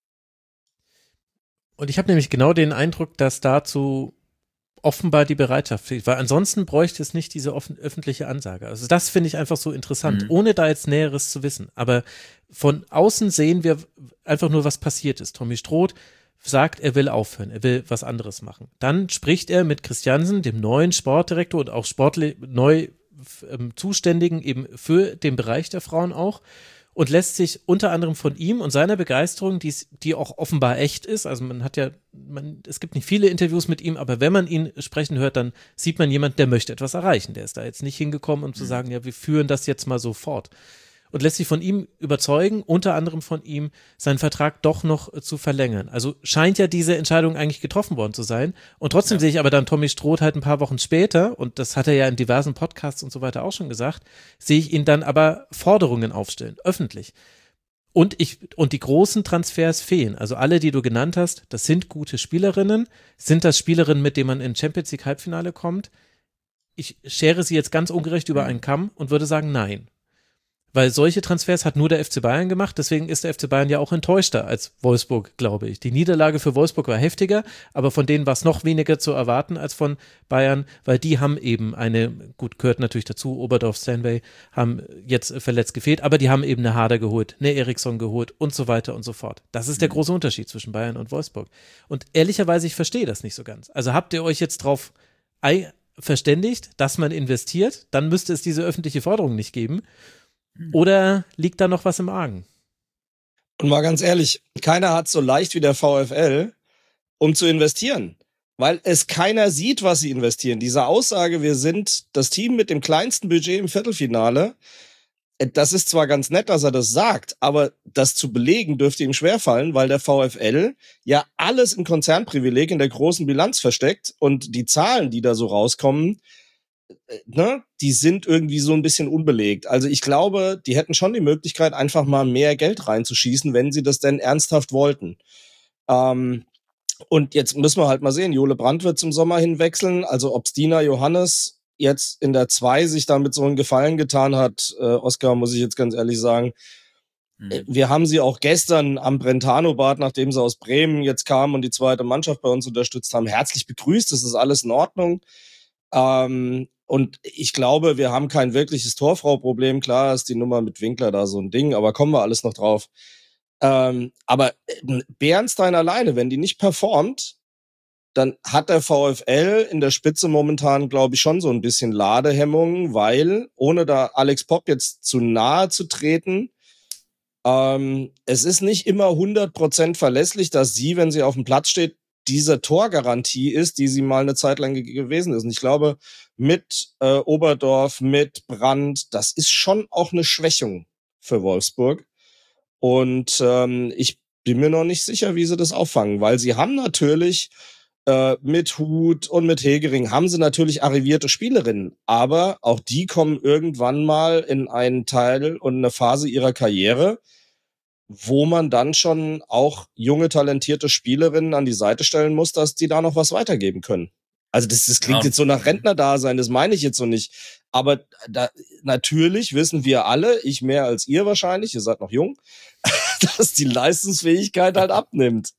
Und ich habe nämlich genau den Eindruck, dass dazu offenbar die Bereitschaft fehlt, weil ansonsten bräuchte es nicht diese offen, öffentliche Ansage. Also das finde ich einfach so interessant, mhm. ohne da jetzt Näheres zu wissen. Aber von außen sehen wir einfach nur, was passiert ist. Tommy Stroth sagt, er will aufhören, er will was anderes machen. Dann spricht er mit Christiansen, dem neuen Sportdirektor und auch sportlich neu ähm, Zuständigen eben für den Bereich der Frauen auch, und lässt sich unter anderem von ihm und seiner Begeisterung, die, die auch offenbar echt ist, also man hat ja, man, es gibt nicht viele Interviews mit ihm, aber wenn man ihn sprechen hört, dann sieht man jemanden, der möchte etwas erreichen, der ist da jetzt nicht hingekommen, um zu sagen, ja, wir führen das jetzt mal so fort. Und lässt sich von ihm überzeugen, unter anderem von ihm, seinen Vertrag doch noch zu verlängern. Also scheint ja diese Entscheidung eigentlich getroffen worden zu sein. Und trotzdem ja. sehe ich aber dann Tommy Stroth halt ein paar Wochen später, und das hat er ja in diversen Podcasts und so weiter auch schon gesagt, sehe ich ihn dann aber Forderungen aufstellen, öffentlich. Und ich, und die großen Transfers fehlen. Also alle, die du genannt hast, das sind gute Spielerinnen. Sind das Spielerinnen, mit denen man in Champions League Halbfinale kommt? Ich schere sie jetzt ganz ungerecht über einen Kamm und würde sagen, nein. Weil solche Transfers hat nur der F C Bayern gemacht, deswegen ist der F C Bayern ja auch enttäuschter als Wolfsburg, glaube ich. Die Niederlage für Wolfsburg war heftiger, aber von denen war es noch weniger zu erwarten als von Bayern, weil die haben eben eine, gut, gehört natürlich dazu, Oberdorf, Stanway haben jetzt verletzt gefehlt, aber die haben eben eine Harder geholt, eine Eriksson geholt und so weiter und so fort. Das ist der große Unterschied zwischen Bayern und Wolfsburg. Und ehrlicherweise, ich verstehe das nicht so ganz. Also habt ihr euch jetzt drauf verständigt, dass man investiert, dann müsste es diese öffentliche Forderung nicht geben. Oder liegt da noch was im Argen? Und mal ganz ehrlich, keiner hat so leicht wie der VfL, um zu investieren. Weil es keiner sieht, was sie investieren. Diese Aussage, wir sind das Team mit dem kleinsten Budget im Viertelfinale, das ist zwar ganz nett, dass er das sagt, aber das zu belegen dürfte ihm schwerfallen, weil der VfL ja alles im Konzernprivileg in der großen Bilanz versteckt und die Zahlen, die da so rauskommen, ne, die sind irgendwie so ein bisschen unbelegt. Also ich glaube, die hätten schon die Möglichkeit, einfach mal mehr Geld reinzuschießen, wenn sie das denn ernsthaft wollten. Ähm, und jetzt müssen wir halt mal sehen, Jole Brandt wird zum Sommer hin wechseln, also ob Stina Johannes jetzt in der zwei sich damit so einen Gefallen getan hat, äh, Oskar, muss ich jetzt ganz ehrlich sagen, mhm. wir haben sie auch gestern am Brentano-Bad, nachdem sie aus Bremen jetzt kamen und die zweite Mannschaft bei uns unterstützt haben, herzlich begrüßt, das ist alles in Ordnung. Ähm, Und ich glaube, wir haben kein wirkliches Torfrau-Problem. Klar ist die Nummer mit Winkler da so ein Ding, aber kommen wir alles noch drauf. Ähm, aber Bernstein alleine, wenn die nicht performt, dann hat der VfL in der Spitze momentan, glaube ich, schon so ein bisschen Ladehemmungen, weil, ohne da Alex Popp jetzt zu nahe zu treten, ähm, es ist nicht immer hundert Prozent verlässlich, dass sie, wenn sie auf dem Platz steht, diese Torgarantie ist, die sie mal eine Zeit lang ge- gewesen ist. Und ich glaube, mit äh, Oberdorf, mit Brandt, das ist schon auch eine Schwächung für Wolfsburg. Und ähm, ich bin mir noch nicht sicher, wie sie das auffangen, weil sie haben natürlich äh, mit Huth und mit Hegering haben sie natürlich arrivierte Spielerinnen, aber auch die kommen irgendwann mal in einen Teil und eine Phase ihrer Karriere, wo man dann schon auch junge, talentierte Spielerinnen an die Seite stellen muss, dass die da noch was weitergeben können. Also das, das klingt ja. jetzt so nach Rentnerdasein, das meine ich jetzt so nicht. Aber da, natürlich wissen wir alle, ich mehr als ihr wahrscheinlich, ihr seid noch jung, dass die Leistungsfähigkeit halt abnimmt.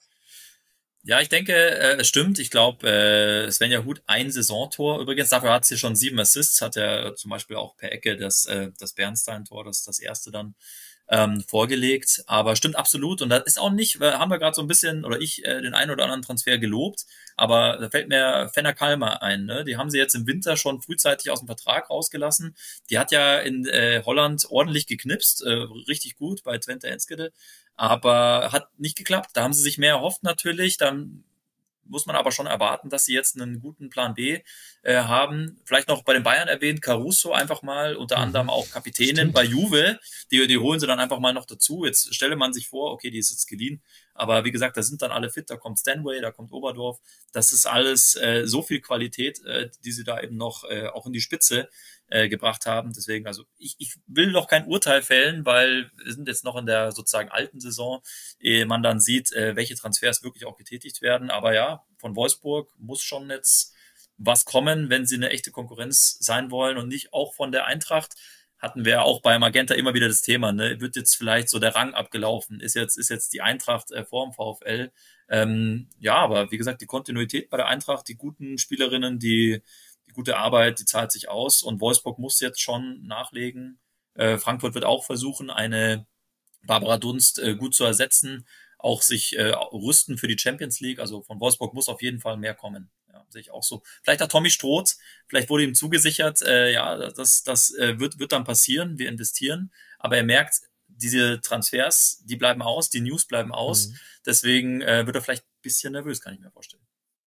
Ja, ich denke, äh, es stimmt. Ich glaube, äh, Svenja Huth ein Saisontor übrigens. Dafür hat sie schon sieben Assists, hat er zum Beispiel auch per Ecke das, äh, das Bernstein-Tor, das das erste dann ähm, vorgelegt. Aber stimmt absolut. Und das ist auch nicht, haben wir gerade so ein bisschen, oder ich, äh, den einen oder anderen Transfer gelobt. Aber da fällt mir Fenner Kalmer ein. Ne? Die haben sie jetzt im Winter schon frühzeitig aus dem Vertrag rausgelassen. Die hat ja in äh, Holland ordentlich geknipst, äh, richtig gut bei Twente Enschede. Aber hat nicht geklappt. Da haben sie sich mehr erhofft natürlich. Dann muss man aber schon erwarten, dass sie jetzt einen guten Plan B äh, haben. Vielleicht noch bei den Bayern erwähnt, Caruso einfach mal, unter mhm. anderem auch Kapitänin Stimmt. bei Juve. Die, die holen sie dann einfach mal noch dazu. Jetzt stelle man sich vor, okay, die ist jetzt geliehen. Aber wie gesagt, da sind dann alle fit. Da kommt Stanway, da kommt Oberdorf. Das ist alles äh, so viel Qualität, äh, die sie da eben noch äh, auch in die Spitze äh, gebracht haben. Deswegen, also ich, ich will noch kein Urteil fällen, weil wir sind jetzt noch in der sozusagen alten Saison, ehe man dann sieht, äh, welche Transfers wirklich auch getätigt werden. Aber ja, von Wolfsburg muss schon jetzt was kommen, wenn sie eine echte Konkurrenz sein wollen und nicht auch von der Eintracht. Hatten wir auch bei Magenta immer wieder das Thema, ne? Wird jetzt vielleicht so der Rang abgelaufen? Ist jetzt, ist jetzt die Eintracht äh, vor dem VfL? Ähm, ja, aber wie gesagt, die Kontinuität bei der Eintracht, die guten Spielerinnen, die, die gute Arbeit, die zahlt sich aus und Wolfsburg muss jetzt schon nachlegen. Äh, Frankfurt wird auch versuchen, eine Barbara Dunst äh, gut zu ersetzen. auch sich äh, rüsten für die Champions League. Also von Wolfsburg muss auf jeden Fall mehr kommen. Ja, sehe ich auch so. Vielleicht hat Tommy Stroth, vielleicht wurde ihm zugesichert, äh, ja, das, das äh, wird, wird dann passieren, wir investieren. Aber er merkt, diese Transfers, die bleiben aus, die News bleiben aus. Mhm. Deswegen äh, wird er vielleicht ein bisschen nervös, kann ich mir vorstellen.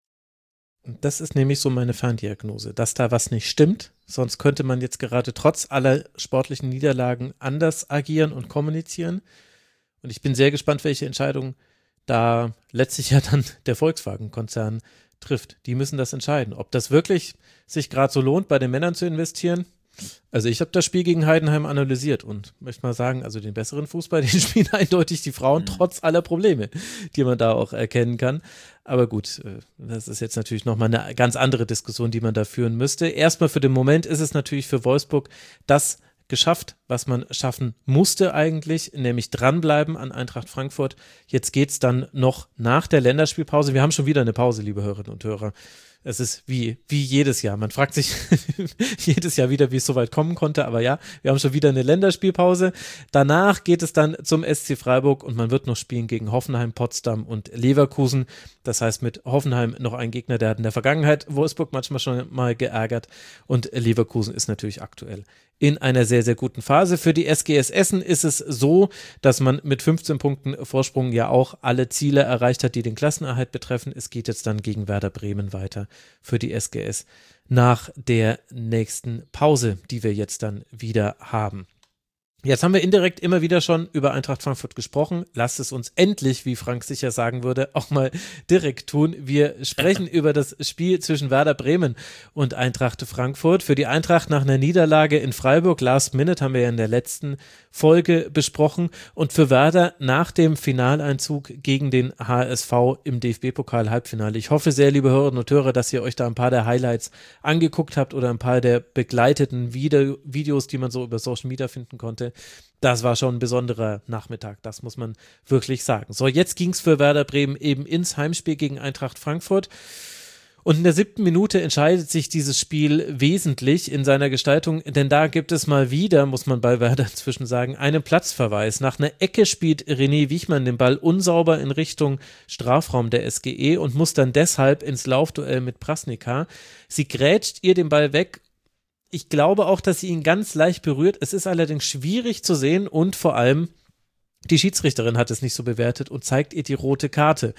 Das ist nämlich so meine Ferndiagnose, dass da was nicht stimmt. Sonst könnte man jetzt gerade trotz aller sportlichen Niederlagen anders agieren und kommunizieren. Und ich bin sehr gespannt, welche Entscheidung da letztlich ja dann der Volkswagen-Konzern trifft. Die müssen das entscheiden. Ob das wirklich sich gerade so lohnt, bei den Männern zu investieren. Also ich habe das Spiel gegen Heidenheim analysiert und möchte mal sagen, also den besseren Fußball, den spielen eindeutig die Frauen, trotz aller Probleme, die man da auch erkennen kann. Aber gut, das ist jetzt natürlich nochmal eine ganz andere Diskussion, die man da führen müsste. Erstmal für den Moment ist es natürlich für Wolfsburg das geschafft, was man schaffen musste eigentlich, nämlich dranbleiben an Eintracht Frankfurt. Jetzt geht's dann noch nach der Länderspielpause. Wir haben schon wieder eine Pause, liebe Hörerinnen und Hörer. Es ist wie, wie jedes Jahr. Man fragt sich jedes Jahr wieder, wie es so weit kommen konnte. Aber ja, wir haben schon wieder eine Länderspielpause. Danach geht es dann zum S C Freiburg und man wird noch spielen gegen Hoffenheim, Potsdam und Leverkusen. Das heißt, mit Hoffenheim noch ein Gegner, der hat in der Vergangenheit Wolfsburg manchmal schon mal geärgert. Und Leverkusen ist natürlich aktuell in einer sehr, sehr guten Phase. Für die S G S Essen ist es so, dass man mit fünfzehn Punkten Vorsprung ja auch alle Ziele erreicht hat, die den Klassenerhalt betreffen. Es geht jetzt dann gegen Werder Bremen weiter für die S G S nach der nächsten Pause, die wir jetzt dann wieder haben. Jetzt haben wir indirekt immer wieder schon über Eintracht Frankfurt gesprochen. Lasst es uns endlich, wie Frank sicher sagen würde, auch mal direkt tun. Wir sprechen über das Spiel zwischen Werder Bremen und Eintracht Frankfurt. Für die Eintracht nach einer Niederlage in Freiburg, Last Minute, haben wir ja in der letzten Folge besprochen. Und für Werder nach dem Finaleinzug gegen den H S V im D F B-Pokal-Halbfinale. Ich hoffe sehr, liebe Hörerinnen und Hörer, dass ihr euch da ein paar der Highlights angeguckt habt oder ein paar der begleiteten Video- Videos, die man so über Social Media finden konnte. Das war schon ein besonderer Nachmittag, das muss man wirklich sagen. So, jetzt ging es für Werder Bremen eben ins Heimspiel gegen Eintracht Frankfurt. Und in der siebten Minute entscheidet sich dieses Spiel wesentlich in seiner Gestaltung, denn da gibt es mal wieder, muss man bei Werder inzwischen sagen, einen Platzverweis. Nach einer Ecke spielt René Wichmann den Ball unsauber in Richtung Strafraum der S G E und muss dann deshalb ins Laufduell mit Prasnica. Sie grätscht ihr den Ball weg. Ich glaube auch, dass sie ihn ganz leicht berührt. Es ist allerdings schwierig zu sehen und vor allem die Schiedsrichterin hat es nicht so bewertet und zeigt ihr die rote Karte.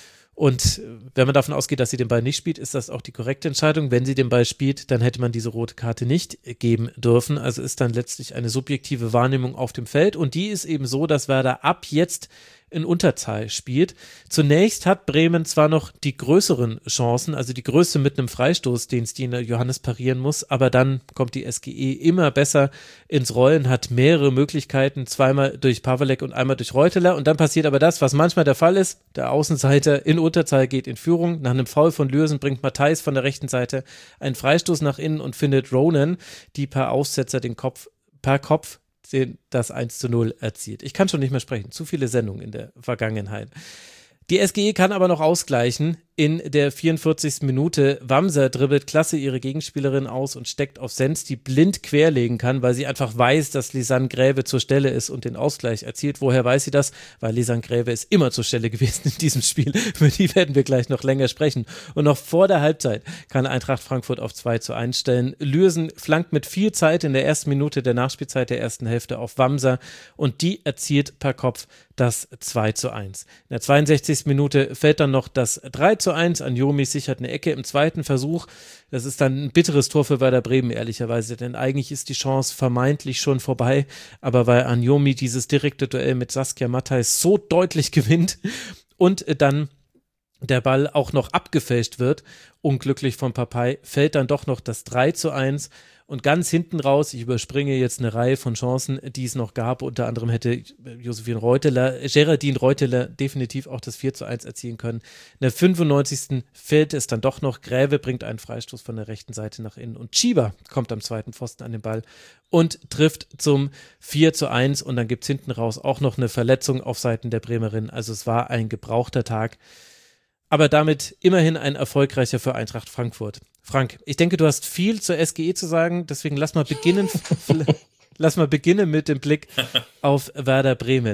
Und wenn man davon ausgeht, dass sie den Ball nicht spielt, ist das auch die korrekte Entscheidung. Wenn sie den Ball spielt, dann hätte man diese rote Karte nicht geben dürfen. Also ist dann letztlich eine subjektive Wahrnehmung auf dem Feld und die ist eben so, dass Werder ab jetzt in Unterzahl spielt. Zunächst hat Bremen zwar noch die größeren Chancen, also die größte mit einem Freistoß, den Stine Johannes parieren muss, aber dann kommt die S G E immer besser ins Rollen, hat mehrere Möglichkeiten, zweimal durch Pawelek und einmal durch Reuteler und dann passiert aber das, was manchmal der Fall ist, der Außenseiter in Unterzahl geht in Führung, nach einem Foul von Lürsen bringt Matthijs von der rechten Seite einen Freistoß nach innen und findet Ronan, die per Aussetzer den Kopf, per Kopf das eins zu null erzielt. Ich kann schon nicht mehr sprechen. Zu viele Sendungen in der Vergangenheit. Die S G E kann aber noch ausgleichen. In der vierundvierzigsten Minute Wamser dribbelt klasse ihre Gegenspielerin aus und steckt auf Sens, die blind querlegen kann, weil sie einfach weiß, dass Lisanne Gräve zur Stelle ist und den Ausgleich erzielt. Woher weiß sie das? Weil Lisanne Gräve ist immer zur Stelle gewesen in diesem Spiel. Über die werden wir gleich noch länger sprechen. Und noch vor der Halbzeit kann Eintracht Frankfurt auf zwei zu eins stellen. Lürsen flankt mit viel Zeit in der ersten Minute der Nachspielzeit der ersten Hälfte auf Wamser und die erzielt per Kopf das zwei zu eins. In der zweiundsechzigsten Minute fällt dann noch das drei zu eins. Anjomi sichert eine Ecke im zweiten Versuch. Das ist dann ein bitteres Tor für Werder Bremen, ehrlicherweise, denn eigentlich ist die Chance vermeintlich schon vorbei, aber weil Anjomi dieses direkte Duell mit Saskia Matthijs so deutlich gewinnt und dann der Ball auch noch abgefälscht wird, unglücklich von Papay, fällt dann doch noch das drei zu eins. Und ganz hinten raus, ich überspringe jetzt eine Reihe von Chancen, die es noch gab. Unter anderem hätte Josephine Reuteler, Geraldine Reuteler definitiv auch das vier zu eins erzielen können. In der fünfundneunzigsten fällt es dann doch noch. Gräve bringt einen Freistoß von der rechten Seite nach innen. Und Chiba kommt am zweiten Pfosten an den Ball und trifft zum vier zu eins. Und dann gibt es hinten raus auch noch eine Verletzung auf Seiten der Bremerin. Also es war ein gebrauchter Tag. Aber damit immerhin ein erfolgreicher für Eintracht Frankfurt. Frank, ich denke, du hast viel zur S G E zu sagen, deswegen lass mal beginnen, lass mal beginnen mit dem Blick auf Werder Bremen.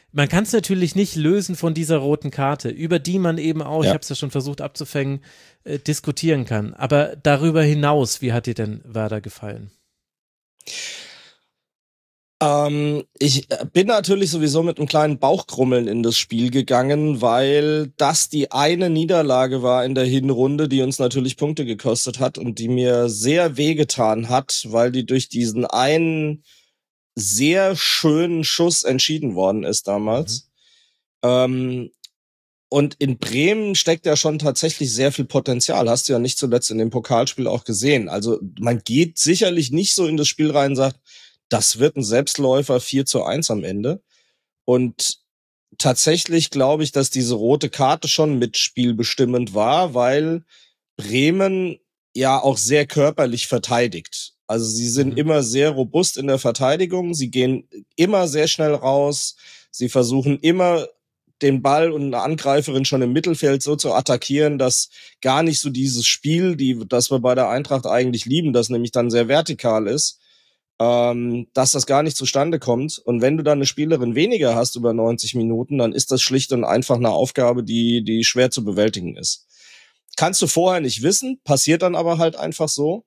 man kann es natürlich nicht lösen von dieser roten Karte, über die man eben auch, ja. ich habe es ja schon versucht abzufängen, äh, diskutieren kann. Aber darüber hinaus, wie hat dir denn Werder gefallen? Ähm, ich bin natürlich sowieso mit einem kleinen Bauchkrummeln in das Spiel gegangen, weil das die eine Niederlage war in der Hinrunde, die uns natürlich Punkte gekostet hat und die mir sehr wehgetan hat, weil die durch diesen einen sehr schönen Schuss entschieden worden ist damals. Mhm. Ähm, und in Bremen steckt ja schon tatsächlich sehr viel Potenzial. Hast du ja nicht zuletzt in dem Pokalspiel auch gesehen. Also man geht sicherlich nicht so in das Spiel rein und sagt, das wird ein Selbstläufer vier zu eins am Ende. Und tatsächlich glaube ich, dass diese rote Karte schon mitspielbestimmend war, weil Bremen ja auch sehr körperlich verteidigt. Also sie sind mhm. immer sehr robust in der Verteidigung. Sie gehen immer sehr schnell raus. Sie versuchen immer, den Ball und eine Angreiferin schon im Mittelfeld so zu attackieren, dass gar nicht so dieses Spiel, die, das wir bei der Eintracht eigentlich lieben, das nämlich dann sehr vertikal ist, Ähm, dass das gar nicht zustande kommt. Und wenn du dann eine Spielerin weniger hast über neunzig Minuten, dann ist das schlicht und einfach eine Aufgabe, die die schwer zu bewältigen ist. Kannst du vorher nicht wissen, passiert dann aber halt einfach so.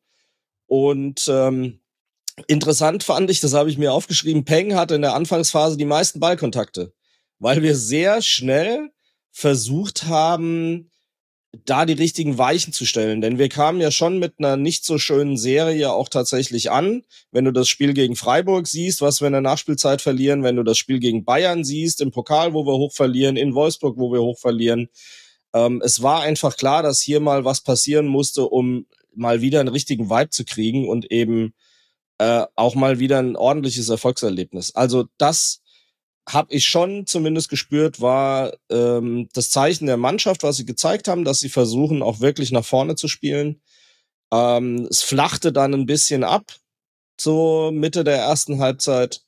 Und ähm, interessant fand ich, das habe ich mir aufgeschrieben, Peng hatte in der Anfangsphase die meisten Ballkontakte, weil wir sehr schnell versucht haben, da die richtigen Weichen zu stellen. Denn wir kamen ja schon mit einer nicht so schönen Serie auch tatsächlich an. Wenn du das Spiel gegen Freiburg siehst, was wir in der Nachspielzeit verlieren, wenn du das Spiel gegen Bayern siehst, im Pokal, wo wir hoch verlieren, in Wolfsburg, wo wir hoch verlieren. Ähm, es war einfach klar, dass hier mal was passieren musste, um mal wieder einen richtigen Vibe zu kriegen und eben äh, auch mal wieder ein ordentliches Erfolgserlebnis. Also das habe ich schon zumindest gespürt, war ähm, das Zeichen der Mannschaft, was sie gezeigt haben, dass sie versuchen, auch wirklich nach vorne zu spielen. Ähm, es flachte dann ein bisschen ab, so Mitte der ersten Halbzeit.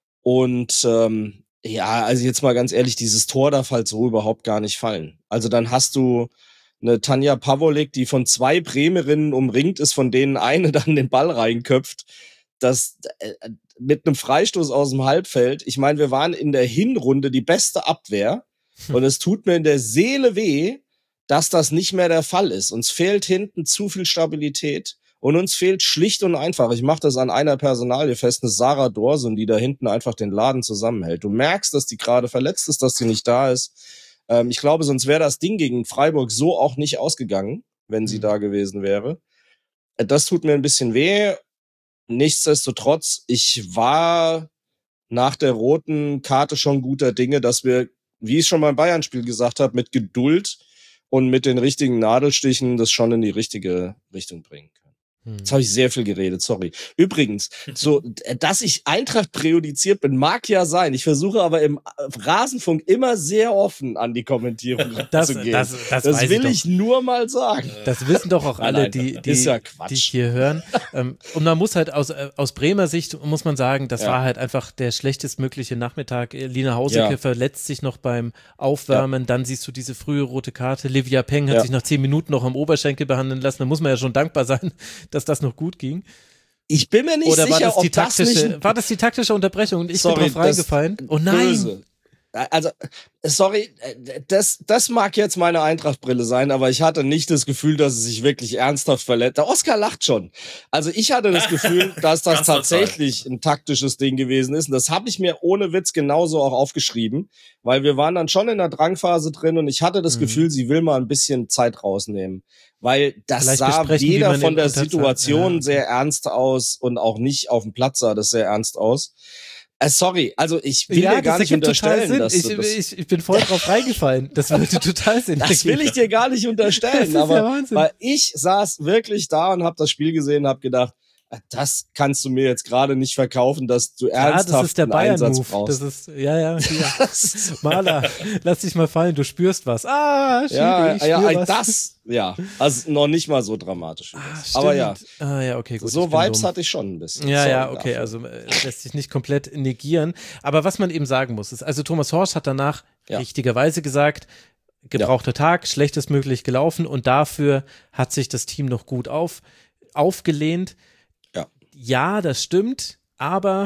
Und ähm, ja, also jetzt mal ganz ehrlich, dieses Tor darf halt so überhaupt gar nicht fallen. Also dann hast du eine Tanja Pawolek, die von zwei Bremerinnen umringt ist, von denen eine dann den Ball reinköpft. Das äh, mit einem Freistoß aus dem Halbfeld. Ich meine, wir waren in der Hinrunde die beste Abwehr hm. und es tut mir in der Seele weh, dass das nicht mehr der Fall ist. Uns fehlt hinten zu viel Stabilität und uns fehlt schlicht und einfach, ich mache das an einer Personalie fest, eine Sarah Dorsun, die da hinten einfach den Laden zusammenhält. Du merkst, dass die gerade verletzt ist, dass sie nicht da ist. Ähm, ich glaube, sonst wäre das Ding gegen Freiburg so auch nicht ausgegangen, wenn sie hm. da gewesen wäre. Das tut mir ein bisschen weh. Nichtsdestotrotz, ich war nach der roten Karte schon guter Dinge, dass wir, wie ich schon beim Bayern-Spiel gesagt habe, mit Geduld und mit den richtigen Nadelstichen das schon in die richtige Richtung bringen können. Jetzt habe ich sehr viel geredet, sorry. Übrigens, so, dass ich Eintracht präjudiziert bin, mag ja sein. Ich versuche aber im Rasenfunk immer sehr offen an die Kommentierung das, zu gehen. Das, das, das will ich, ich nur mal sagen. Das wissen doch auch alle, Nein, die, die, ist ja die hier hören. Und man muss halt aus, aus Bremer Sicht, muss man sagen, das ja. war halt einfach der schlechtestmögliche Nachmittag. Lina Hauseke ja. verletzt sich noch beim Aufwärmen. Ja. Dann siehst du diese frühe rote Karte. Livia Peng hat ja. sich nach zehn Minuten noch am Oberschenkel behandeln lassen. Da muss man ja schon dankbar sein, dass das noch gut ging. Ich bin mir nicht Oder sicher, war das die ob das taktische, nicht... War das die taktische Unterbrechung und ich sorry, bin drauf reingefallen? Oh nein! Böse. Also, sorry, das, das mag jetzt meine Eintracht-Brille sein, aber ich hatte nicht das Gefühl, dass es sich wirklich ernsthaft verletzt. Der Oskar lacht schon. Also ich hatte das Gefühl, dass das tatsächlich ein taktisches Ding gewesen ist. Und das habe ich mir ohne Witz genauso auch aufgeschrieben, weil wir waren dann schon in der Drangphase drin und ich hatte das mhm. Gefühl, sie will mal ein bisschen Zeit rausnehmen. Weil das Vielleicht sah weder von der Situation ja. sehr ernst aus und auch nicht auf dem Platz sah das sehr ernst aus. Äh, sorry, also ich will ja, dir gar nicht unterstellen, dass ich, du das ich, ich bin voll drauf reingefallen. Das würde total Sinn. Das will ich dir gar nicht unterstellen, aber ja weil ich saß wirklich da und habe das Spiel gesehen und habe gedacht, das kannst du mir jetzt gerade nicht verkaufen, dass du ja, ernsthaft das ist der einen Einsatz Bayern-Move. brauchst. Das ist, ja, ja, hier. Maler, lass dich mal fallen, du spürst was. Ah, Schiebe, ja, ich ja, spür was. das, ja, also noch nicht mal so dramatisch. Ah, aber ja, ah, ja, okay, gut. So Vibes hatte ich schon ein bisschen. Ja, Sorry ja, okay, dafür. also äh, lässt sich nicht komplett negieren. Aber was man eben sagen muss, ist, also Thomas Horsch hat danach ja. richtigerweise gesagt, gebrauchter ja. Tag, schlechtestmöglich gelaufen und dafür hat sich das Team noch gut auf, aufgelehnt. Ja, das stimmt, aber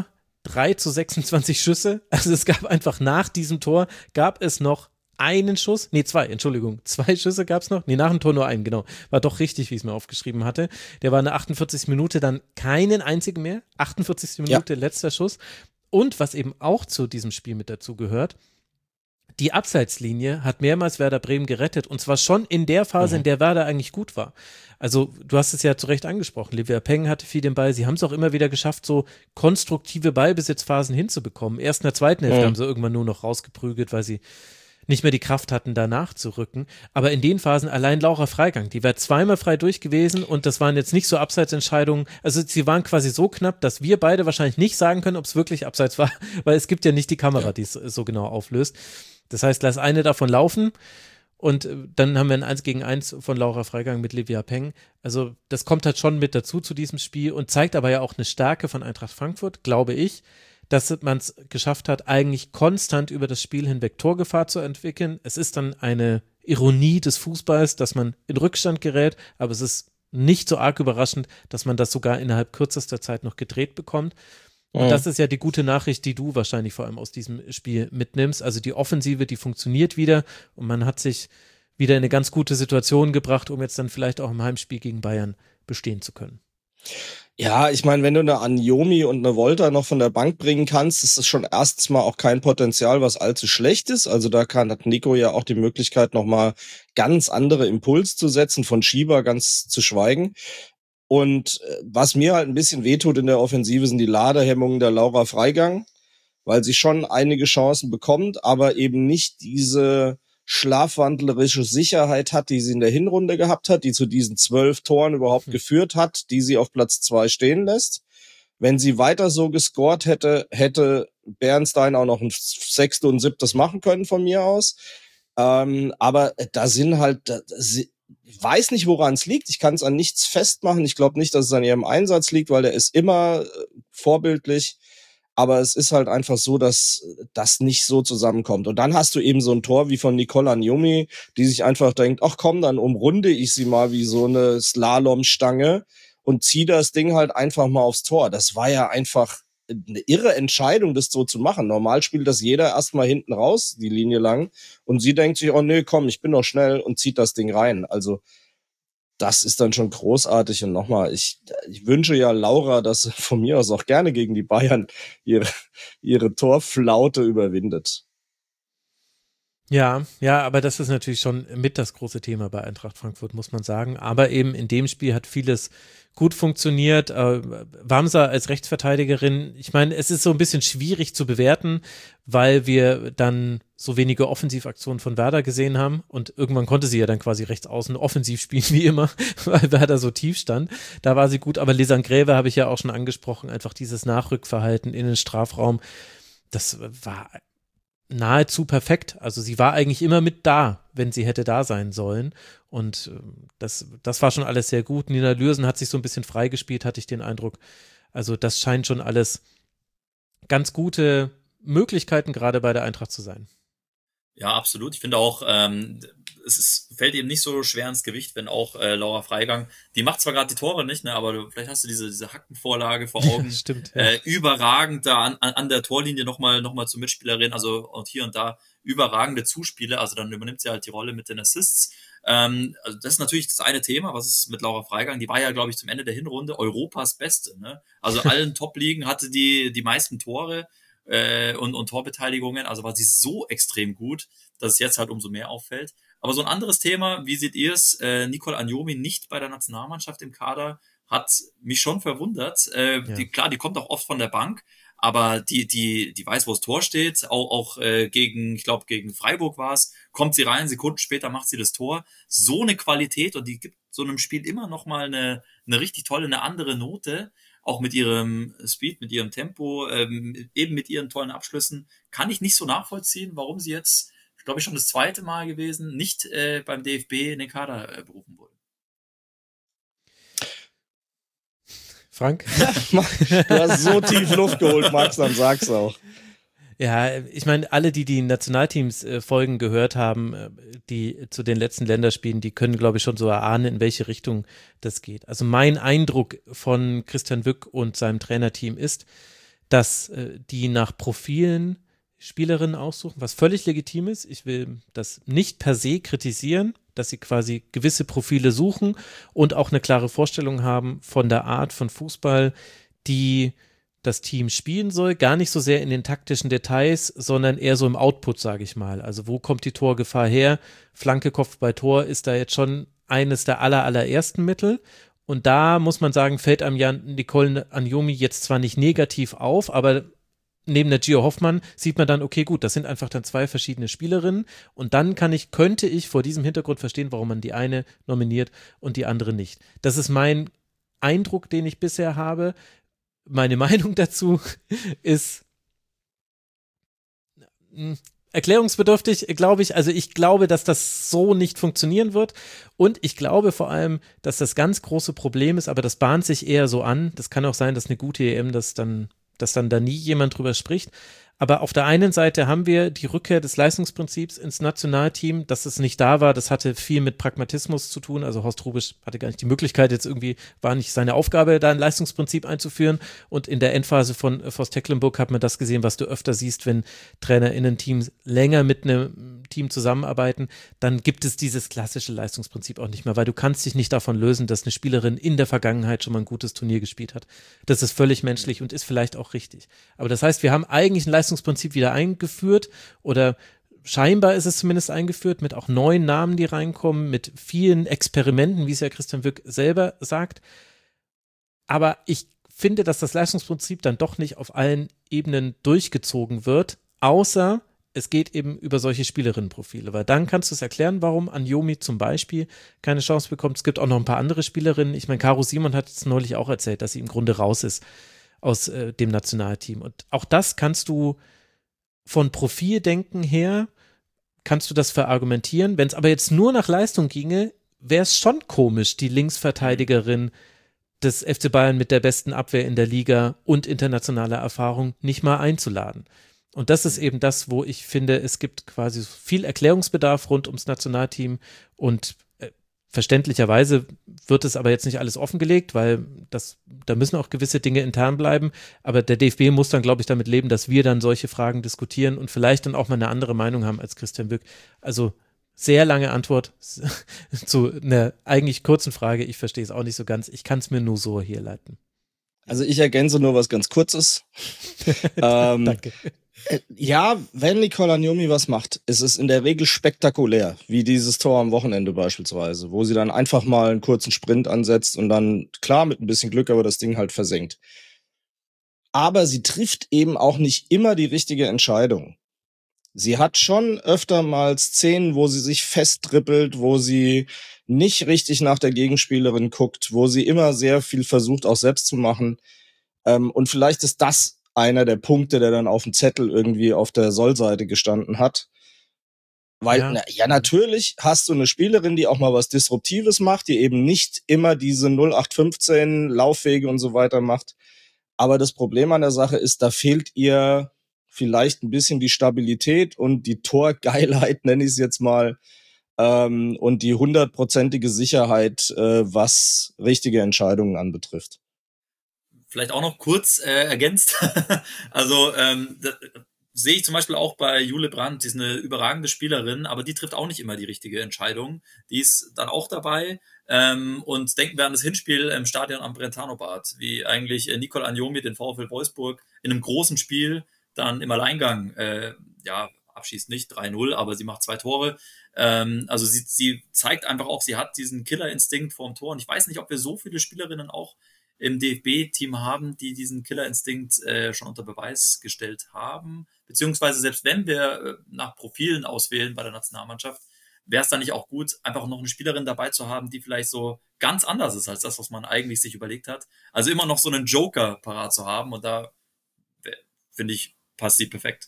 drei zu sechsundzwanzig Schüsse. Also es gab einfach nach diesem Tor, gab es noch einen Schuss, nee, zwei, Entschuldigung, zwei Schüsse gab es noch, nee, nach dem Tor nur einen, genau, war doch richtig, wie ich es mir aufgeschrieben hatte, der war in der achtundvierzigsten Minute dann keinen einzigen mehr, achtundvierzigste Minute, ja. Letzter Schuss und was eben auch zu diesem Spiel mit dazu gehört, die Abseitslinie hat mehrmals Werder Bremen gerettet und zwar schon in der Phase, mhm. in der Werder eigentlich gut war. Also du hast es ja zu Recht angesprochen, Livia Peng hatte viel den Ball, sie haben es auch immer wieder geschafft, so konstruktive Ballbesitzphasen hinzubekommen. Erst in der zweiten Hälfte mhm. haben sie irgendwann nur noch rausgeprügelt, weil sie nicht mehr die Kraft hatten, danach zu rücken. Aber in den Phasen allein Laura Freigang, die war zweimal frei durch gewesen und das waren jetzt nicht so Abseitsentscheidungen. Also sie waren quasi so knapp, dass wir beide wahrscheinlich nicht sagen können, ob es wirklich Abseits war, weil es gibt ja nicht die Kamera, die es so genau auflöst. Das heißt, lass eine davon laufen und dann haben wir ein eins gegen eins von Laura Freigang mit Livia Peng. Also das kommt halt schon mit dazu zu diesem Spiel und zeigt aber ja auch eine Stärke von Eintracht Frankfurt, glaube ich, dass man es geschafft hat, eigentlich konstant über das Spiel hinweg Torgefahr zu entwickeln. Es ist dann eine Ironie des Fußballs, dass man in Rückstand gerät, aber es ist nicht so arg überraschend, dass man das sogar innerhalb kürzester Zeit noch gedreht bekommt. Und das ist ja die gute Nachricht, die du wahrscheinlich vor allem aus diesem Spiel mitnimmst. Also die Offensive, die funktioniert wieder und man hat sich wieder in eine ganz gute Situation gebracht, um jetzt dann vielleicht auch im Heimspiel gegen Bayern bestehen zu können. Ja, ich meine, wenn du eine Anjomi und eine Volta noch von der Bank bringen kannst, ist das schon erstens mal auch kein Potenzial, was allzu schlecht ist. Also da kann, hat Nico ja auch die Möglichkeit, nochmal ganz andere Impuls zu setzen, von Schieber ganz zu schweigen. Und was mir halt ein bisschen wehtut in der Offensive, sind die Ladehemmungen der Laura Freigang, weil sie schon einige Chancen bekommt, aber eben nicht diese schlafwandlerische Sicherheit hat, die sie in der Hinrunde gehabt hat, die zu diesen zwölf Toren überhaupt hm. geführt hat, die sie auf Platz zwei stehen lässt. Wenn sie weiter so gescored hätte, hätte Bernstein auch noch ein sechstes und siebtes machen können von mir aus. Ähm, aber da sind halt, da, sie, ich weiß nicht, woran es liegt. Ich kann es an nichts festmachen. Ich glaube nicht, dass es an ihrem Einsatz liegt, weil der ist immer äh, vorbildlich. Aber es ist halt einfach so, dass das nicht so zusammenkommt. Und dann hast du eben so ein Tor wie von Nicole Anjomi, die sich einfach denkt, ach komm, dann umrunde ich sie mal wie so eine Slalomstange und zieh das Ding halt einfach mal aufs Tor. Das war ja einfach eine irre Entscheidung, das so zu machen. Normal spielt das jeder erstmal hinten raus, die Linie lang. Und sie denkt sich, oh nee, komm, ich bin doch schnell und zieht das Ding rein. Also das ist dann schon großartig. Und nochmal, ich, ich wünsche ja Laura, dass sie von mir aus auch gerne gegen die Bayern ihre, ihre Torflaute überwindet. Ja, ja, aber das ist natürlich schon mit das große Thema bei Eintracht Frankfurt, muss man sagen. Aber eben in dem Spiel hat vieles gut funktioniert. Äh, Wamser als Rechtsverteidigerin, ich meine, es ist so ein bisschen schwierig zu bewerten, weil wir dann so wenige Offensivaktionen von Werder gesehen haben und irgendwann konnte sie ja dann quasi rechts außen offensiv spielen, wie immer, weil Werder so tief stand. Da war sie gut, aber Lisanne Gräve habe ich ja auch schon angesprochen, einfach dieses Nachrückverhalten in den Strafraum, das war nahezu perfekt. Also sie war eigentlich immer mit da, wenn sie hätte da sein sollen. Und das, das war schon alles sehr gut. Nina Lürsen hat sich so ein bisschen freigespielt, hatte ich den Eindruck. Also das scheint schon alles ganz gute Möglichkeiten gerade bei der Eintracht zu sein. Ja, absolut. Ich finde auch, ähm, es ist, fällt eben nicht so schwer ins Gewicht, wenn auch äh, Laura Freigang, die macht zwar gerade die Tore nicht, ne, aber du, vielleicht hast du diese diese Hackenvorlage vor Augen. Stimmt. Ja. Äh, überragend da an, an der Torlinie nochmal noch mal zur Mitspielerin, also und hier und da überragende Zuspiele, also dann übernimmt sie halt die Rolle mit den Assists. Ähm, also das ist natürlich das eine Thema, was ist mit Laura Freigang, die war ja, glaube ich, zum Ende der Hinrunde Europas Beste, ne? Also allen Top-Ligen hatte die die meisten Tore äh, und, und Torbeteiligungen, also war sie so extrem gut, dass es jetzt halt umso mehr auffällt. Aber so ein anderes Thema, wie seht ihr es? Äh, Nicole Anjomi nicht bei der Nationalmannschaft im Kader, hat mich schon verwundert. Äh, ja. die, klar, die kommt auch oft von der Bank, aber die die die weiß, wo das Tor steht. Auch auch äh, gegen, ich glaube gegen Freiburg war es, kommt sie rein, Sekunden später macht sie das Tor. So eine Qualität und die gibt so einem Spiel immer noch mal eine eine richtig tolle, eine andere Note. Auch mit ihrem Speed, mit ihrem Tempo, ähm, eben mit ihren tollen Abschlüssen, kann ich nicht so nachvollziehen, warum sie jetzt, glaube ich, schon das zweite Mal gewesen, nicht äh, beim D F B in den Kader äh, berufen wurde. Frank? Du hast so tief Luft geholt, Max, dann sag's auch. Ja, ich meine, alle, die die Nationalteams-Folgen gehört haben, die zu den letzten Länderspielen, die können, glaube ich, schon so erahnen, in welche Richtung das geht. Also mein Eindruck von Christian Wück und seinem Trainerteam ist, dass äh, die nach Profilen Spielerinnen aussuchen, was völlig legitim ist. Ich will das nicht per se kritisieren, dass sie quasi gewisse Profile suchen und auch eine klare Vorstellung haben von der Art von Fußball, die das Team spielen soll. Gar nicht so sehr in den taktischen Details, sondern eher so im Output, sage ich mal. Also wo kommt die Torgefahr her? Flanke, Kopfball, Tor ist da jetzt schon eines der aller, allerersten Mittel. Und da muss man sagen, fällt einem ja Nicole Agnomi jetzt zwar nicht negativ auf, aber neben der Gio Hoffmann sieht man dann, okay, gut, das sind einfach dann zwei verschiedene Spielerinnen und dann kann ich, könnte ich vor diesem Hintergrund verstehen, warum man die eine nominiert und die andere nicht. Das ist mein Eindruck, den ich bisher habe. Meine Meinung dazu ist mh, erklärungsbedürftig, glaube ich. Also ich glaube, dass das so nicht funktionieren wird und ich glaube vor allem, dass das ganz große Problem ist, aber das bahnt sich eher so an. Das kann auch sein, dass eine gute E M das dann dass dann da nie jemand drüber spricht. Aber auf der einen Seite haben wir die Rückkehr des Leistungsprinzips ins Nationalteam, dass es nicht da war, das hatte viel mit Pragmatismus zu tun, also Horst Hrubesch hatte gar nicht die Möglichkeit, jetzt irgendwie, war nicht seine Aufgabe, da ein Leistungsprinzip einzuführen und in der Endphase von Forst Tecklenburg hat man das gesehen, was du öfter siehst, wenn TrainerInnen-Teams länger mit einem Team zusammenarbeiten, dann gibt es dieses klassische Leistungsprinzip auch nicht mehr, weil du kannst dich nicht davon lösen, dass eine Spielerin in der Vergangenheit schon mal ein gutes Turnier gespielt hat. Das ist völlig menschlich und ist vielleicht auch richtig. Aber das heißt, wir haben eigentlich ein Leistungsprinzip Leistungsprinzip wieder eingeführt oder scheinbar ist es zumindest eingeführt mit auch neuen Namen, die reinkommen, mit vielen Experimenten, wie es ja Christian Wück selber sagt. Aber ich finde, dass das Leistungsprinzip dann doch nicht auf allen Ebenen durchgezogen wird, außer es geht eben über solche Spielerinnenprofile, weil dann kannst du es erklären, warum Agnomi zum Beispiel keine Chance bekommt. Es gibt auch noch ein paar andere Spielerinnen. Ich meine, Caro Simon hat es neulich auch erzählt, dass sie im Grunde raus ist aus äh, dem Nationalteam. Und auch das kannst du von Profildenken her, kannst du das verargumentieren. Wenn es aber jetzt nur nach Leistung ginge, wäre es schon komisch, die Linksverteidigerin des F C Bayern mit der besten Abwehr in der Liga und internationaler Erfahrung nicht mal einzuladen. Und das ist eben das, wo ich finde, es gibt quasi viel Erklärungsbedarf rund ums Nationalteam und äh, verständlicherweise wird es aber jetzt nicht alles offengelegt, weil das, da müssen auch gewisse Dinge intern bleiben. Aber der D F B muss dann, glaube ich, damit leben, dass wir dann solche Fragen diskutieren und vielleicht dann auch mal eine andere Meinung haben als Christian Wück. Also sehr lange Antwort zu einer eigentlich kurzen Frage. Ich verstehe es auch nicht so ganz. Ich kann es mir nur so hier leiten. Also ich ergänze nur was ganz Kurzes. ähm, Danke. Ja, wenn Nicole Agnomi was macht, ist es in der Regel spektakulär, wie dieses Tor am Wochenende beispielsweise, wo sie dann einfach mal einen kurzen Sprint ansetzt und dann, klar, mit ein bisschen Glück, aber das Ding halt versenkt. Aber sie trifft eben auch nicht immer die richtige Entscheidung. Sie hat schon öfter mal Szenen, wo sie sich festtrippelt, wo sie nicht richtig nach der Gegenspielerin guckt, wo sie immer sehr viel versucht, auch selbst zu machen. Und vielleicht ist das einer der Punkte, der dann auf dem Zettel irgendwie auf der Sollseite gestanden hat. Weil, ja. Na, ja, natürlich hast du eine Spielerin, die auch mal was Disruptives macht, die eben nicht immer diese null acht fünfzehn Laufwege und so weiter macht. Aber das Problem an der Sache ist, da fehlt ihr vielleicht ein bisschen die Stabilität und die Torgeilheit, nenne ich es jetzt mal, ähm, und die hundertprozentige Sicherheit, äh, was richtige Entscheidungen anbetrifft. Vielleicht auch noch kurz äh, ergänzt. also ähm, da, sehe ich zum Beispiel auch bei Jule Brandt, die ist eine überragende Spielerin, aber die trifft auch nicht immer die richtige Entscheidung. Die ist dann auch dabei. Ähm, und denken wir an das Hinspiel im Stadion am Brentano-Bad, wie eigentlich äh, Nicole Agnomi den VfL Wolfsburg in einem großen Spiel dann im Alleingang, äh, ja, abschießt nicht, drei null, aber sie macht zwei Tore. Ähm, also sie, sie zeigt einfach auch, sie hat diesen Killerinstinkt vorm Tor. Und ich weiß nicht, ob wir so viele Spielerinnen auch im D F B-Team haben, die diesen Killerinstinkt äh, schon unter Beweis gestellt haben. Beziehungsweise selbst wenn wir äh, nach Profilen auswählen bei der Nationalmannschaft, wäre es dann nicht auch gut, einfach noch eine Spielerin dabei zu haben, die vielleicht so ganz anders ist als das, was man eigentlich sich überlegt hat. Also immer noch so einen Joker parat zu haben und da, finde ich, passt sie perfekt.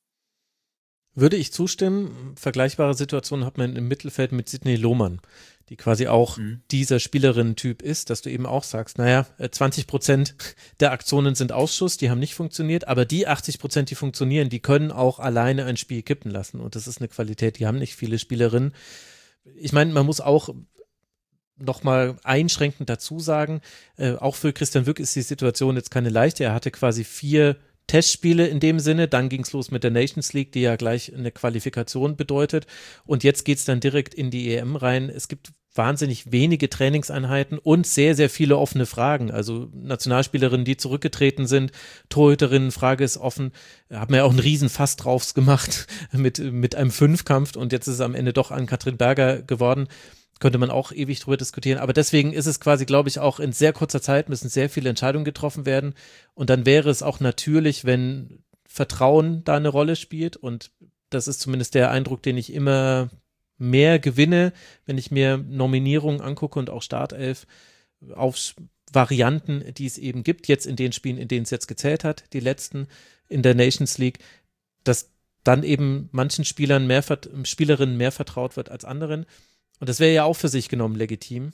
Würde ich zustimmen. Vergleichbare Situationen hat man im Mittelfeld mit Sydney Lohmann, die quasi auch mhm. dieser Spielerinnen-Typ ist, dass du eben auch sagst, naja, zwanzig Prozent der Aktionen sind Ausschuss, die haben nicht funktioniert, aber die achtzig Prozent, die funktionieren, die können auch alleine ein Spiel kippen lassen und das ist eine Qualität, die haben nicht viele Spielerinnen. Ich meine, man muss auch nochmal einschränkend dazu sagen, äh, auch für Christian Wück ist die Situation jetzt keine leichte, er hatte quasi vier Testspiele in dem Sinne, dann ging es los mit der Nations League, die ja gleich eine Qualifikation bedeutet und jetzt geht es dann direkt in die E M rein. Es gibt wahnsinnig wenige Trainingseinheiten und sehr, sehr viele offene Fragen, also Nationalspielerinnen, die zurückgetreten sind, Torhüterinnen, Frage ist offen, haben ja auch einen riesen Fass drauf gemacht mit, mit einem Fünfkampf und jetzt ist es am Ende doch an Katrin Berger geworden. Könnte man auch ewig drüber diskutieren, aber deswegen ist es quasi, glaube ich, auch in sehr kurzer Zeit müssen sehr viele Entscheidungen getroffen werden und dann wäre es auch natürlich, wenn Vertrauen da eine Rolle spielt und das ist zumindest der Eindruck, den ich immer mehr gewinne, wenn ich mir Nominierungen angucke und auch Startelf auf Varianten, die es eben gibt, jetzt in den Spielen, in denen es jetzt gezählt hat, die letzten in der Nations League, dass dann eben manchen Spielern mehr, Spielerinnen mehr vertraut wird als anderen. Und das wäre ja auch für sich genommen legitim.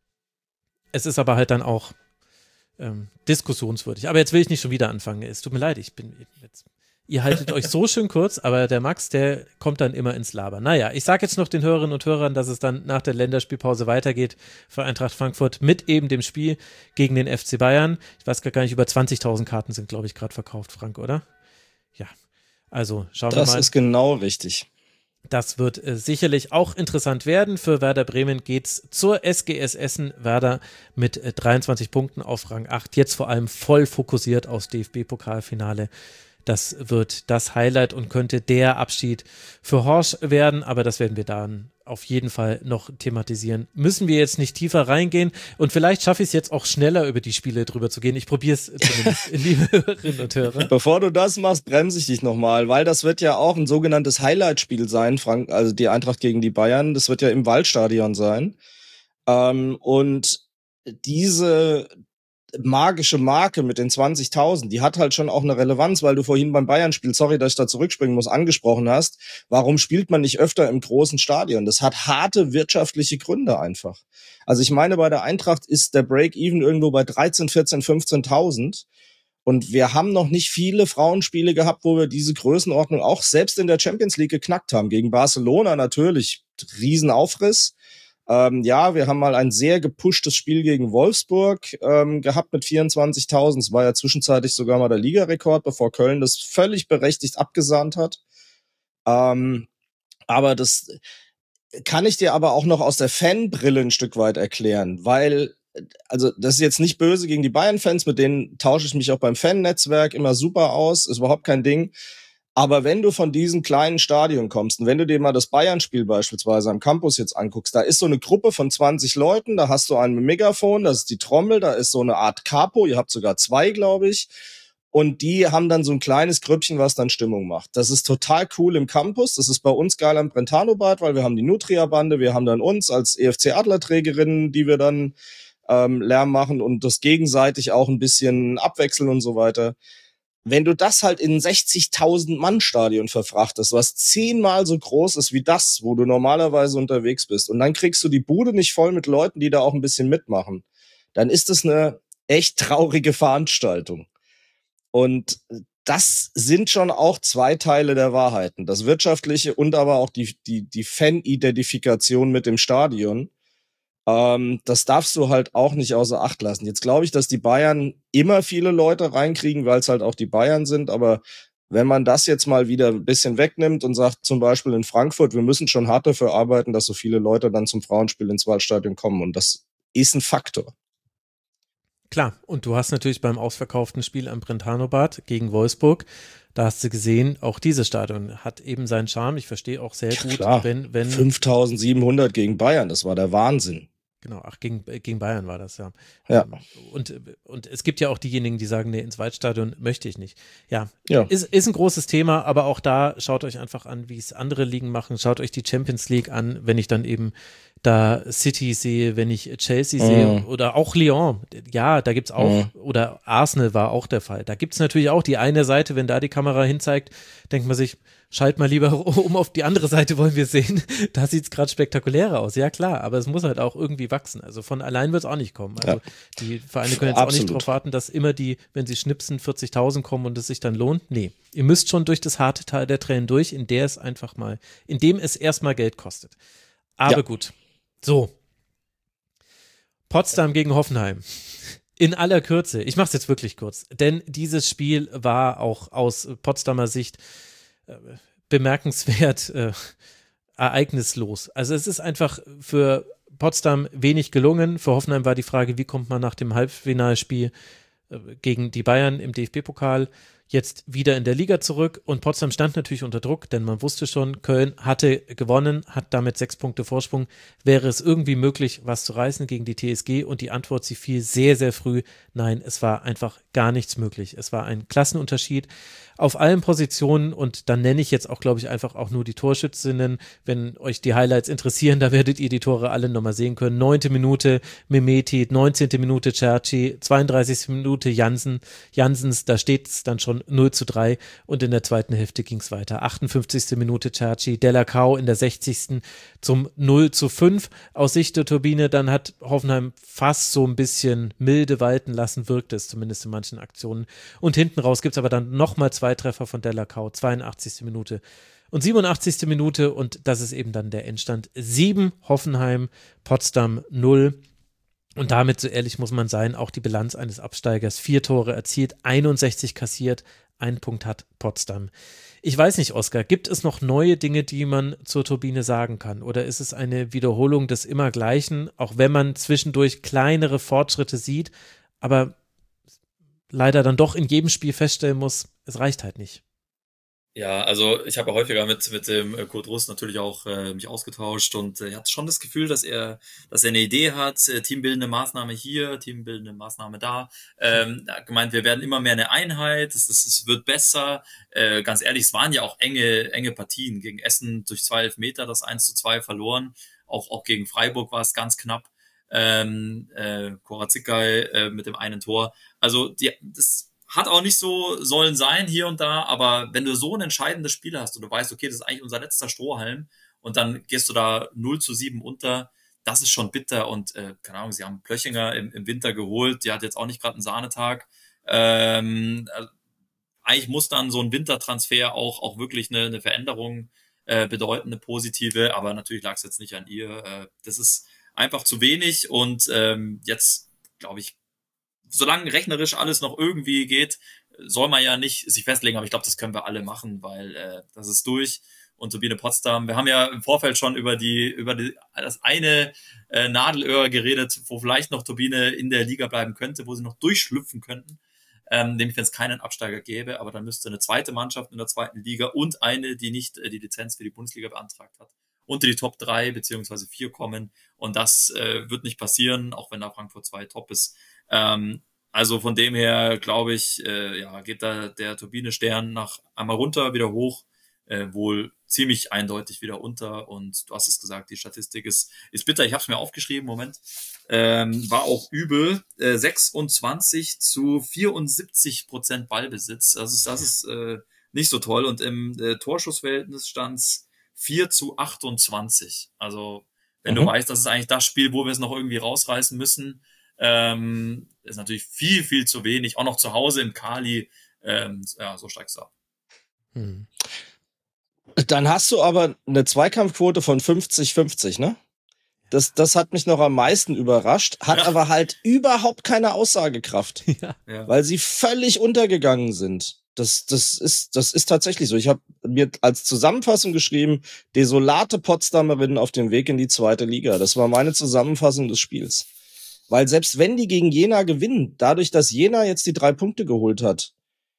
Es ist aber halt dann auch ähm, diskussionswürdig. Aber jetzt will ich nicht schon wieder anfangen. Es tut mir leid, ich bin jetzt, ihr haltet euch so schön kurz, aber der Max, der kommt dann immer ins Labern. Naja, ich sage jetzt noch den Hörerinnen und Hörern, dass es dann nach der Länderspielpause weitergeht für Eintracht Frankfurt mit eben dem Spiel gegen den F C Bayern. Ich weiß gar nicht, über zwanzigtausend Karten sind, glaube ich, gerade verkauft, Frank, oder? Ja, also schauen das wir mal. Das ist genau richtig. Das wird äh, sicherlich auch interessant werden. Für Werder Bremen geht's zur S G S Essen. Werder mit äh, dreiundzwanzig Punkten auf Rang acht. Jetzt vor allem voll fokussiert aufs D F B-Pokalfinale. Das wird das Highlight und könnte der Abschied für Horsch werden, aber das werden wir dann auf jeden Fall noch thematisieren. Müssen wir jetzt nicht tiefer reingehen und vielleicht schaffe ich es jetzt auch schneller über die Spiele drüber zu gehen. Ich probiere es zumindest, liebe Hörerinnen und Hörer. Bevor du das machst, bremse ich dich nochmal, weil das wird ja auch ein sogenanntes Highlight-Spiel sein, Frank, also die Eintracht gegen die Bayern. Das wird ja im Waldstadion sein. Ähm, und diese magische Marke mit den zwanzigtausend, die hat halt schon auch eine Relevanz, weil du vorhin beim Bayern-Spiel, sorry, dass ich da zurückspringen muss, angesprochen hast, warum spielt man nicht öfter im großen Stadion? Das hat harte wirtschaftliche Gründe einfach. Also ich meine, bei der Eintracht ist der Break-Even irgendwo bei dreizehn, vierzehn, fünfzehntausend und wir haben noch nicht viele Frauenspiele gehabt, wo wir diese Größenordnung auch selbst in der Champions League geknackt haben. Gegen Barcelona natürlich, Riesenaufriss. Ähm, ja, wir haben mal ein sehr gepushtes Spiel gegen Wolfsburg ähm, gehabt mit vierundzwanzigtausend. Es war ja zwischenzeitlich sogar mal der Ligarekord, bevor Köln das völlig berechtigt abgesahnt hat. Ähm, aber das kann ich dir aber auch noch aus der Fanbrille ein Stück weit erklären, weil, also das ist jetzt nicht böse gegen die Bayern-Fans, mit denen tausche ich mich auch beim Fan-Netzwerk immer super aus, ist überhaupt kein Ding. Aber wenn du von diesem kleinen Stadion kommst und wenn du dir mal das Bayern-Spiel beispielsweise am Campus jetzt anguckst, da ist so eine Gruppe von zwanzig Leuten, da hast du ein Megafon, das ist die Trommel, da ist so eine Art Capo, ihr habt sogar zwei, glaube ich, und die haben dann so ein kleines Grüppchen, was dann Stimmung macht. Das ist total cool im Campus, das ist bei uns geil am Brentano-Bad, weil wir haben die Nutria-Bande, wir haben dann uns als E F C-Adlerträgerinnen, die wir dann ähm, Lärm machen und das gegenseitig auch ein bisschen abwechseln und so weiter. Wenn du das halt in ein sechzigtausend Mann Stadion verfrachtest, was zehnmal so groß ist wie das, wo du normalerweise unterwegs bist, und dann kriegst du die Bude nicht voll mit Leuten, die da auch ein bisschen mitmachen, dann ist das eine echt traurige Veranstaltung. Und das sind schon auch zwei Teile der Wahrheiten. Das Wirtschaftliche und aber auch die, die, die Fan-Identifikation mit dem Stadion. Ähm, das darfst du halt auch nicht außer Acht lassen. Jetzt glaube ich, dass die Bayern immer viele Leute reinkriegen, weil es halt auch die Bayern sind. Aber wenn man das jetzt mal wieder ein bisschen wegnimmt und sagt, zum Beispiel in Frankfurt, wir müssen schon hart dafür arbeiten, dass so viele Leute dann zum Frauenspiel ins Waldstadion kommen. Und das ist ein Faktor. Klar, und du hast natürlich beim ausverkauften Spiel am Brentano-Bad gegen Wolfsburg, da hast du gesehen, auch dieses Stadion hat eben seinen Charme. Ich verstehe auch sehr ja, gut, klar. wenn, wenn fünftausendsiebenhundert gegen Bayern, das war der Wahnsinn. Genau, ach, gegen, gegen Bayern war das, ja. Ja. Und, und es gibt ja auch diejenigen, die sagen, nee, ins Waldstadion möchte ich nicht. Ja, ja. Ist, ist ein großes Thema, aber auch da schaut euch einfach an, wie es andere Ligen machen. Schaut euch die Champions League an, wenn ich dann eben da City sehe, wenn ich Chelsea mhm. sehe oder auch Lyon. Ja, da gibt's auch, mhm. oder Arsenal war auch der Fall. Da gibt's natürlich auch die eine Seite, wenn da die Kamera hinzeigt, denkt man sich, schalt mal lieber um auf die andere Seite, wollen wir sehen. Da sieht's gerade spektakulärer aus. Ja klar, aber es muss halt auch irgendwie wachsen. Also von allein wird's auch nicht kommen. Also ja. Die Vereine können jetzt Absolut. auch nicht darauf warten, dass immer die, wenn sie schnipsen, vierzigtausend kommen und es sich dann lohnt. Nee, ihr müsst schon durch das harte Teil der Tränen durch, in der es einfach mal, in dem es erstmal Geld kostet. Aber ja. gut. So. Potsdam gegen Hoffenheim. In aller Kürze, ich mache es jetzt wirklich kurz, denn dieses Spiel war auch aus Potsdamer Sicht äh, bemerkenswert äh, ereignislos. Also es ist einfach für Potsdam wenig gelungen. Für Hoffenheim war die Frage, wie kommt man nach dem Halbfinalspiel äh, gegen die Bayern im D F B-Pokal jetzt wieder in der Liga zurück, und Potsdam stand natürlich unter Druck, denn man wusste schon, Köln hatte gewonnen, hat damit sechs Punkte Vorsprung. Wäre es irgendwie möglich, was zu reißen gegen die T S G? Und die Antwort, sie fiel sehr, sehr früh. Nein, es war einfach gar nichts möglich. Es war ein Klassenunterschied auf allen Positionen, und dann nenne ich jetzt auch, glaube ich, einfach auch nur die Torschützinnen. Wenn euch die Highlights interessieren, da werdet ihr die Tore alle nochmal sehen können. Neunte Minute Mehmeti, neunzehnte Minute Cerci, zweiunddreißigste Minute Jansen, Jansens, da steht es dann schon null zu drei, und in der zweiten Hälfte ging es weiter. achtundfünfzigste Minute Cerci, Della Cao in der sechzigsten zum null zu fünf aus Sicht der Turbine. Dann hat Hoffenheim fast so ein bisschen milde walten lassen, wirkte es zumindest in manchen Aktionen. Und hinten raus gibt es aber dann nochmal zwei Treffer von Della Cao, zweiundachtzigste Minute und siebenundachtzigste Minute, und das ist eben dann der Endstand. sieben Hoffenheim, Potsdam null. Und damit, so ehrlich muss man sein, auch die Bilanz eines Absteigers. Vier Tore erzielt, einundsechzig kassiert, ein Punkt hat Potsdam. Ich weiß nicht, Oskar, gibt es noch neue Dinge, die man zur Turbine sagen kann? Oder ist es eine Wiederholung des Immergleichen, auch wenn man zwischendurch kleinere Fortschritte sieht, aber leider dann doch in jedem Spiel feststellen muss, es reicht halt nicht? Ja, also ich habe ja häufiger mit mit dem Kurt Rust natürlich auch äh, mich ausgetauscht, und äh, er hat schon das Gefühl, dass er dass er eine Idee hat, äh, teambildende Maßnahme hier, teambildende Maßnahme da. Ähm, er hat gemeint, wir werden immer mehr eine Einheit, es, es, es wird besser. Äh, ganz ehrlich, es waren ja auch enge enge Partien. Gegen Essen durch zwei Elfmeter das eins zu zwei verloren. Auch auch gegen Freiburg war es ganz knapp. Ähm, äh, Korazikai äh, mit dem einen Tor. Also die das hat auch nicht so sollen sein hier und da, aber wenn du so ein entscheidendes Spiel hast und du weißt, okay, das ist eigentlich unser letzter Strohhalm, und dann gehst du da null zu sieben unter, das ist schon bitter. Und äh, keine Ahnung, sie haben Plöchinger im, im Winter geholt, die hat jetzt auch nicht gerade einen Sahnetag. Ähm, also eigentlich muss dann so ein Wintertransfer auch auch wirklich eine, eine Veränderung äh, bedeuten, eine positive, aber natürlich lag es jetzt nicht an ihr. Äh, das ist einfach zu wenig, und ähm, jetzt, glaube ich, solange rechnerisch alles noch irgendwie geht, soll man ja nicht sich festlegen, aber ich glaube, das können wir alle machen, weil äh, das ist durch. Und Turbine Potsdam, wir haben ja im Vorfeld schon über die über die, das eine äh, Nadelöhr geredet, wo vielleicht noch Turbine in der Liga bleiben könnte, wo sie noch durchschlüpfen könnten, ähm, nämlich wenn es keinen Absteiger gäbe, aber dann müsste eine zweite Mannschaft in der zweiten Liga und eine, die nicht äh, die Lizenz für die Bundesliga beantragt hat, unter die Top drei beziehungsweise vier kommen, und das äh, wird nicht passieren, auch wenn da Frankfurt zwei top ist. Ähm, also von dem her, glaube ich, äh, ja, geht da der Turbine-Stern nach einmal runter, wieder hoch, äh, wohl ziemlich eindeutig wieder unter, und du hast es gesagt, die Statistik ist ist bitter, ich habe es mir aufgeschrieben, Moment, ähm, war auch übel, äh, sechsundzwanzig zu vierundsiebzig Prozent Ballbesitz, das ist, das ist äh, nicht so toll, und im äh, Torschussverhältnis stand's vier zu achtundzwanzig, also wenn mhm. du weißt, das ist eigentlich das Spiel, wo wir es noch irgendwie rausreißen müssen, ähm, ist natürlich viel, viel zu wenig, auch noch zu Hause im Kali, ähm, ja, so steigst du ab. Hm. Dann hast du aber eine Zweikampfquote von fünfzig fünfzig, ne? Das, das hat mich noch am meisten überrascht, hat ja. aber halt überhaupt keine Aussagekraft, ja. Ja. weil sie völlig untergegangen sind. Das, das ist, das ist tatsächlich so. Ich habe mir als Zusammenfassung geschrieben, desolate Potsdamerinnen auf dem Weg in die zweite Liga. Das war meine Zusammenfassung des Spiels. Weil selbst wenn die gegen Jena gewinnen, dadurch, dass Jena jetzt die drei Punkte geholt hat,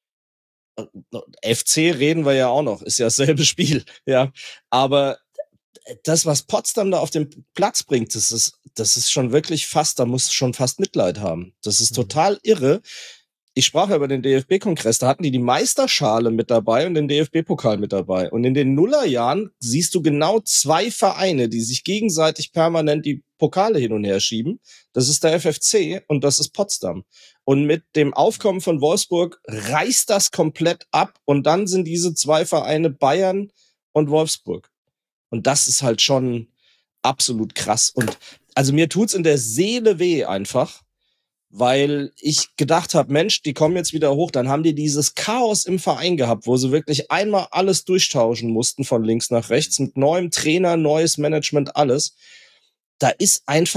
F C reden wir ja auch noch, ist ja dasselbe Spiel, ja. Aber das, was Potsdam da auf den Platz bringt, das ist, das ist schon wirklich fast, da muss schon fast Mitleid haben. Das ist total irre. Ich sprach ja über den D F B-Kongress, da hatten die die Meisterschale mit dabei und den D F B-Pokal mit dabei. Und in den Nullerjahren siehst du genau zwei Vereine, die sich gegenseitig permanent die Pokale hin und her schieben. Das ist der F F C und das ist Potsdam. Und mit dem Aufkommen von Wolfsburg reißt das komplett ab, und dann sind diese zwei Vereine Bayern und Wolfsburg. Und das ist halt schon absolut krass. Und also mir tut's in der Seele weh einfach, weil ich gedacht habe, Mensch, die kommen jetzt wieder hoch. Dann haben die dieses Chaos im Verein gehabt, wo sie wirklich einmal alles durchtauschen mussten von links nach rechts mit neuem Trainer, neues Management, alles. Da ist einfach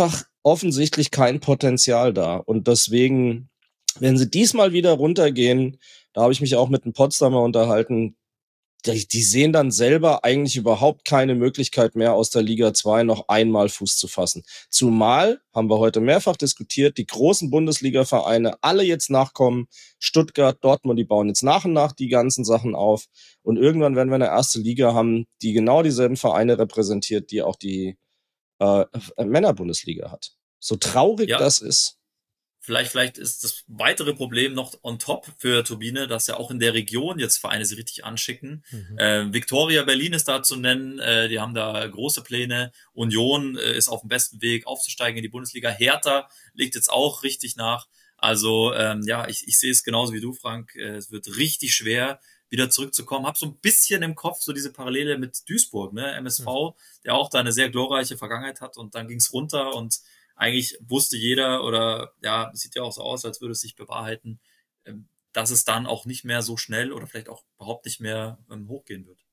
offensichtlich kein Potenzial da. Und deswegen, wenn sie diesmal wieder runtergehen, da habe ich mich auch mit einem Potsdamer unterhalten, die, die sehen dann selber eigentlich überhaupt keine Möglichkeit mehr, aus der Liga zwei noch einmal Fuß zu fassen. Zumal, haben wir heute mehrfach diskutiert, die großen Bundesliga-Vereine alle jetzt nachkommen. Stuttgart, Dortmund, die bauen jetzt nach und nach die ganzen Sachen auf. Und irgendwann werden wir eine erste Liga haben, die genau dieselben Vereine repräsentiert, die auch die äh, Männerbundesliga hat. So traurig ja. das ist. Vielleicht, vielleicht ist das weitere Problem noch on top für Turbine, dass ja auch in der Region jetzt Vereine sie richtig anschicken. Mhm. Äh, Viktoria Berlin ist da zu nennen, äh, die haben da große Pläne. Union äh, ist auf dem besten Weg aufzusteigen in die Bundesliga. Hertha legt jetzt auch richtig nach. Also ähm, ja, ich, ich sehe es genauso wie du, Frank. Äh, es wird richtig schwer, wieder zurückzukommen. Hab so ein bisschen im Kopf so diese Parallele mit Duisburg, ne, M S V, mhm. der auch da eine sehr glorreiche Vergangenheit hat und dann ging's runter und eigentlich wusste jeder oder ja, es sieht ja auch so aus, als würde es sich bewahrheiten, dass es dann auch nicht mehr so schnell oder vielleicht auch überhaupt nicht mehr ähm, hochgehen wird.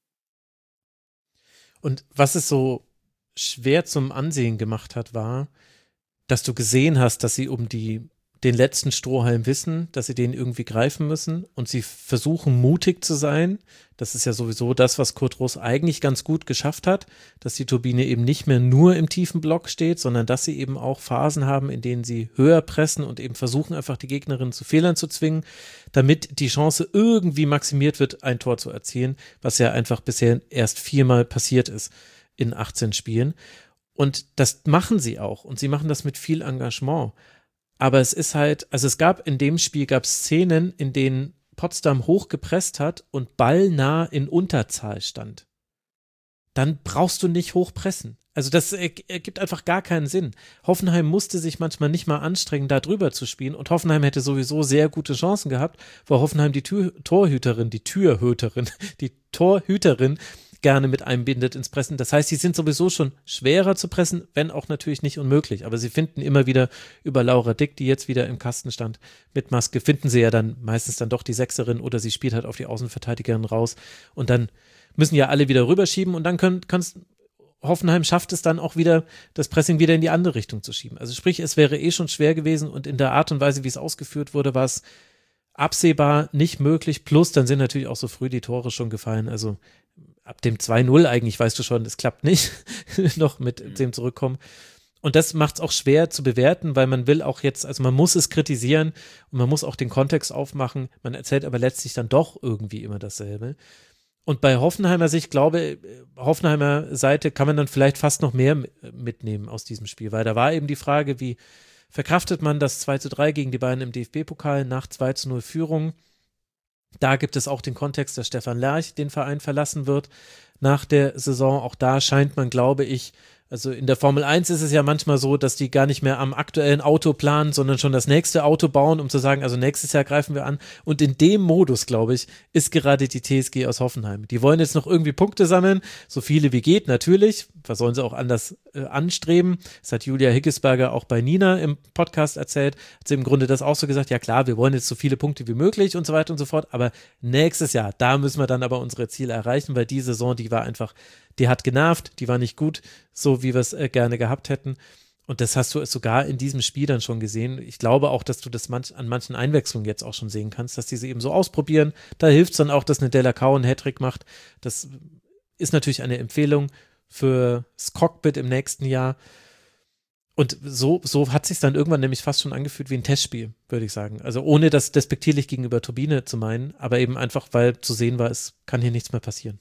Und was es so schwer zum Ansehen gemacht hat, war, dass du gesehen hast, dass sie um die den letzten Strohhalm wissen, dass sie den irgendwie greifen müssen und sie versuchen mutig zu sein. Das ist ja sowieso das, was Kurt Roos eigentlich ganz gut geschafft hat, dass die Turbine eben nicht mehr nur im tiefen Block steht, sondern dass sie eben auch Phasen haben, in denen sie höher pressen und eben versuchen, einfach die Gegnerin zu Fehlern zu zwingen, damit die Chance irgendwie maximiert wird, ein Tor zu erzielen, was ja einfach bisher erst viermal passiert ist in achtzehn Spielen. Und das machen sie auch und sie machen das mit viel Engagement. Aber es ist halt, also es gab in dem Spiel, gab es Szenen, in denen Potsdam hochgepresst hat und ballnah in Unterzahl stand. Dann brauchst du nicht hochpressen. Also das ergibt einfach gar keinen Sinn. Hoffenheim musste sich manchmal nicht mal anstrengen, da drüber zu spielen und Hoffenheim hätte sowieso sehr gute Chancen gehabt, weil Hoffenheim die Tür, Torhüterin, die Türhüterin, die Torhüterin gerne mit einbindet ins Pressen. Das heißt, sie sind sowieso schon schwerer zu pressen, wenn auch natürlich nicht unmöglich. Aber sie finden immer wieder über Laura Dick, die jetzt wieder im Kasten stand, mit Maske, finden sie ja dann meistens dann doch die Sechserin oder sie spielt halt auf die Außenverteidigerin raus und dann müssen ja alle wieder rüberschieben und dann können, kannst Hoffenheim schafft es dann auch wieder, das Pressing wieder in die andere Richtung zu schieben. Also sprich, es wäre eh schon schwer gewesen und in der Art und Weise, wie es ausgeführt wurde, war es absehbar nicht möglich. Plus, dann sind natürlich auch so früh die Tore schon gefallen. Also ab dem zwei null eigentlich weißt du schon, es klappt nicht, noch mit dem Zurückkommen. Und das macht es auch schwer zu bewerten, weil man will auch jetzt, also man muss es kritisieren und man muss auch den Kontext aufmachen. Man erzählt aber letztlich dann doch irgendwie immer dasselbe. Und bei Hoffenheimer Sicht, glaube Hoffenheimer Seite kann man dann vielleicht fast noch mehr mitnehmen aus diesem Spiel, weil da war eben die Frage, wie verkraftet man das zwei zu drei gegen die Bayern im D F B-Pokal nach zwei zu null Führung. Da gibt es auch den Kontext, dass Stefan Lerch den Verein verlassen wird nach der Saison. Auch da scheint man, glaube ich, also in der Formel eins ist es ja manchmal so, dass die gar nicht mehr am aktuellen Auto planen, sondern schon das nächste Auto bauen, um zu sagen, also nächstes Jahr greifen wir an. Und in dem Modus, glaube ich, ist gerade die T S G aus Hoffenheim. Die wollen jetzt noch irgendwie Punkte sammeln, so viele wie geht, natürlich. Was sollen sie auch anders äh, anstreben? Das hat Julia Higgesberger auch bei Nina im Podcast erzählt. Hat sie im Grunde das auch so gesagt, ja klar, wir wollen jetzt so viele Punkte wie möglich und so weiter und so fort, aber nächstes Jahr, da müssen wir dann aber unsere Ziele erreichen, weil die Saison, die war einfach, die hat genervt, die war nicht gut, so wie wir es äh, gerne gehabt hätten. Und das hast du sogar in diesem Spiel dann schon gesehen. Ich glaube auch, dass du das manch, an manchen Einwechslungen jetzt auch schon sehen kannst, dass die sie eben so ausprobieren. Da hilft es dann auch, dass eine Delacau einen Hattrick macht. Das ist natürlich eine Empfehlung fürs Cockpit im nächsten Jahr. Und so, so hat sich dann irgendwann nämlich fast schon angefühlt wie ein Testspiel, würde ich sagen. Also ohne das despektierlich gegenüber Turbine zu meinen, aber eben einfach, weil zu sehen war, es kann hier nichts mehr passieren.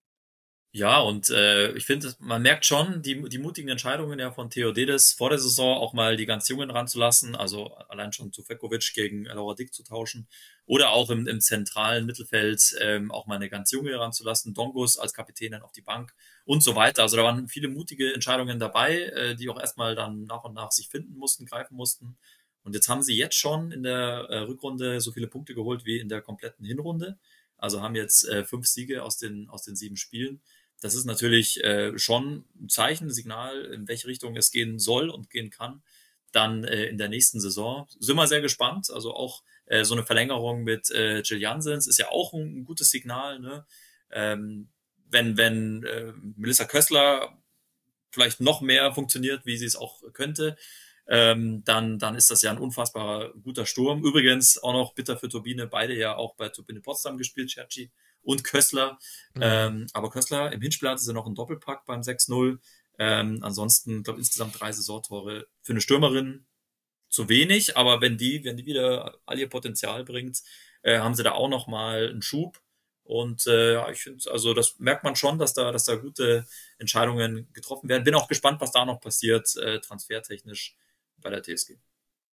Ja, und äh, ich finde, man merkt schon die, die mutigen Entscheidungen ja von Theodedes vor der Saison auch mal die ganz Jungen ranzulassen, also allein schon Tufekovic gegen Laura Dick zu tauschen oder auch im, im zentralen Mittelfeld ähm, auch mal eine ganz Junge ranzulassen, Dongus als Kapitänin auf die Bank und so weiter. Also da waren viele mutige Entscheidungen dabei, äh, die auch erstmal dann nach und nach sich finden mussten, greifen mussten. Und jetzt haben sie jetzt schon in der äh, Rückrunde so viele Punkte geholt wie in der kompletten Hinrunde. Also haben jetzt äh, fünf Siege aus den aus den sieben Spielen. Das ist natürlich äh, schon ein Zeichen, ein Signal, in welche Richtung es gehen soll und gehen kann. Dann äh, in der nächsten Saison sind wir sehr gespannt. Also auch äh, so eine Verlängerung mit äh, Jill Janssens ist ja auch ein, ein gutes Signal. Ne? Ähm, wenn wenn äh, Melissa Kössler vielleicht noch mehr funktioniert, wie sie es auch könnte, ähm, dann, dann ist das ja ein unfassbar guter Sturm. Übrigens auch noch bitter für Turbine, beide ja auch bei Turbine Potsdam gespielt, Cerci und Kössler. Mhm. Ähm, aber Kössler, im Hinspiel hatte sie noch einen Doppelpack beim sechs null. Ähm, ansonsten, ich glaube, insgesamt drei Saisontore für eine Stürmerin zu wenig, aber wenn die, wenn die wieder all ihr Potenzial bringt, äh, haben sie da auch noch mal einen Schub. Und äh, ja, ich finde, also das merkt man schon, dass da, dass da gute Entscheidungen getroffen werden. Bin auch gespannt, was da noch passiert, äh, transfertechnisch bei der T S G.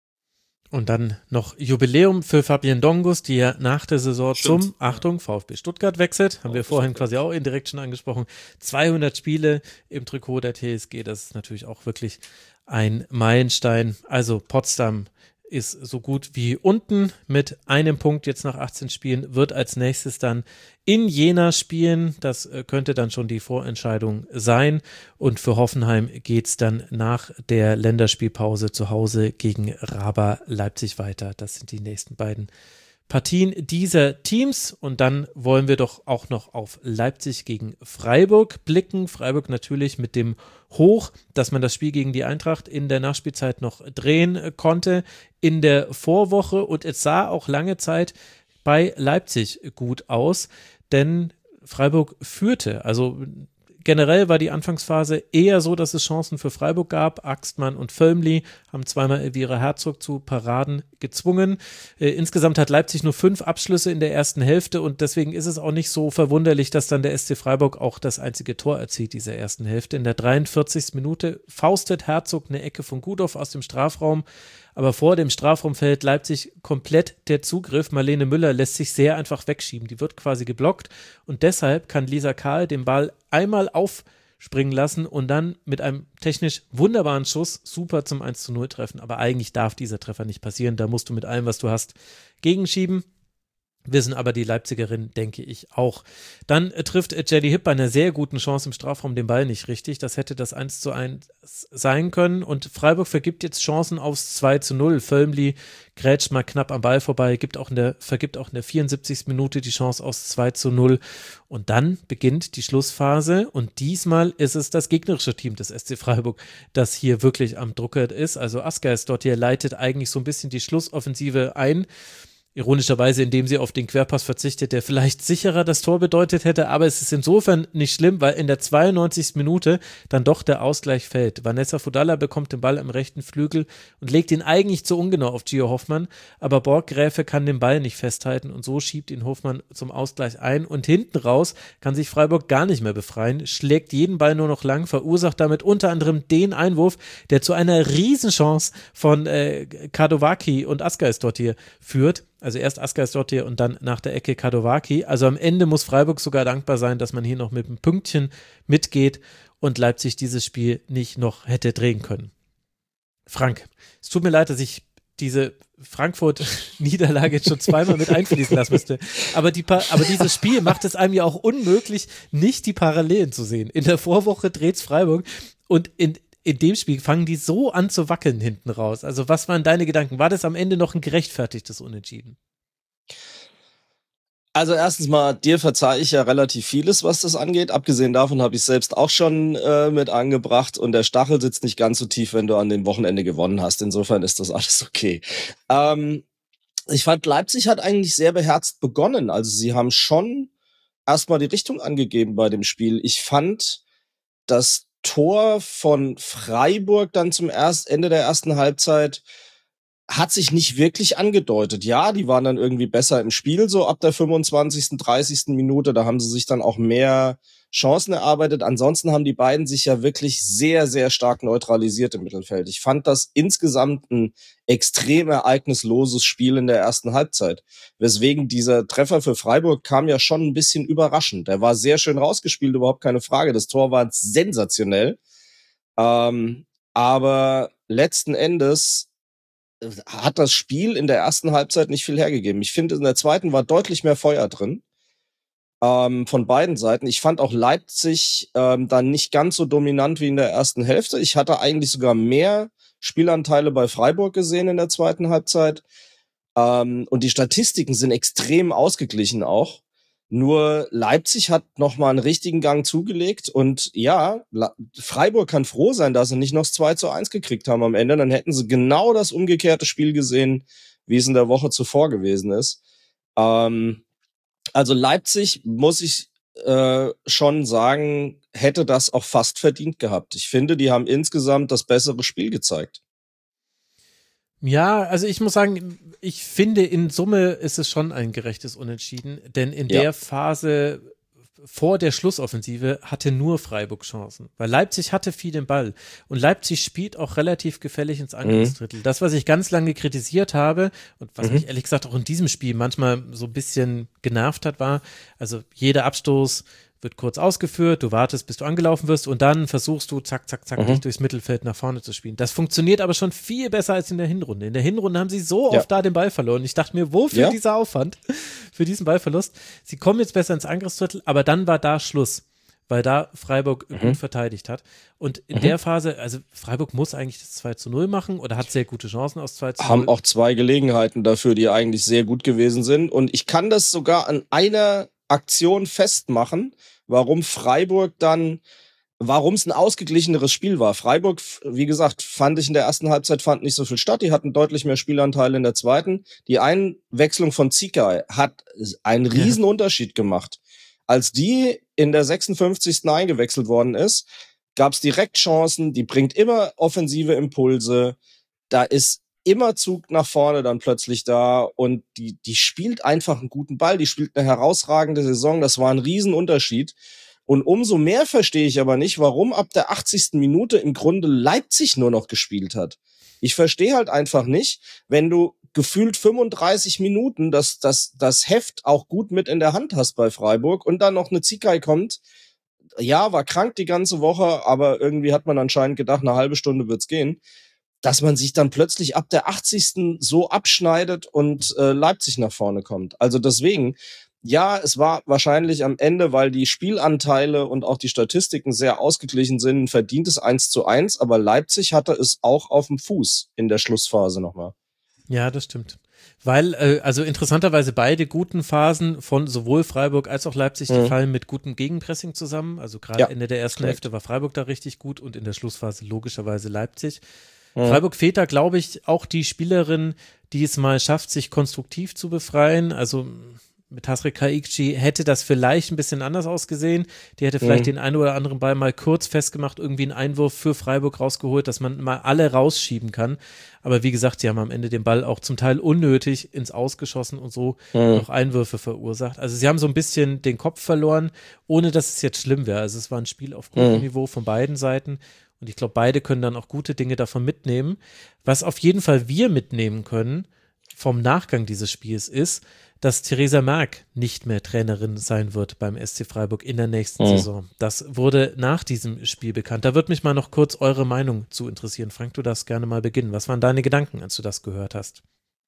Und dann noch Jubiläum für Fabienne Dongus, die ja nach der Saison Stimmt. zum, Achtung, VfB Stuttgart wechselt. Haben VfB wir vorhin Stuttgart. quasi auch indirekt schon angesprochen. zweihundert Spiele im Trikot der T S G, das ist natürlich auch wirklich ein Meilenstein. Also Potsdam ist so gut wie unten mit einem Punkt jetzt nach achtzehn Spielen, wird als nächstes dann in Jena spielen. Das könnte dann schon die Vorentscheidung sein. Und für Hoffenheim geht es dann nach der Länderspielpause zu Hause gegen Raba Leipzig weiter. Das sind die nächsten beiden Partien dieser Teams. Und dann wollen wir doch auch noch auf Leipzig gegen Freiburg blicken. Freiburg natürlich mit dem Hoch, dass man das Spiel gegen die Eintracht in der Nachspielzeit noch drehen konnte in der Vorwoche. Und es sah auch lange Zeit bei Leipzig gut aus, denn Freiburg führte. Also generell war die Anfangsphase eher so, dass es Chancen für Freiburg gab. Axtmann und Völmli haben zweimal Elvira Herzog zu Paraden gezwungen. Äh, insgesamt hat Leipzig nur fünf Abschlüsse in der ersten Hälfte und deswegen ist es auch nicht so verwunderlich, dass dann der S C Freiburg auch das einzige Tor erzielt dieser ersten Hälfte. In der dreiundvierzigsten Minute faustet Herzog eine Ecke von Gudov aus dem Strafraum, aber vor dem Strafraum fällt Leipzig komplett der Zugriff. Marlene Müller lässt sich sehr einfach wegschieben. Die wird quasi geblockt und deshalb kann Lisa Kahl den Ball einmal aufspringen lassen und dann mit einem technisch wunderbaren Schuss super zum eins zu null treffen. Aber eigentlich darf dieser Treffer nicht passieren. Da musst du mit allem, was du hast, gegenschieben. Wissen aber die Leipzigerin, denke ich, auch. Dann äh, trifft äh, Jelly Hipp bei einer sehr guten Chance im Strafraum den Ball nicht richtig. Das hätte das eins zu eins sein können. Und Freiburg vergibt jetzt Chancen aufs zwei zu null. Völmli grätscht mal knapp am Ball vorbei, gibt auch in der, vergibt auch in der vierundsiebzigsten Minute die Chance aufs zwei zu null. Und dann beginnt die Schlussphase. Und diesmal ist es das gegnerische Team des S C Freiburg, das hier wirklich am Drucker ist. Also Asker ist dort hier, leitet eigentlich so ein bisschen die Schlussoffensive ein. Ironischerweise, indem sie auf den Querpass verzichtet, der vielleicht sicherer das Tor bedeutet hätte, aber es ist insofern nicht schlimm, weil in der zweiundneunzigsten Minute dann doch der Ausgleich fällt. Vanessa Fudalla bekommt den Ball am rechten Flügel und legt ihn eigentlich zu ungenau auf Gio Hoffmann, aber Borggräfe kann den Ball nicht festhalten und so schiebt ihn Hoffmann zum Ausgleich ein und hinten raus kann sich Freiburg gar nicht mehr befreien, schlägt jeden Ball nur noch lang, verursacht damit unter anderem den Einwurf, der zu einer Riesenchance von äh, Kadowaki und Asker ist dort hier führt. Also erst Asker ist dort hier und dann nach der Ecke Kadowaki. Also am Ende muss Freiburg sogar dankbar sein, dass man hier noch mit einem Pünktchen mitgeht und Leipzig dieses Spiel nicht noch hätte drehen können. Frank, es tut mir leid, dass ich diese Frankfurt-Niederlage jetzt schon zweimal mit einfließen lassen müsste. Aber, die pa- aber dieses Spiel macht es einem ja auch unmöglich, nicht die Parallelen zu sehen. In der Vorwoche dreht's Freiburg und in In dem Spiel fangen die so an zu wackeln hinten raus. Also was waren deine Gedanken? War das am Ende noch ein gerechtfertigtes Unentschieden? Also erstens mal, dir verzeihe ich ja relativ vieles, was das angeht. Abgesehen davon habe ich selbst auch schon äh, mit angebracht und der Stachel sitzt nicht ganz so tief, wenn du an dem Wochenende gewonnen hast. Insofern ist das alles okay. Ähm, ich fand, Leipzig hat eigentlich sehr beherzt begonnen. Also sie haben schon erstmal die Richtung angegeben bei dem Spiel. Ich fand, das Tor von Freiburg dann zum erst Ende der ersten Halbzeit hat sich nicht wirklich angedeutet. Ja, die waren dann irgendwie besser im Spiel, so ab der fünfundzwanzigsten, dreißigsten Minute. Da haben sie sich dann auch mehr Chancen erarbeitet. Ansonsten haben die beiden sich ja wirklich sehr, sehr stark neutralisiert im Mittelfeld. Ich fand das insgesamt ein extrem ereignisloses Spiel in der ersten Halbzeit. Weswegen dieser Treffer für Freiburg kam ja schon ein bisschen überraschend. Der war sehr schön rausgespielt, überhaupt keine Frage. Das Tor war sensationell. Ähm, aber letzten Endes hat das Spiel in der ersten Halbzeit nicht viel hergegeben. Ich finde, in der zweiten war deutlich mehr Feuer drin. Ähm, von beiden Seiten. Ich fand auch Leipzig ähm, dann nicht ganz so dominant wie in der ersten Hälfte. Ich hatte eigentlich sogar mehr Spielanteile bei Freiburg gesehen in der zweiten Halbzeit. Ähm, und die Statistiken sind extrem ausgeglichen auch. Nur Leipzig hat nochmal einen richtigen Gang zugelegt und ja, Freiburg kann froh sein, dass sie nicht noch das zwei zu eins gekriegt haben am Ende. Dann hätten sie genau das umgekehrte Spiel gesehen, wie es in der Woche zuvor gewesen ist. Ähm, also Leipzig, muss ich äh, schon sagen, hätte das auch fast verdient gehabt. Ich finde, die haben insgesamt das bessere Spiel gezeigt. Ja, also ich muss sagen, ich finde, in Summe ist es schon ein gerechtes Unentschieden, denn in Ja. der Phase vor der Schlussoffensive hatte nur Freiburg Chancen, weil Leipzig hatte viel den Ball und Leipzig spielt auch relativ gefällig ins Angriffsdrittel. Das, was ich ganz lange kritisiert habe und was Mhm. mich ehrlich gesagt auch in diesem Spiel manchmal so ein bisschen genervt hat, war, also jeder Abstoß wird kurz ausgeführt, du wartest, bis du angelaufen wirst und dann versuchst du zack, zack, zack, Mhm. dich durchs Mittelfeld nach vorne zu spielen. Das funktioniert aber schon viel besser als in der Hinrunde. In der Hinrunde haben sie so Ja. oft da den Ball verloren. Ich dachte mir, wofür Ja. dieser Aufwand für diesen Ballverlust? Sie kommen jetzt besser ins Angriffsdrittel, aber dann war da Schluss, weil da Freiburg Mhm. gut verteidigt hat. Und in Mhm. der Phase, also Freiburg muss eigentlich das zwei zu null machen oder hat sehr gute Chancen aus zwei zu null. Haben auch zwei Gelegenheiten dafür, die eigentlich sehr gut gewesen sind. Und ich kann das sogar an einer Aktion festmachen, warum Freiburg dann, warum es ein ausgeglicheneres Spiel war. Freiburg, wie gesagt, fand ich in der ersten Halbzeit fand nicht so viel statt. Die hatten deutlich mehr Spielanteile in der zweiten. Die Einwechslung von Zikai hat einen riesen Unterschied gemacht. Als die in der sechsundfünfzigsten eingewechselt worden ist, gab es direkt Chancen. Die bringt immer offensive Impulse. Da ist immer Zug nach vorne dann plötzlich da und die, die spielt einfach einen guten Ball, die spielt eine herausragende Saison, das war ein Riesenunterschied. Und umso mehr verstehe ich aber nicht, warum ab der achtzigsten Minute im Grunde Leipzig nur noch gespielt hat. Ich verstehe halt einfach nicht, wenn du gefühlt fünfunddreißig Minuten das, das, das Heft auch gut mit in der Hand hast bei Freiburg und dann noch eine Zikai kommt. Ja, war krank die ganze Woche, aber irgendwie hat man anscheinend gedacht, eine halbe Stunde wird's gehen. Dass man sich dann plötzlich ab der achtzigsten so abschneidet und äh, Leipzig nach vorne kommt. Also deswegen, ja, es war wahrscheinlich am Ende, weil die Spielanteile und auch die Statistiken sehr ausgeglichen sind, ein verdientes eins zu eins, aber Leipzig hatte es auch auf dem Fuß in der Schlussphase nochmal. Ja, das stimmt. Weil, äh, also interessanterweise beide guten Phasen von sowohl Freiburg als auch Leipzig, die Mhm. fallen mit gutem Gegenpressing zusammen. Also gerade Ja, Ende der ersten korrekt. Hälfte war Freiburg da richtig gut und in der Schlussphase logischerweise Leipzig. Mhm. Freiburg fehlt da, glaube ich, auch die Spielerin, die es mal schafft, sich konstruktiv zu befreien. Also mit Hasri Kaikci hätte das vielleicht ein bisschen anders ausgesehen. Die hätte vielleicht Mhm. den einen oder anderen Ball mal kurz festgemacht, irgendwie einen Einwurf für Freiburg rausgeholt, dass man mal alle rausschieben kann. Aber wie gesagt, sie haben am Ende den Ball auch zum Teil unnötig ins Ausgeschossen und so Mhm. noch Einwürfe verursacht. Also sie haben so ein bisschen den Kopf verloren, ohne dass es jetzt schlimm wäre. Also es war ein Spiel auf gutem Mhm. Niveau von beiden Seiten. Und ich glaube, beide können dann auch gute Dinge davon mitnehmen. Was auf jeden Fall wir mitnehmen können vom Nachgang dieses Spiels ist, dass Theresa Merck nicht mehr Trainerin sein wird beim S C Freiburg in der nächsten Mhm. Saison. Das wurde nach diesem Spiel bekannt. Da würde mich mal noch kurz eure Meinung zu interessieren. Frank, du darfst gerne mal beginnen. Was waren deine Gedanken, als du das gehört hast?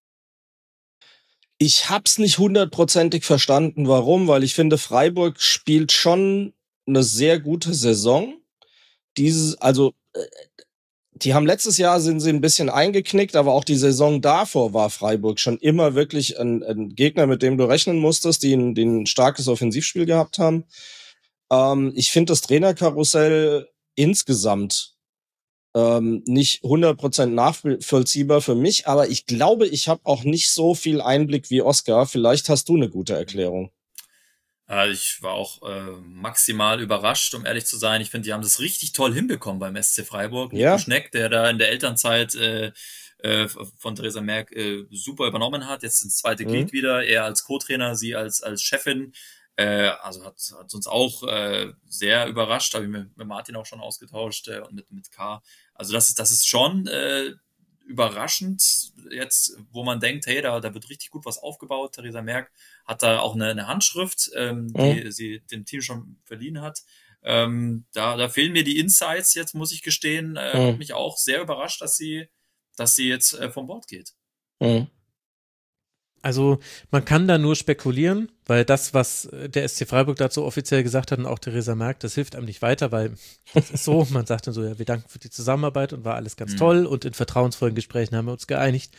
Ich hab's nicht hundertprozentig verstanden, warum, weil ich finde, Freiburg spielt schon eine sehr gute Saison. Dieses, also, äh, die haben letztes Jahr sind sie ein bisschen eingeknickt, aber auch die Saison davor war Freiburg schon immer wirklich ein, ein Gegner, mit dem du rechnen musstest, die ein, die ein starkes Offensivspiel gehabt haben. Ähm, ich finde das Trainerkarussell insgesamt ähm, nicht hundert Prozent nachvollziehbar für mich, aber ich glaube, ich habe auch nicht so viel Einblick wie Oskar. Vielleicht hast du eine gute Erklärung. Äh, ich war auch äh, maximal überrascht, um ehrlich zu sein. Ich finde, die haben das richtig toll hinbekommen beim S C Freiburg. Ja. Nico Schneck, der da in der Elternzeit äh, äh, von Theresa Merck äh, super übernommen hat, jetzt ins zweite Mhm. Glied wieder, er als Co-Trainer, sie als als Chefin. Äh, also hat, hat uns auch äh, sehr überrascht, habe ich mit, mit Martin auch schon ausgetauscht äh, und mit, mit K. Also das ist, das ist schon äh, überraschend jetzt, wo man denkt, hey, da, da wird richtig gut was aufgebaut. Theresa Merck hat da auch eine, eine Handschrift, ähm, die Mhm. sie dem Team schon verliehen hat. Ähm, da, da fehlen mir die Insights jetzt, muss ich gestehen. Äh, Mhm. Hat mich auch sehr überrascht, dass sie, dass sie jetzt äh, vom Bord geht. Mhm. Also man kann da nur spekulieren, weil das, was der S C Freiburg dazu offiziell gesagt hat und auch Theresa Merck, das hilft einem nicht weiter, weil das ist so, man sagt dann so, ja, wir danken für die Zusammenarbeit und war alles ganz Mhm. toll und in vertrauensvollen Gesprächen haben wir uns geeinigt.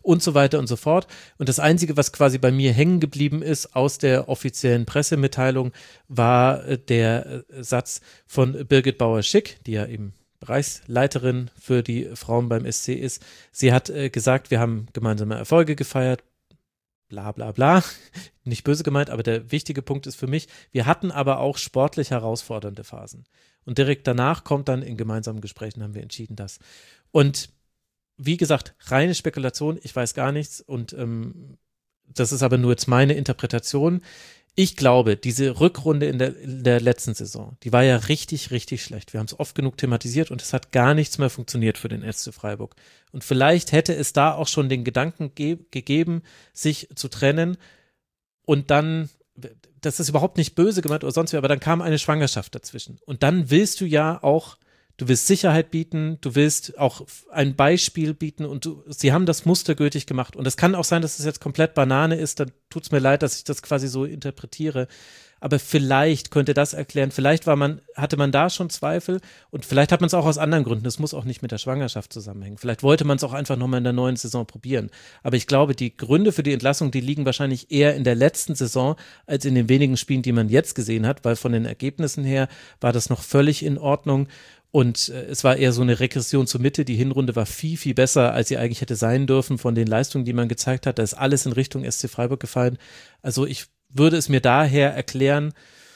und so weiter und so fort. Und das Einzige, was quasi bei mir hängen geblieben ist aus der offiziellen Pressemitteilung, war der Satz von Birgit Bauer-Schick, die ja eben Bereichsleiterin für die Frauen beim S C ist. Sie hat äh, gesagt, wir haben gemeinsame Erfolge gefeiert, bla bla bla, nicht böse gemeint, aber der wichtige Punkt ist für mich, wir hatten aber auch sportlich herausfordernde Phasen. Und direkt danach kommt dann in gemeinsamen Gesprächen, haben wir entschieden, das. Und wie gesagt, reine Spekulation, ich weiß gar nichts und ähm, das ist aber nur jetzt meine Interpretation. Ich glaube, diese Rückrunde in der, in der letzten Saison, die war ja richtig, richtig schlecht. Wir haben es oft genug thematisiert und es hat gar nichts mehr funktioniert für den S C Freiburg. Und vielleicht hätte es da auch schon den Gedanken ge- gegeben, sich zu trennen und dann, das ist überhaupt nicht böse gemeint oder sonst wie, aber dann kam eine Schwangerschaft dazwischen. Und dann willst du ja auch, du willst Sicherheit bieten, du willst auch ein Beispiel bieten und du, sie haben das mustergültig gemacht. Und es kann auch sein, dass es jetzt komplett Banane ist, dann tut es mir leid, dass ich das quasi so interpretiere. Aber vielleicht könnte das erklären, vielleicht war man, hatte man da schon Zweifel und vielleicht hat man es auch aus anderen Gründen. Das muss auch nicht mit der Schwangerschaft zusammenhängen. Vielleicht wollte man es auch einfach nochmal in der neuen Saison probieren. Aber ich glaube, die Gründe für die Entlassung, die liegen wahrscheinlich eher in der letzten Saison als in den wenigen Spielen, die man jetzt gesehen hat, weil von den Ergebnissen her war das noch völlig in Ordnung. Und äh, es war eher so eine Regression zur Mitte. Die Hinrunde war viel, viel besser, als sie eigentlich hätte sein dürfen von den Leistungen, die man gezeigt hat. Da ist alles in Richtung S C Freiburg gefallen. Also ich würde es mir daher erklären.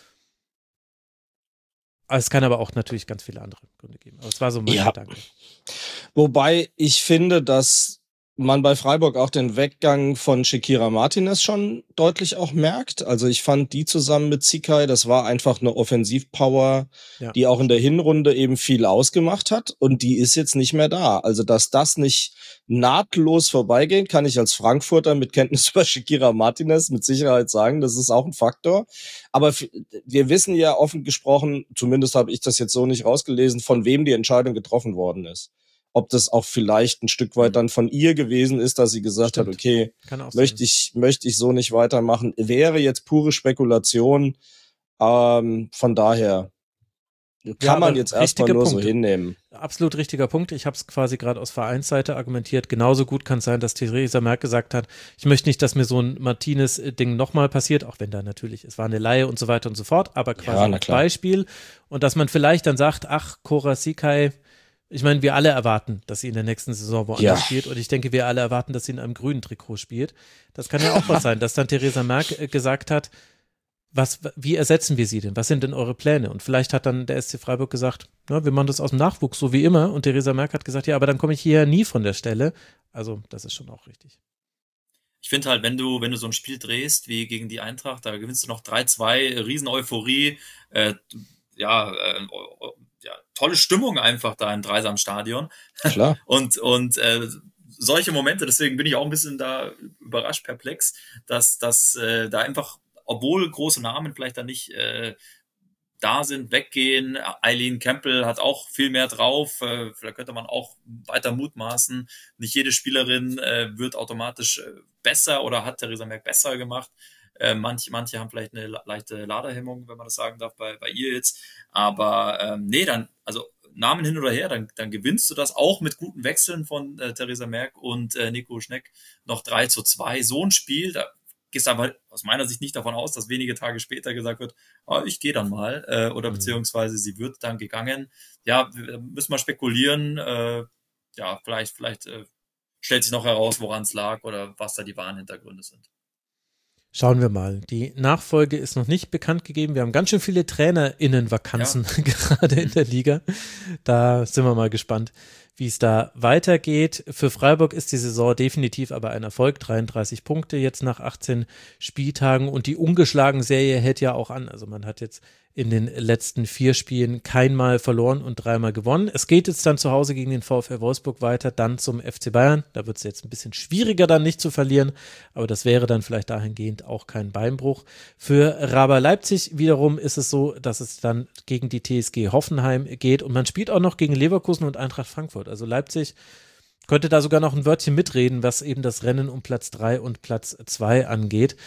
Es kann aber auch natürlich ganz viele andere Gründe geben. Aber es war so mein ja. Gedanke. Wobei ich finde, dass man bei Freiburg auch den Weggang von Shakira Martinez schon deutlich auch merkt. Also ich fand die zusammen mit Zikai, das war einfach eine Offensivpower, ja. die auch in der Hinrunde eben viel ausgemacht hat und die ist jetzt nicht mehr da. Also dass das nicht nahtlos vorbeigeht, kann ich als Frankfurter mit Kenntnis über Shakira Martinez mit Sicherheit sagen, das ist auch ein Faktor. Aber wir wissen ja offen gesprochen, zumindest habe ich das jetzt so nicht rausgelesen, von wem die Entscheidung getroffen worden ist. Ob das auch vielleicht ein Stück weit dann von ihr gewesen ist, dass sie gesagt Stimmt. hat, okay, möchte ich, möchte ich so nicht weitermachen. Wäre jetzt pure Spekulation. Ähm, von daher kann ja, man jetzt erstmal nur Punkt. so hinnehmen. Absolut richtiger Punkt. Ich habe es quasi gerade aus Vereinsseite argumentiert. Genauso gut kann es sein, dass Theresa Merck gesagt hat, ich möchte nicht, dass mir so ein Martinez-Ding nochmal passiert, auch wenn da natürlich, es war eine Laie und so weiter und so fort, aber quasi ja, als Beispiel. Und dass man vielleicht dann sagt, ach, Cora Zikai, ich meine, wir alle erwarten, dass sie in der nächsten Saison woanders ja. spielt und ich denke, wir alle erwarten, dass sie in einem grünen Trikot spielt. Das kann ja auch was sein, dass dann Theresa Merck gesagt hat, was, wie ersetzen wir sie denn? Was sind denn eure Pläne? Und vielleicht hat dann der S C Freiburg gesagt, na, wir machen das aus dem Nachwuchs, so wie immer. Und Theresa Merck hat gesagt, ja, aber dann komme ich hier nie von der Stelle. Also das ist schon auch richtig. Ich finde halt, wenn du, wenn du so ein Spiel drehst, wie gegen die Eintracht, da gewinnst du noch drei zwei, riesen Euphorie, äh, ja, äh, ja, tolle Stimmung einfach da im Dreisam-Stadion. Klar. und und äh, solche Momente, deswegen bin ich auch ein bisschen da überrascht, perplex, dass, dass äh, da einfach, obwohl große Namen vielleicht da nicht äh, da sind, weggehen. Eileen Campbell hat auch viel mehr drauf. Äh, vielleicht könnte man auch weiter mutmaßen. Nicht jede Spielerin äh, wird automatisch äh, besser oder hat Theresa Merck besser gemacht. Äh, manche, manche haben vielleicht eine leichte Laderhemmung, wenn man das sagen darf, bei, bei ihr jetzt. Aber ähm, nee, dann, also Namen hin oder her, dann, dann gewinnst du das auch mit guten Wechseln von äh, Theresa Merck und äh, Nico Schneck noch drei zu zwei. So ein Spiel, da gehst aber aus meiner Sicht nicht davon aus, dass wenige Tage später gesagt wird, oh, ich gehe dann mal, äh, oder mhm. beziehungsweise sie wird dann gegangen. Ja, müssen wir spekulieren. Äh, ja, vielleicht, vielleicht äh, stellt sich noch heraus, woran es lag oder was da die wahren Hintergründe sind. Schauen wir mal. Die Nachfolge ist noch nicht bekannt gegeben. Wir haben ganz schön viele TrainerInnen-Vakanzen ja. gerade in der Liga. Da sind wir mal gespannt, wie es da weitergeht. Für Freiburg ist die Saison definitiv aber ein Erfolg. dreiunddreißig Punkte jetzt nach achtzehn Spieltagen und die ungeschlagen Serie hält ja auch an. Also man hat jetzt in den letzten vier Spielen keinmal verloren und dreimal gewonnen. Es geht jetzt dann zu Hause gegen den VfL Wolfsburg weiter, dann zum F C Bayern. Da wird es jetzt ein bisschen schwieriger, dann nicht zu verlieren, aber das wäre dann vielleicht dahingehend auch kein Beinbruch. Für Raber Leipzig wiederum ist es so, dass es dann gegen die T S G Hoffenheim geht und man spielt auch noch gegen Leverkusen und Eintracht Frankfurt. Also Leipzig könnte da sogar noch ein Wörtchen mitreden, was eben das Rennen um Platz drei und Platz zwei angeht.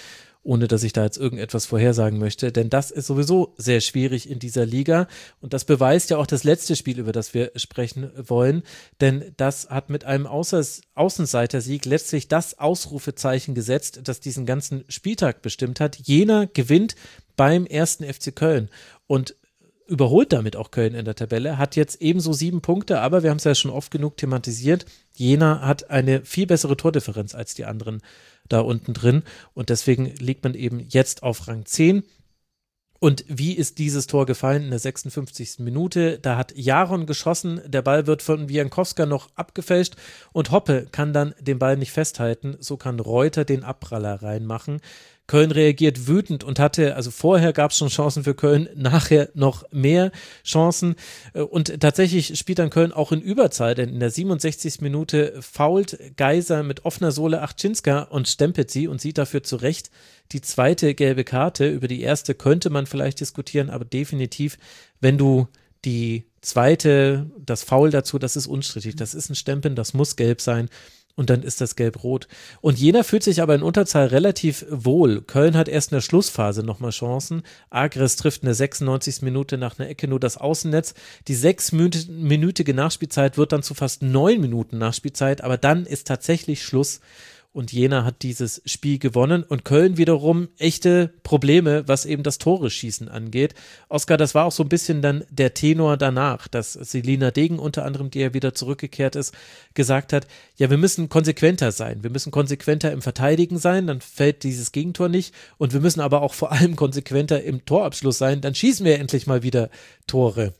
ohne dass ich da jetzt irgendetwas vorhersagen möchte, denn das ist sowieso sehr schwierig in dieser Liga und das beweist ja auch das letzte Spiel, über das wir sprechen wollen, denn das hat mit einem Außers- Außenseitersieg letztlich das Ausrufezeichen gesetzt, das diesen ganzen Spieltag bestimmt hat. Jena gewinnt beim ersten F C Köln und überholt damit auch Köln in der Tabelle, hat jetzt ebenso sieben Punkte, aber wir haben es ja schon oft genug thematisiert, Jena hat eine viel bessere Tordifferenz als die anderen da unten drin und deswegen liegt man eben jetzt auf Rang zehn. Und wie ist dieses Tor gefallen in der sechsundfünfzigsten Minute? Da hat Jaron geschossen, der Ball wird von Wiankowska noch abgefälscht und Hoppe kann dann den Ball nicht festhalten, so kann Reuter den Abpraller reinmachen. Köln reagiert wütend und hatte, also vorher gab es schon Chancen für Köln, nachher noch mehr Chancen und tatsächlich spielt dann Köln auch in Überzahl, denn in der siebenundsechzigsten Minute foult Geiser mit offener Sohle Achczynska und stempelt sie und sieht dafür zu Recht die zweite gelbe Karte. Über die erste könnte man vielleicht diskutieren, aber definitiv, wenn du die zweite, das Foul dazu, das ist unstrittig, das ist ein Stempeln, das muss gelb sein. Und dann ist das gelb-rot. Und Jena fühlt sich aber in Unterzahl relativ wohl. Köln hat erst in der Schlussphase nochmal Chancen. Agres trifft in der sechsundneunzigsten Minute nach einer Ecke nur das Außennetz. Die sechsminütige Nachspielzeit wird dann zu fast neun Minuten Nachspielzeit, aber dann ist tatsächlich Schluss. Und Jena hat dieses Spiel gewonnen und Köln wiederum echte Probleme, was eben das Tore-Schießen angeht. Oskar, das war auch so ein bisschen dann der Tenor danach, dass Selina Degen unter anderem, die ja wieder zurückgekehrt ist, gesagt hat, ja, wir müssen konsequenter sein, wir müssen konsequenter im Verteidigen sein, dann fällt dieses Gegentor nicht und wir müssen aber auch vor allem konsequenter im Torabschluss sein, dann schießen wir endlich mal wieder Tore.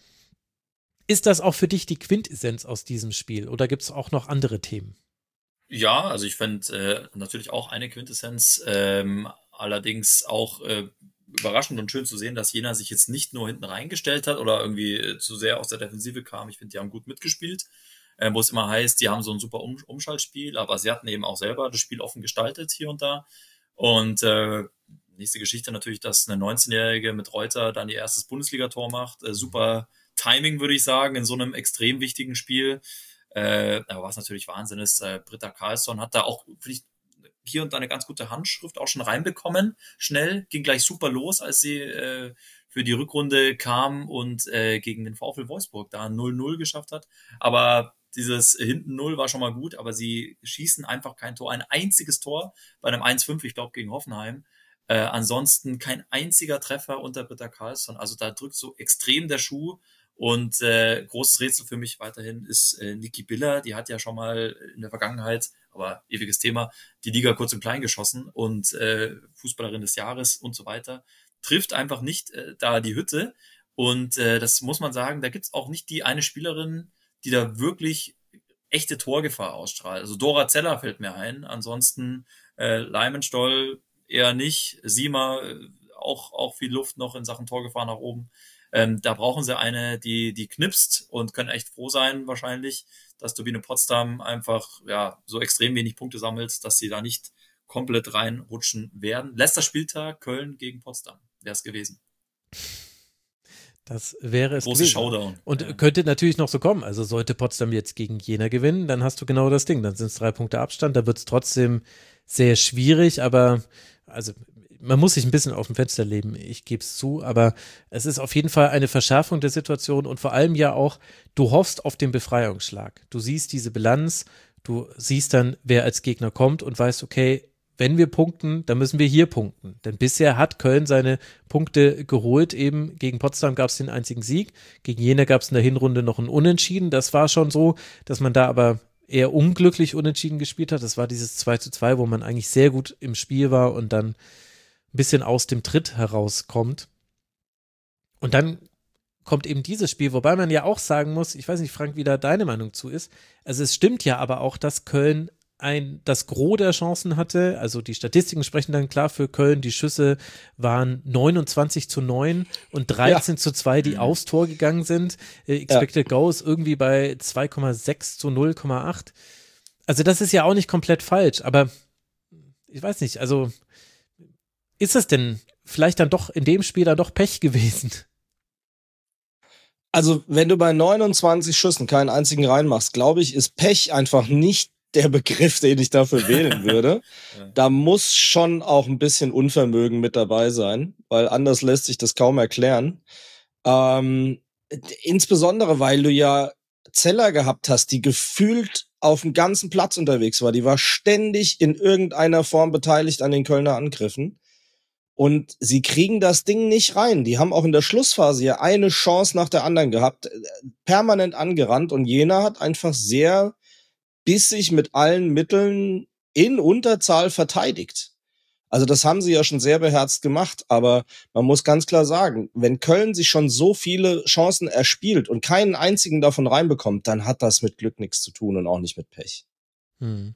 Ist das auch für dich die Quintessenz aus diesem Spiel oder gibt es auch noch andere Themen? Ja, also ich fände äh, natürlich auch eine Quintessenz, ähm, allerdings auch äh, überraschend und schön zu sehen, dass Jena sich jetzt nicht nur hinten reingestellt hat oder irgendwie äh, zu sehr aus der Defensive kam. Ich finde, die haben gut mitgespielt, äh, wo es immer heißt, die haben so ein super um Umschaltspiel, aber sie hatten eben auch selber das Spiel offen gestaltet hier und da. Und äh, nächste Geschichte natürlich, dass eine neunzehnjährige mit Reuter dann ihr erstes Bundesligator macht. Äh, super Timing, würde ich sagen, in so einem extrem wichtigen Spiel. Äh, aber was natürlich Wahnsinn ist, äh, Britta Karlsson hat da auch vielleicht hier und da eine ganz gute Handschrift auch schon reinbekommen, schnell, ging gleich super los, als sie äh, für die Rückrunde kam und äh, gegen den VfL Wolfsburg da null null geschafft hat, aber dieses hinten null war schon mal gut, aber sie schießen einfach kein Tor, ein einziges Tor bei einem eins fünf, ich glaube gegen Hoffenheim, äh, ansonsten kein einziger Treffer unter Britta Karlsson, also da drückt so extrem der Schuh. Und äh, großes Rätsel für mich weiterhin ist äh, Niki Biller, die hat ja schon mal in der Vergangenheit, aber ewiges Thema, die Liga kurz und klein geschossen und äh, Fußballerin des Jahres und so weiter, trifft einfach nicht äh, da die Hütte und äh, das muss man sagen, da gibt's auch nicht die eine Spielerin, die da wirklich echte Torgefahr ausstrahlt. Also Dora Zeller fällt mir ein, ansonsten äh, Leimenstoll eher nicht, Sima äh, auch, auch viel Luft noch in Sachen Torgefahr nach oben. Ähm, da brauchen sie eine, die die knipst und können echt froh sein wahrscheinlich, dass Turbine Potsdam einfach ja so extrem wenig Punkte sammelt, dass sie da nicht komplett reinrutschen werden. Letzter Spieltag, Köln gegen Potsdam, wäre es gewesen. Das wäre es Große gewesen. Showdown. Und ja. Könnte natürlich noch so kommen. Also sollte Potsdam jetzt gegen Jena gewinnen, dann hast du genau das Ding. Dann sind es drei Punkte Abstand. Da wird es trotzdem sehr schwierig, aber also man muss sich ein bisschen auf dem Fenster leben, ich gebe es zu, aber es ist auf jeden Fall eine Verschärfung der Situation und vor allem ja auch, du hoffst auf den Befreiungsschlag. Du siehst diese Bilanz, du siehst dann, wer als Gegner kommt und weißt, okay, wenn wir punkten, dann müssen wir hier punkten. Denn bisher hat Köln seine Punkte geholt, eben gegen Potsdam gab es den einzigen Sieg, gegen Jena gab es in der Hinrunde noch ein Unentschieden. Das war schon so, dass man da aber eher unglücklich unentschieden gespielt hat. Das war dieses zwei zu zwei, wo man eigentlich sehr gut im Spiel war und dann ein bisschen aus dem Tritt herauskommt. Und dann kommt eben dieses Spiel, wobei man ja auch sagen muss, ich weiß nicht, Frank, wie da deine Meinung zu ist, also es stimmt ja aber auch, dass Köln ein, das Gros der Chancen hatte, also die Statistiken sprechen dann klar für Köln, die Schüsse waren neunundzwanzig zu neun und dreizehn ja. zu zwei, die aufs Tor gegangen sind, äh, Expected ja. Goals irgendwie bei zwei Komma sechs zu null Komma acht, also das ist ja auch nicht komplett falsch, aber ich weiß nicht, also ist das denn vielleicht dann doch in dem Spiel dann doch Pech gewesen? Also, wenn du bei neunundzwanzig Schüssen keinen einzigen reinmachst, glaube ich, ist Pech einfach nicht der Begriff, den ich dafür wählen würde. Ja. Da muss schon auch ein bisschen Unvermögen mit dabei sein, weil anders lässt sich das kaum erklären. Ähm, insbesondere, weil du ja Zeller gehabt hast, die gefühlt auf dem ganzen Platz unterwegs war. Die war ständig in irgendeiner Form beteiligt an den Kölner Angriffen. Und sie kriegen das Ding nicht rein. Die haben auch in der Schlussphase ja eine Chance nach der anderen gehabt, permanent angerannt. Und Jena hat einfach sehr bissig mit allen Mitteln in Unterzahl verteidigt. Also das haben sie ja schon sehr beherzt gemacht, aber man muss ganz klar sagen, wenn Köln sich schon so viele Chancen erspielt und keinen einzigen davon reinbekommt, dann hat das mit Glück nichts zu tun und auch nicht mit Pech. Hm.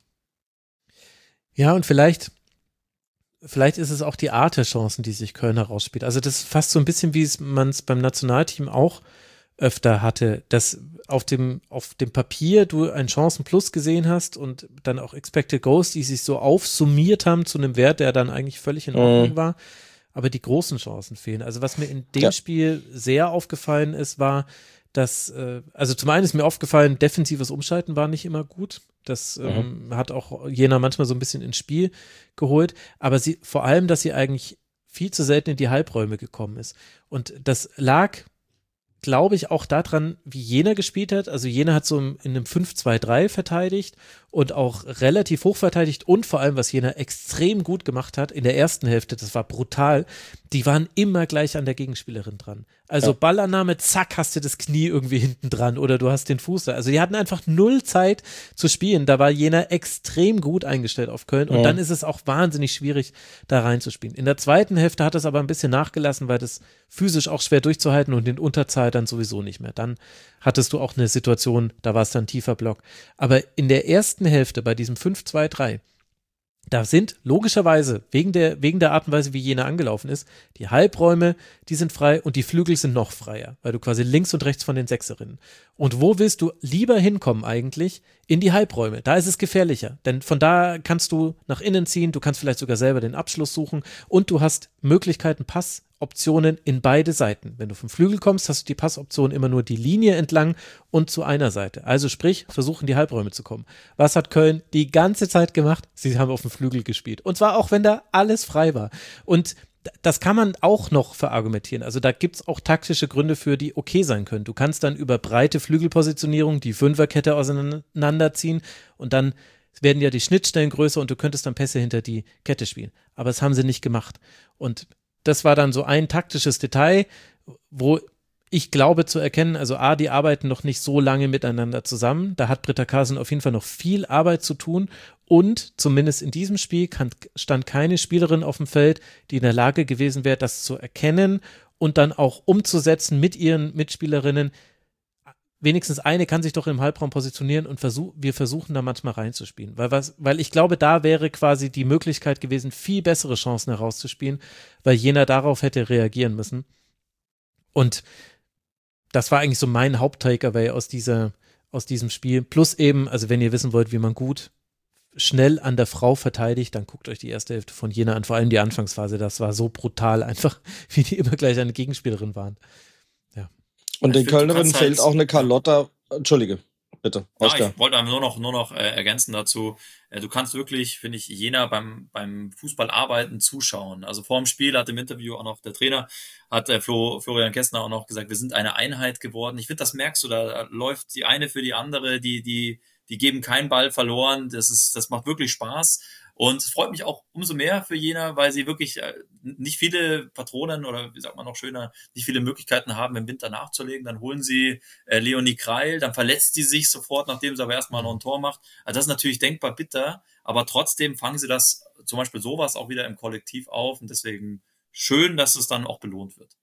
Ja, und vielleicht vielleicht ist es auch die Art der Chancen, die sich Köln herausspielt. Also das ist fast so ein bisschen, wie man es beim Nationalteam auch öfter hatte, dass auf dem, auf dem Papier du einen Chancenplus gesehen hast und dann auch Expected Goals, die sich so aufsummiert haben zu einem Wert, der dann eigentlich völlig in Ordnung mhm. war, aber die großen Chancen fehlen. Also was mir in dem ja. Spiel sehr aufgefallen ist, war, dass, äh, also zum einen ist mir aufgefallen, defensives Umschalten war nicht immer gut. Das mhm. ähm, hat auch Jena manchmal so ein bisschen ins Spiel geholt, aber sie, vor allem, dass sie eigentlich viel zu selten in die Halbräume gekommen ist. Und das lag, glaube ich, auch daran, wie Jena gespielt hat. Also Jena hat so in einem fünf zwei drei verteidigt und auch relativ hoch verteidigt und vor allem, was Jena extrem gut gemacht hat in der ersten Hälfte, das war brutal, die waren immer gleich an der Gegenspielerin dran. Also ja. Ballannahme, zack, hast du das Knie irgendwie hinten dran oder du hast den Fuß da. Also die hatten einfach null Zeit zu spielen. Da war Jena extrem gut eingestellt auf Köln und ja. dann ist es auch wahnsinnig schwierig, da reinzuspielen. In der zweiten Hälfte hat es aber ein bisschen nachgelassen, weil das physisch auch schwer durchzuhalten und in Unterzahl dann sowieso nicht mehr. Dann hattest du auch eine Situation, da war es dann tiefer Block. Aber in der ersten Hälfte bei diesem fünf zwei drei, da sind logischerweise, wegen der, wegen der Art und Weise, wie Jena angelaufen ist, die Halbräume, die sind frei und die Flügel sind noch freier, weil du quasi links und rechts von den Sechserinnen. Und wo willst du lieber hinkommen eigentlich? In die Halbräume. Da ist es gefährlicher, denn von da kannst du nach innen ziehen, du kannst vielleicht sogar selber den Abschluss suchen und du hast Möglichkeiten, Passoptionen in beide Seiten. Wenn du vom Flügel kommst, hast du die Passoption immer nur die Linie entlang und zu einer Seite. Also sprich, versuchen die Halbräume zu kommen. Was hat Köln die ganze Zeit gemacht? Sie haben auf dem Flügel gespielt. Und zwar auch, wenn da alles frei war. Und das kann man auch noch verargumentieren. Also da gibt es auch taktische Gründe für, die okay sein können. Du kannst dann über breite Flügelpositionierung die Fünferkette auseinanderziehen und dann werden ja die Schnittstellen größer und du könntest dann Pässe hinter die Kette spielen. Aber das haben sie nicht gemacht. Und das war dann so ein taktisches Detail, wo ich glaube zu erkennen, also A, die arbeiten noch nicht so lange miteinander zusammen. Da hat Britta Carlsen auf jeden Fall noch viel Arbeit zu tun. Und zumindest in diesem Spiel kann, stand keine Spielerin auf dem Feld, die in der Lage gewesen wäre, das zu erkennen und dann auch umzusetzen mit ihren Mitspielerinnen. Wenigstens eine kann sich doch im Halbraum positionieren und versuch, wir versuchen da manchmal reinzuspielen. Weil, was, weil ich glaube, da wäre quasi die Möglichkeit gewesen, viel bessere Chancen herauszuspielen, weil Jena darauf hätte reagieren müssen. Und das war eigentlich so mein Haupt-Takeaway aus dieser, aus diesem Spiel. Plus eben, also wenn ihr wissen wollt, wie man gut schnell an der Frau verteidigt, dann guckt euch die erste Hälfte von Jena an, vor allem die Anfangsphase, das war so brutal einfach, wie die immer gleich eine Gegenspielerin waren. Ja. Und den Kölnerinnen halt fehlt auch eine Carlotta, Entschuldige, bitte, Oskar. Ja, ich wollte nur noch, nur noch äh, ergänzen dazu, äh, du kannst wirklich, finde ich, Jena beim, beim Fußballarbeiten zuschauen. Also vor dem Spiel hat im Interview auch noch der Trainer, hat äh, Flo, Florian Kästner auch noch gesagt, wir sind eine Einheit geworden. Ich finde, das merkst du, da, da läuft die eine für die andere, die, die Die geben keinen Ball verloren. Das ist, das macht wirklich Spaß. Und es freut mich auch umso mehr für Jena, weil sie wirklich äh, nicht viele Patronen oder wie sagt man noch schöner, nicht viele Möglichkeiten haben, im Winter nachzulegen. Dann holen sie äh, Leonie Kreil, dann verletzt die sich sofort, nachdem sie aber erstmal noch ein Tor macht. Also das ist natürlich denkbar bitter, aber trotzdem fangen sie das, zum Beispiel sowas, auch wieder im Kollektiv auf. Und deswegen schön, dass es dann auch belohnt wird.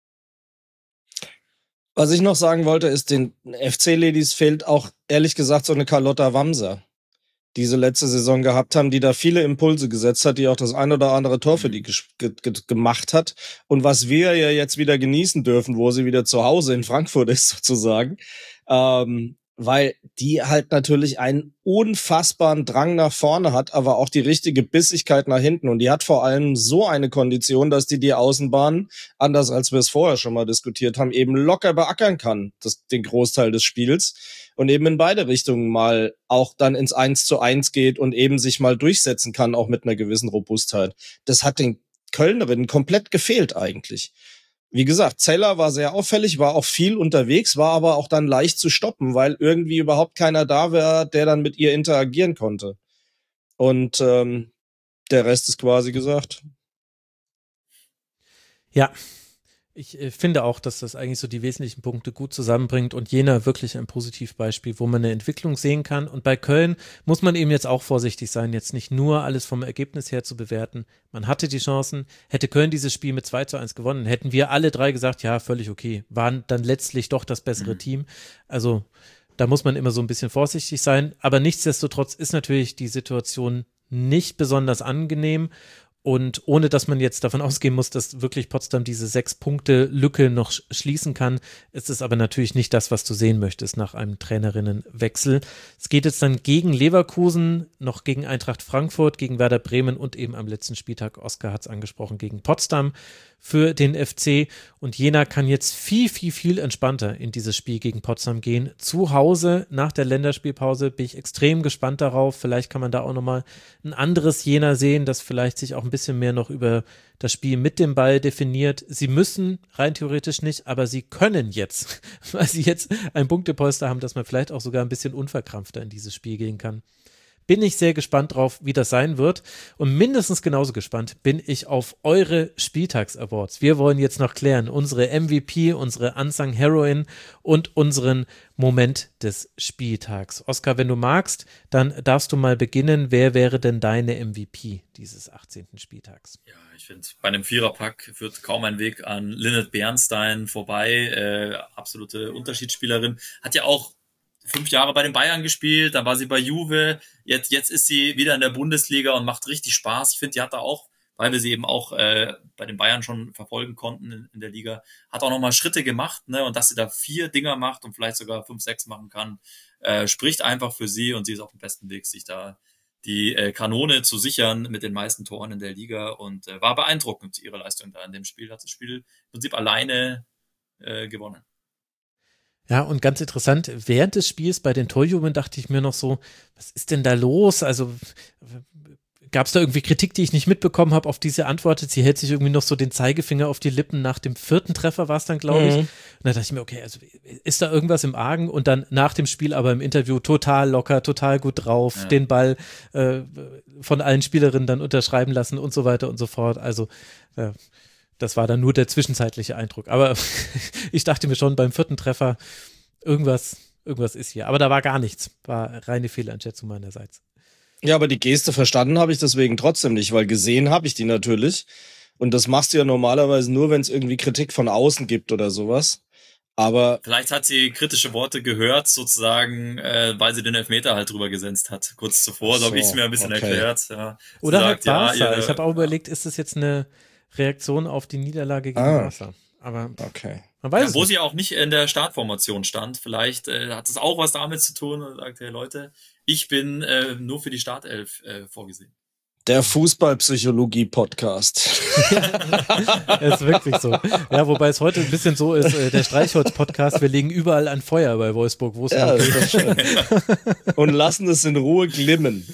Was ich noch sagen wollte, ist, den F C-Ladies fehlt auch, ehrlich gesagt, so eine Carlotta Wamser, die sie letzte Saison gehabt haben, die da viele Impulse gesetzt hat, die auch das ein oder andere Tor für die ge- ge- gemacht hat. Und was wir ja jetzt wieder genießen dürfen, wo sie wieder zu Hause in Frankfurt ist, sozusagen, ähm, weil die halt natürlich einen unfassbaren Drang nach vorne hat, aber auch die richtige Bissigkeit nach hinten. Und die hat vor allem so eine Kondition, dass die die Außenbahn, anders als wir es vorher schon mal diskutiert haben, eben locker beackern kann, das, den Großteil des Spiels. Und eben in beide Richtungen mal auch dann ins Eins zu Eins geht und eben sich mal durchsetzen kann, auch mit einer gewissen Robustheit. Das hat den Kölnerinnen komplett gefehlt eigentlich. Wie gesagt, Zeller war sehr auffällig, war auch viel unterwegs, war aber auch dann leicht zu stoppen, weil irgendwie überhaupt keiner da war, der dann mit ihr interagieren konnte. Und ähm, der Rest ist quasi gesagt. Ja, ich äh, finde auch, dass das eigentlich so die wesentlichen Punkte gut zusammenbringt und Jena wirklich ein Positivbeispiel, wo man eine Entwicklung sehen kann. Und bei Köln muss man eben jetzt auch vorsichtig sein, jetzt nicht nur alles vom Ergebnis her zu bewerten. Man hatte die Chancen. Hätte Köln dieses Spiel mit zwei zu eins gewonnen, hätten wir alle drei gesagt, ja, völlig okay. Waren dann letztlich doch das bessere mhm. Team. Also da muss man immer so ein bisschen vorsichtig sein. Aber nichtsdestotrotz ist natürlich die Situation nicht besonders angenehm. Und ohne, dass man jetzt davon ausgehen muss, dass wirklich Potsdam diese Sechs-Punkte-Lücke noch schließen kann, ist es aber natürlich nicht das, was du sehen möchtest nach einem Trainerinnenwechsel. Es geht jetzt dann gegen Leverkusen, noch gegen Eintracht Frankfurt, gegen Werder Bremen und eben am letzten Spieltag, Oskar hat es angesprochen, gegen Potsdam für den F C. Und Jena kann jetzt viel, viel, viel entspannter in dieses Spiel gegen Potsdam gehen. Zu Hause nach der Länderspielpause bin ich extrem gespannt darauf. Vielleicht kann man da auch nochmal ein anderes Jena sehen, das vielleicht sich auch ein bisschen mehr noch über das Spiel mit dem Ball definiert. Sie müssen rein theoretisch nicht, aber sie können jetzt, weil sie jetzt ein Punktepolster haben, dass man vielleicht auch sogar ein bisschen unverkrampfter in dieses Spiel gehen kann. Bin ich sehr gespannt drauf, wie das sein wird. Und mindestens genauso gespannt bin ich auf eure Spieltags-Awards. Wir wollen jetzt noch klären, unsere M V P, unsere Unsung Heroine und unseren Moment des Spieltags. Oskar, wenn du magst, dann darfst du mal beginnen. Wer wäre denn deine M V P dieses achtzehnten Spieltags? Ja, ich finde, bei einem Viererpack führt kaum ein Weg an Lynette Bernstein vorbei. Äh, absolute Unterschiedsspielerin. Hat ja auch fünf Jahre bei den Bayern gespielt, dann war sie bei Juve, jetzt, jetzt ist sie wieder in der Bundesliga und macht richtig Spaß. Ich finde, die hat da auch, weil wir sie eben auch äh, bei den Bayern schon verfolgen konnten in, in der Liga, hat auch nochmal Schritte gemacht, ne? Und dass sie da vier Dinger macht und vielleicht sogar fünf, sechs machen kann, äh, spricht einfach für sie und sie ist auf dem besten Weg, sich da die äh, Kanone zu sichern mit den meisten Toren in der Liga und äh, war beeindruckend, ihre Leistung da in dem Spiel, hat das Spiel im Prinzip alleine äh, gewonnen. Ja, und ganz interessant, während des Spiels bei den Torjubeln dachte ich mir noch so, was ist denn da los? Also gab es da irgendwie Kritik, die ich nicht mitbekommen habe, auf die sie antwortet? Sie hält sich irgendwie noch so den Zeigefinger auf die Lippen nach dem vierten Treffer, war es dann, glaube ich. Mhm. Und da dachte ich mir, okay, also ist da irgendwas im Argen? Und dann nach dem Spiel aber im Interview total locker, total gut drauf, ja. Den Ball äh, von allen Spielerinnen dann unterschreiben lassen und so weiter und so fort. Also äh, das war dann nur der zwischenzeitliche Eindruck. Aber ich dachte mir schon beim vierten Treffer, irgendwas, irgendwas ist hier. Aber da war gar nichts. War reine Fehleinschätzung meinerseits. Ja, aber die Geste verstanden habe ich deswegen trotzdem nicht, weil gesehen habe ich die natürlich. Und das machst du ja normalerweise nur, wenn es irgendwie Kritik von außen gibt oder sowas. Aber vielleicht hat sie kritische Worte gehört, sozusagen, äh, weil sie den Elfmeter halt drüber gesenzt hat. Kurz zuvor, so habe ich es mir ein bisschen okay. erklärt. Ja. Oder sagt, halt Barca. Ja, ich habe auch überlegt, ist das jetzt eine Reaktion auf die Niederlage gegen ah, Barca. Aber okay. man weiß ja, wo nicht. sie auch nicht in der Startformation stand. Vielleicht äh, hat es auch was damit zu tun und sagt, hey Leute, ich bin äh, nur für die Startelf äh, vorgesehen. Der Fußballpsychologie-Podcast. Ist wirklich so. Ja, wobei es heute ein bisschen so ist, äh, der Streichholz-Podcast, wir legen überall ein Feuer bei Wolfsburg, wo es ja, ist das schön. Und lassen es in Ruhe glimmen.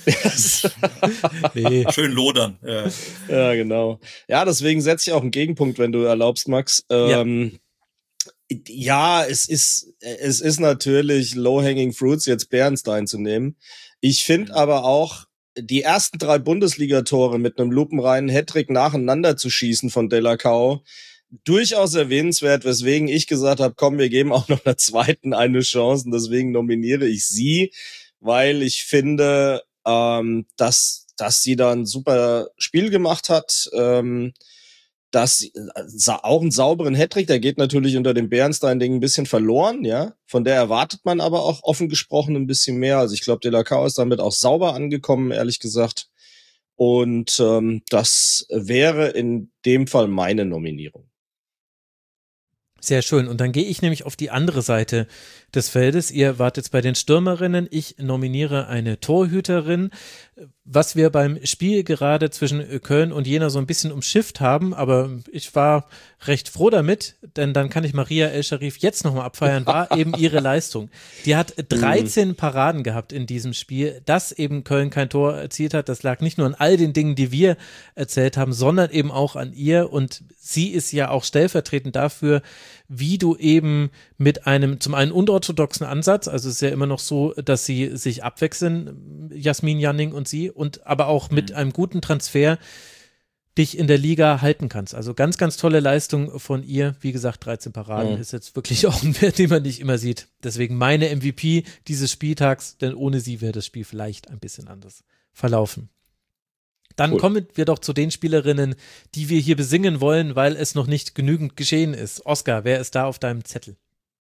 Nee. Schön lodern. Ja. Ja, genau. Ja, deswegen setze ich auch einen Gegenpunkt, wenn du erlaubst, Max. Ähm, ja. ja, es ist, es ist natürlich low-hanging fruits, jetzt Bernstein zu nehmen. Ich finde aber auch, die ersten drei Bundesligatore mit einem lupenreinen Hattrick nacheinander zu schießen von Delacau, durchaus erwähnenswert, weswegen ich gesagt habe, komm, wir geben auch noch einer zweiten eine Chance und deswegen nominiere ich sie, weil ich finde, ähm, dass, dass sie da ein super Spiel gemacht hat, ähm, dass auch einen sauberen Hattrick, der geht natürlich unter dem Bernstein-Ding ein bisschen verloren, ja. Von der erwartet man aber auch offen gesprochen ein bisschen mehr. Also ich glaube, Delacau ist damit auch sauber angekommen, ehrlich gesagt. Und ähm, das wäre in dem Fall meine Nominierung. Sehr schön. Und dann gehe ich nämlich auf die andere Seite des Feldes. Ihr wart jetzt bei den Stürmerinnen. Ich nominiere eine Torhüterin. Was wir beim Spiel gerade zwischen Köln und Jena so ein bisschen umschifft haben, aber ich war recht froh damit, denn dann kann ich Maria El-Sharif jetzt nochmal abfeiern, war eben ihre Leistung. Die hat dreizehn Paraden gehabt in diesem Spiel. Dass eben Köln kein Tor erzielt hat, das lag nicht nur an all den Dingen, die wir erzählt haben, sondern eben auch an ihr. Und sie ist ja auch stellvertretend dafür, wie du eben mit einem zum einen unorthodoxen Ansatz, also es ist ja immer noch so, dass sie sich abwechseln, Jasmin Janning und sie, und aber auch mit einem guten Transfer dich in der Liga halten kannst. Also ganz, ganz tolle Leistung von ihr. Wie gesagt, dreizehn Paraden mhm. ist jetzt wirklich auch ein Wert, den man nicht immer sieht. Deswegen meine M V P dieses Spieltags, denn ohne sie wäre das Spiel vielleicht ein bisschen anders verlaufen. Dann cool. kommen wir doch zu den Spielerinnen, die wir hier besingen wollen, weil es noch nicht genügend geschehen ist. Oskar, wer ist da auf deinem Zettel?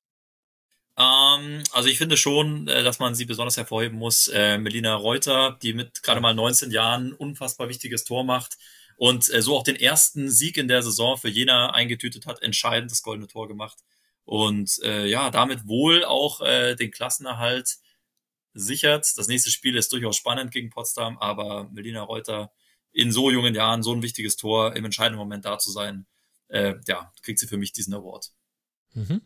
Ähm, also ich finde schon, äh, dass man sie besonders hervorheben muss. Äh, Melina Reuter, die mit gerade mal neunzehn Jahren unfassbar wichtiges Tor macht und äh, so auch den ersten Sieg in der Saison für Jena eingetütet hat, entscheidend das goldene Tor gemacht und äh, ja, damit wohl auch äh, den Klassenerhalt sichert. Das nächste Spiel ist durchaus spannend gegen Potsdam, aber Melina Reuter in so jungen Jahren so ein wichtiges Tor im entscheidenden Moment da zu sein, äh, ja, kriegt sie für mich diesen Award. Mhm.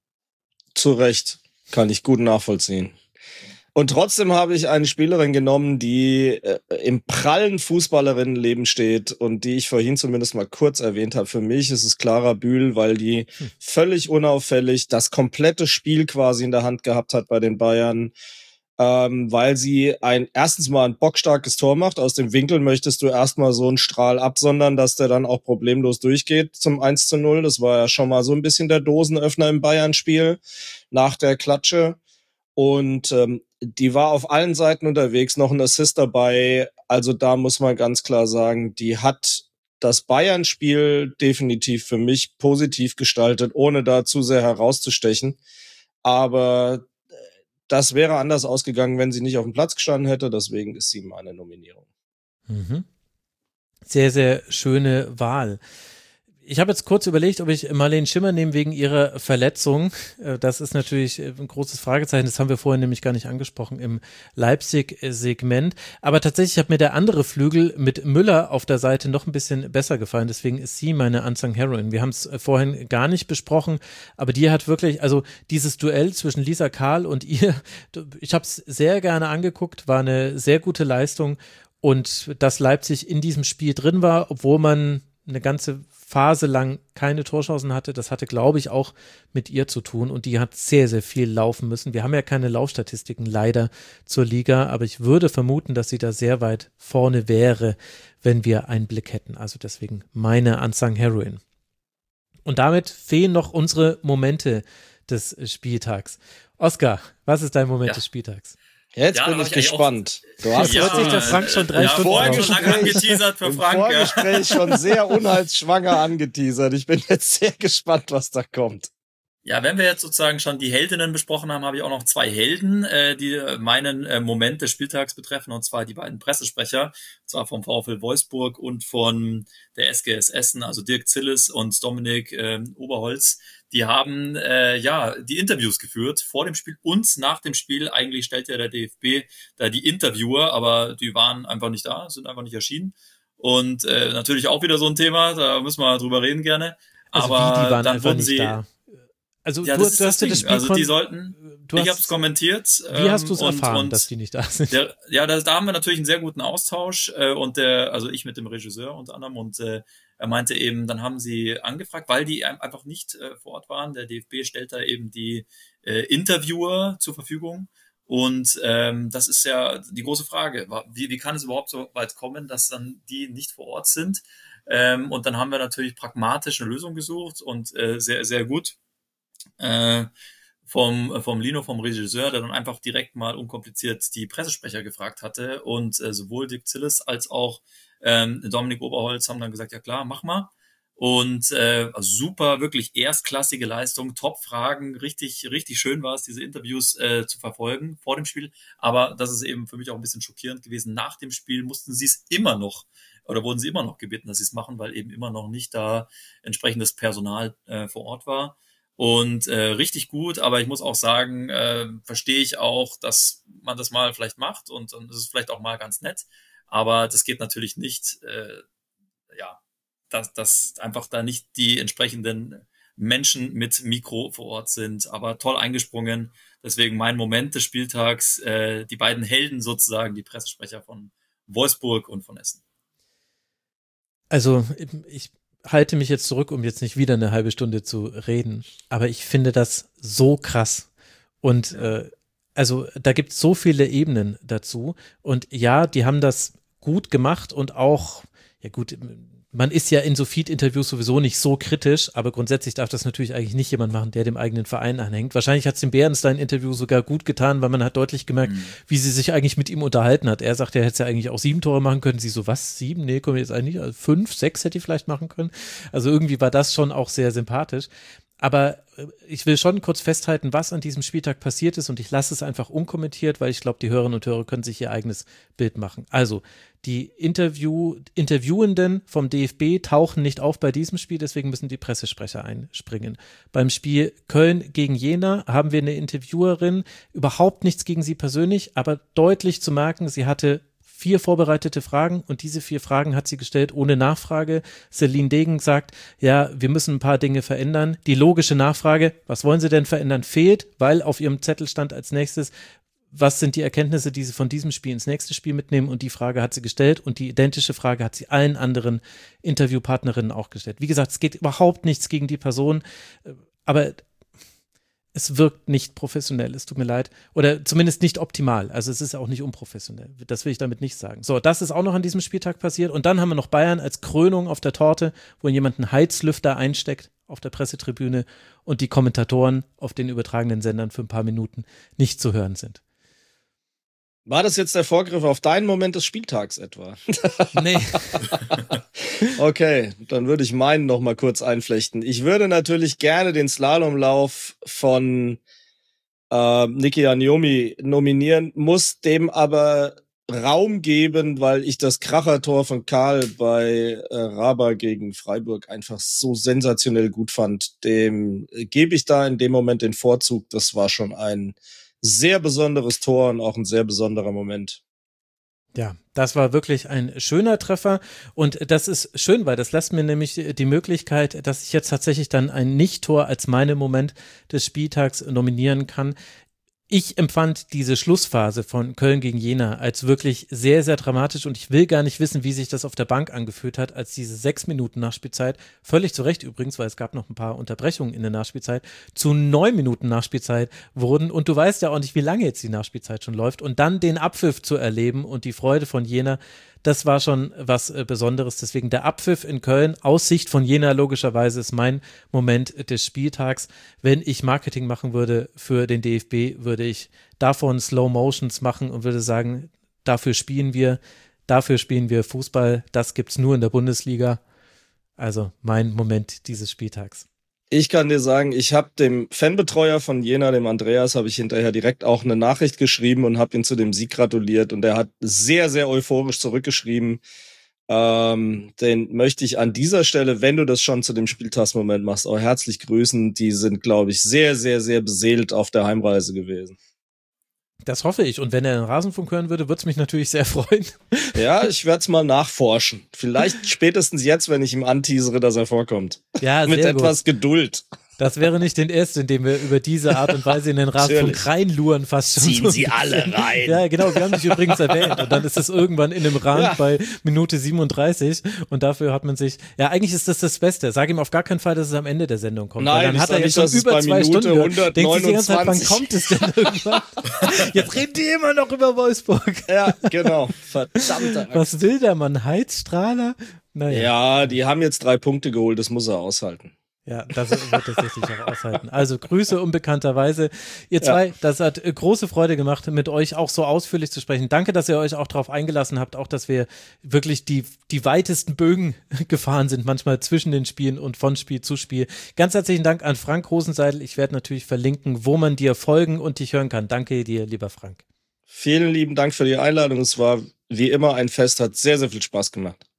Zu Recht, kann ich gut nachvollziehen. Und trotzdem habe ich eine Spielerin genommen, die äh, im prallen Fußballerinnenleben steht und die ich vorhin zumindest mal kurz erwähnt habe. Für mich ist es Clara Bühl, weil die hm. völlig unauffällig das komplette Spiel quasi in der Hand gehabt hat bei den Bayern. Ähm, weil sie ein erstens mal ein bockstarkes Tor macht. Aus dem Winkel möchtest du erstmal so einen Strahl absondern, dass der dann auch problemlos durchgeht zum eins zu null. Das war ja schon mal so ein bisschen der Dosenöffner im Bayern-Spiel nach der Klatsche. Und ähm, die war auf allen Seiten unterwegs, noch ein Assist dabei. Also da muss man ganz klar sagen, die hat das Bayern-Spiel definitiv für mich positiv gestaltet, ohne da zu sehr herauszustechen. Aber das wäre anders ausgegangen, wenn sie nicht auf dem Platz gestanden hätte. Deswegen ist sie meine Nominierung. Mhm. Sehr, sehr schöne Wahl. Ich habe jetzt kurz überlegt, ob ich Marlene Schimmer nehme wegen ihrer Verletzung. Das ist natürlich ein großes Fragezeichen. Das haben wir vorhin nämlich gar nicht angesprochen im Leipzig-Segment. Aber tatsächlich hat mir der andere Flügel mit Müller auf der Seite noch ein bisschen besser gefallen. Deswegen ist sie meine Unsung Heroine. Wir haben es vorhin gar nicht besprochen, aber die hat wirklich, also dieses Duell zwischen Lisa Kahl und ihr, ich habe es sehr gerne angeguckt, war eine sehr gute Leistung. Und dass Leipzig in diesem Spiel drin war, obwohl man eine ganze Phase lang keine Torchancen hatte, das hatte, glaube ich, auch mit ihr zu tun und die hat sehr, sehr viel laufen müssen. Wir haben ja keine Laufstatistiken leider zur Liga, aber ich würde vermuten, dass sie da sehr weit vorne wäre, wenn wir einen Blick hätten. Also deswegen meine Unsung Heroine. Und damit fehlen noch unsere Momente des Spieltags. Oskar, was ist dein Moment ja. des Spieltags? Jetzt ja, bin ich gespannt. Du hast ja, sich der Frank schon drei ja, Stunden vorher schon lange angeteasert für Im Frank. Vorgespräch Ja. schon sehr unheilsschwanger angeteasert. Ich bin jetzt sehr gespannt, was da kommt. Ja, wenn wir jetzt sozusagen schon die Heldinnen besprochen haben, habe ich auch noch zwei Helden, äh, die meinen äh, Moment des Spieltags betreffen, und zwar die beiden Pressesprecher, und zwar vom VfL Wolfsburg und von der S G S Essen, also Dirk Zillis und Dominik äh, Oberholz. Die haben äh, ja die Interviews geführt vor dem Spiel und nach dem Spiel. Eigentlich stellt ja der D F B da die Interviewer, aber die waren einfach nicht da, sind einfach nicht erschienen. Und äh, natürlich auch wieder so ein Thema, da müssen wir drüber reden gerne. Also aber wie, die waren dann einfach wurden nicht sie da. Also ja, du, das du hast ja das Ding. Spiel also die sollten, du ich hast, habe es kommentiert. Wie hast du es ähm, erfahren, und, dass die nicht da sind? Der, ja, da, da haben wir natürlich einen sehr guten Austausch äh, und der, also ich mit dem Regisseur unter anderem und äh, er meinte eben, dann haben sie angefragt, weil die einfach nicht äh, vor Ort waren. Der D F B stellt da eben die äh, Interviewer zur Verfügung und ähm, das ist ja die große Frage. Wie, wie kann es überhaupt so weit kommen, dass dann die nicht vor Ort sind? Ähm, und dann haben wir natürlich pragmatisch eine Lösung gesucht und äh, sehr, sehr gut. Äh, vom vom Lino, vom Regisseur, der dann einfach direkt mal unkompliziert die Pressesprecher gefragt hatte und äh, sowohl Dirk Zillis als auch ähm, Dominik Oberholz haben dann gesagt, ja klar, mach mal. Und äh, also super, wirklich erstklassige Leistung, Top-Fragen, richtig richtig schön war es, diese Interviews äh, zu verfolgen vor dem Spiel, aber das ist eben für mich auch ein bisschen schockierend gewesen. Nach dem Spiel mussten sie es immer noch oder wurden sie immer noch gebeten, dass sie es machen, weil eben immer noch nicht da entsprechendes Personal äh, vor Ort war. und äh, richtig gut, aber ich muss auch sagen, äh, verstehe ich auch, dass man das mal vielleicht macht und, und das ist vielleicht auch mal ganz nett, aber das geht natürlich nicht, äh, ja, dass, dass einfach da nicht die entsprechenden Menschen mit Mikro vor Ort sind, aber toll eingesprungen, deswegen mein Moment des Spieltags, äh, die beiden Helden sozusagen, die Pressesprecher von Wolfsburg und von Essen. Also ich halte mich jetzt zurück, um jetzt nicht wieder eine halbe Stunde zu reden, aber ich finde das so krass und äh, also da gibt es so viele Ebenen dazu und ja, die haben das gut gemacht und auch, ja gut, man ist ja in so Feed-Interviews sowieso nicht so kritisch, aber grundsätzlich darf das natürlich eigentlich nicht jemand machen, der dem eigenen Verein anhängt. Wahrscheinlich hat es dem Bärenstein-Interview sogar gut getan, weil man hat deutlich gemerkt, mhm. wie sie sich eigentlich mit ihm unterhalten hat. Er sagt, er hätte ja eigentlich auch sieben Tore machen können. Sie so, was, sieben? Nee, kommen jetzt eigentlich, also fünf, sechs hätte ich vielleicht machen können. Also irgendwie war das schon auch sehr sympathisch. Aber ich will schon kurz festhalten, was an diesem Spieltag passiert ist und ich lasse es einfach unkommentiert, weil ich glaube, die Hörerinnen und Hörer können sich ihr eigenes Bild machen. Also, die Interview, Interviewenden vom D F B tauchen nicht auf bei diesem Spiel, deswegen müssen die Pressesprecher einspringen. Beim Spiel Köln gegen Jena haben wir eine Interviewerin, überhaupt nichts gegen sie persönlich, aber deutlich zu merken, sie hatte vier vorbereitete Fragen und diese vier Fragen hat sie gestellt ohne Nachfrage. Celine Degen sagt, ja, wir müssen ein paar Dinge verändern. Die logische Nachfrage, was wollen Sie denn verändern, fehlt, weil auf ihrem Zettel stand als nächstes, was sind die Erkenntnisse, die sie von diesem Spiel ins nächste Spiel mitnehmen und die Frage hat sie gestellt und die identische Frage hat sie allen anderen Interviewpartnerinnen auch gestellt. Wie gesagt, es geht überhaupt nichts gegen die Person, aber es wirkt nicht professionell, es tut mir leid. Oder zumindest nicht optimal. Also es ist auch nicht unprofessionell. Das will ich damit nicht sagen. So, das ist auch noch an diesem Spieltag passiert. Und dann haben wir noch Bayern als Krönung auf der Torte, wo jemand einen Heizlüfter einsteckt auf der Pressetribüne und die Kommentatoren auf den übertragenen Sendern für ein paar Minuten nicht zu hören sind. War das jetzt der Vorgriff auf deinen Moment des Spieltags etwa? Nee. Okay, dann würde ich meinen noch mal kurz einflechten. Ich würde natürlich gerne den Slalomlauf von äh, Niki Anyomi nominieren, muss dem aber Raum geben, weil ich das Krachertor von Karl bei äh, Raba gegen Freiburg einfach so sensationell gut fand. Dem äh, gebe ich da in dem Moment den Vorzug. Das war schon ein sehr besonderes Tor und auch ein sehr besonderer Moment. Ja, das war wirklich ein schöner Treffer und das ist schön, weil das lässt mir nämlich die Möglichkeit, dass ich jetzt tatsächlich dann ein Nicht-Tor als meinen Moment des Spieltags nominieren kann. Ich empfand diese Schlussphase von Köln gegen Jena als wirklich sehr, sehr dramatisch und ich will gar nicht wissen, wie sich das auf der Bank angefühlt hat, als diese sechs Minuten Nachspielzeit, völlig zu Recht übrigens, weil es gab noch ein paar Unterbrechungen in der Nachspielzeit, zu neun Minuten Nachspielzeit wurden und du weißt ja auch nicht, wie lange jetzt die Nachspielzeit schon läuft und dann den Abpfiff zu erleben und die Freude von Jena, das war schon was äh, Besonderes. Deswegen der Abpfiff in Köln, aus Sicht von Jena logischerweise ist mein Moment des Spieltags. Wenn ich Marketing machen würde für den D F B, würde ich davon Slow Motions machen und würde sagen, dafür spielen wir, dafür spielen wir Fußball. Das gibt's nur in der Bundesliga. Also mein Moment dieses Spieltags. Ich kann dir sagen, ich habe dem Fanbetreuer von Jena, dem Andreas, habe ich hinterher direkt auch eine Nachricht geschrieben und habe ihn zu dem Sieg gratuliert. Und er hat sehr, sehr euphorisch zurückgeschrieben. Ähm, den möchte ich an dieser Stelle, wenn du das schon zu dem Spieltagsmoment machst, auch herzlich grüßen. Die sind, glaube ich, sehr, sehr, sehr beseelt auf der Heimreise gewesen. Das hoffe ich. Und wenn er den Rasenfunk hören würde, würde es mich natürlich sehr freuen. Ja, ich werde es mal nachforschen. Vielleicht spätestens jetzt, wenn ich ihm anteasere, dass er vorkommt. Ja, mit sehr etwas gut. Geduld. Das wäre nicht den ersten, indem wir über diese Art und Weise in den Rasenfunk reinluren fast schon. Ziehen Sie alle rein. Ja, genau, wir haben dich übrigens erwähnt und dann ist es irgendwann in einem Rand ja. bei Minute siebenunddreißig und dafür hat man sich, ja eigentlich ist das das Beste, sag ihm auf gar keinen Fall, dass es am Ende der Sendung kommt. Nein, weil dann hat er jetzt schon über zwei Minute Stunden hundertneunundzwanzig. Denkt sich die ganze Zeit, wann kommt es denn irgendwann? Jetzt reden die immer noch über Wolfsburg. Ja, genau. Verdammter Axt. Was will der Mann? Heizstrahler? Naja. Ja, die haben jetzt drei Punkte geholt, das muss er aushalten. Ja, das wird tatsächlich auch aushalten. Also Grüße unbekannterweise. Ihr zwei, ja. Das hat große Freude gemacht, mit euch auch so ausführlich zu sprechen. Danke, dass ihr euch auch darauf eingelassen habt, auch dass wir wirklich die, die weitesten Bögen gefahren sind, manchmal zwischen den Spielen und von Spiel zu Spiel. Ganz herzlichen Dank an Frank Rosenseidel. Ich werde natürlich verlinken, wo man dir folgen und dich hören kann. Danke dir, lieber Frank. Vielen lieben Dank für die Einladung. Es war wie immer ein Fest, hat sehr, sehr viel Spaß gemacht.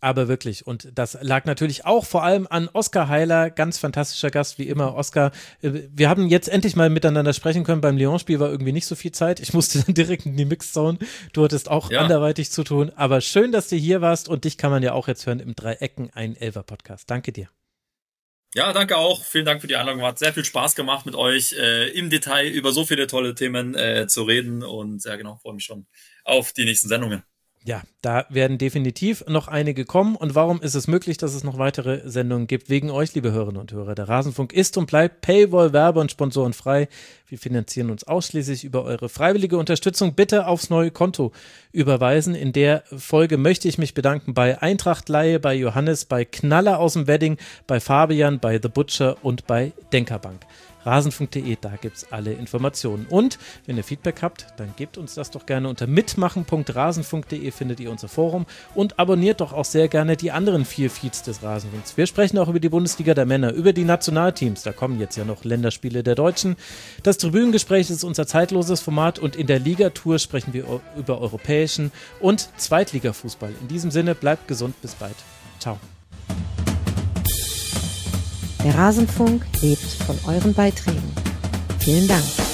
aber wirklich. Und das lag natürlich auch vor allem an Oskar Heiler, ganz fantastischer Gast, wie immer. Oskar, wir haben jetzt endlich mal miteinander sprechen können. Beim Lyon-Spiel war irgendwie nicht so viel Zeit. Ich musste dann direkt in die Mixzone. Du hattest auch ja. anderweitig zu tun. Aber schön, dass du hier warst und dich kann man ja auch jetzt hören im Drei Ecken, ein Elfer-Podcast. Danke dir. Ja, danke auch. Vielen Dank für die Einladung. Hat sehr viel Spaß gemacht, mit euch äh, im Detail über so viele tolle Themen äh, zu reden. Und ja, genau, freue mich schon auf die nächsten Sendungen. Ja, da werden definitiv noch einige kommen. Und warum ist es möglich, dass es noch weitere Sendungen gibt? Wegen euch, liebe Hörerinnen und Hörer. Der Rasenfunk ist und bleibt Paywall, Werbe- und Sponsorenfrei. Wir finanzieren uns ausschließlich über eure freiwillige Unterstützung. Bitte aufs neue Konto überweisen. In der Folge möchte ich mich bedanken bei Eintracht Leihe, bei Johannes, bei Knaller aus dem Wedding, bei Fabian, bei The Butcher und bei Denkerbank. Rasenfunk punkt de, da gibt es alle Informationen. Und wenn ihr Feedback habt, dann gebt uns das doch gerne unter mitmachen punkt rasenfunk punkt de, findet ihr unser Forum und abonniert doch auch sehr gerne die anderen vier Feeds des Rasenfunks. Wir sprechen auch über die Bundesliga der Männer, über die Nationalteams, da kommen jetzt ja noch Länderspiele der Deutschen. Das Tribünengespräch ist unser zeitloses Format und in der Ligatur sprechen wir über europäischen und Zweitligafußball. In diesem Sinne, bleibt gesund, bis bald. Ciao. Der Rasenfunk lebt von euren Beiträgen. Vielen Dank.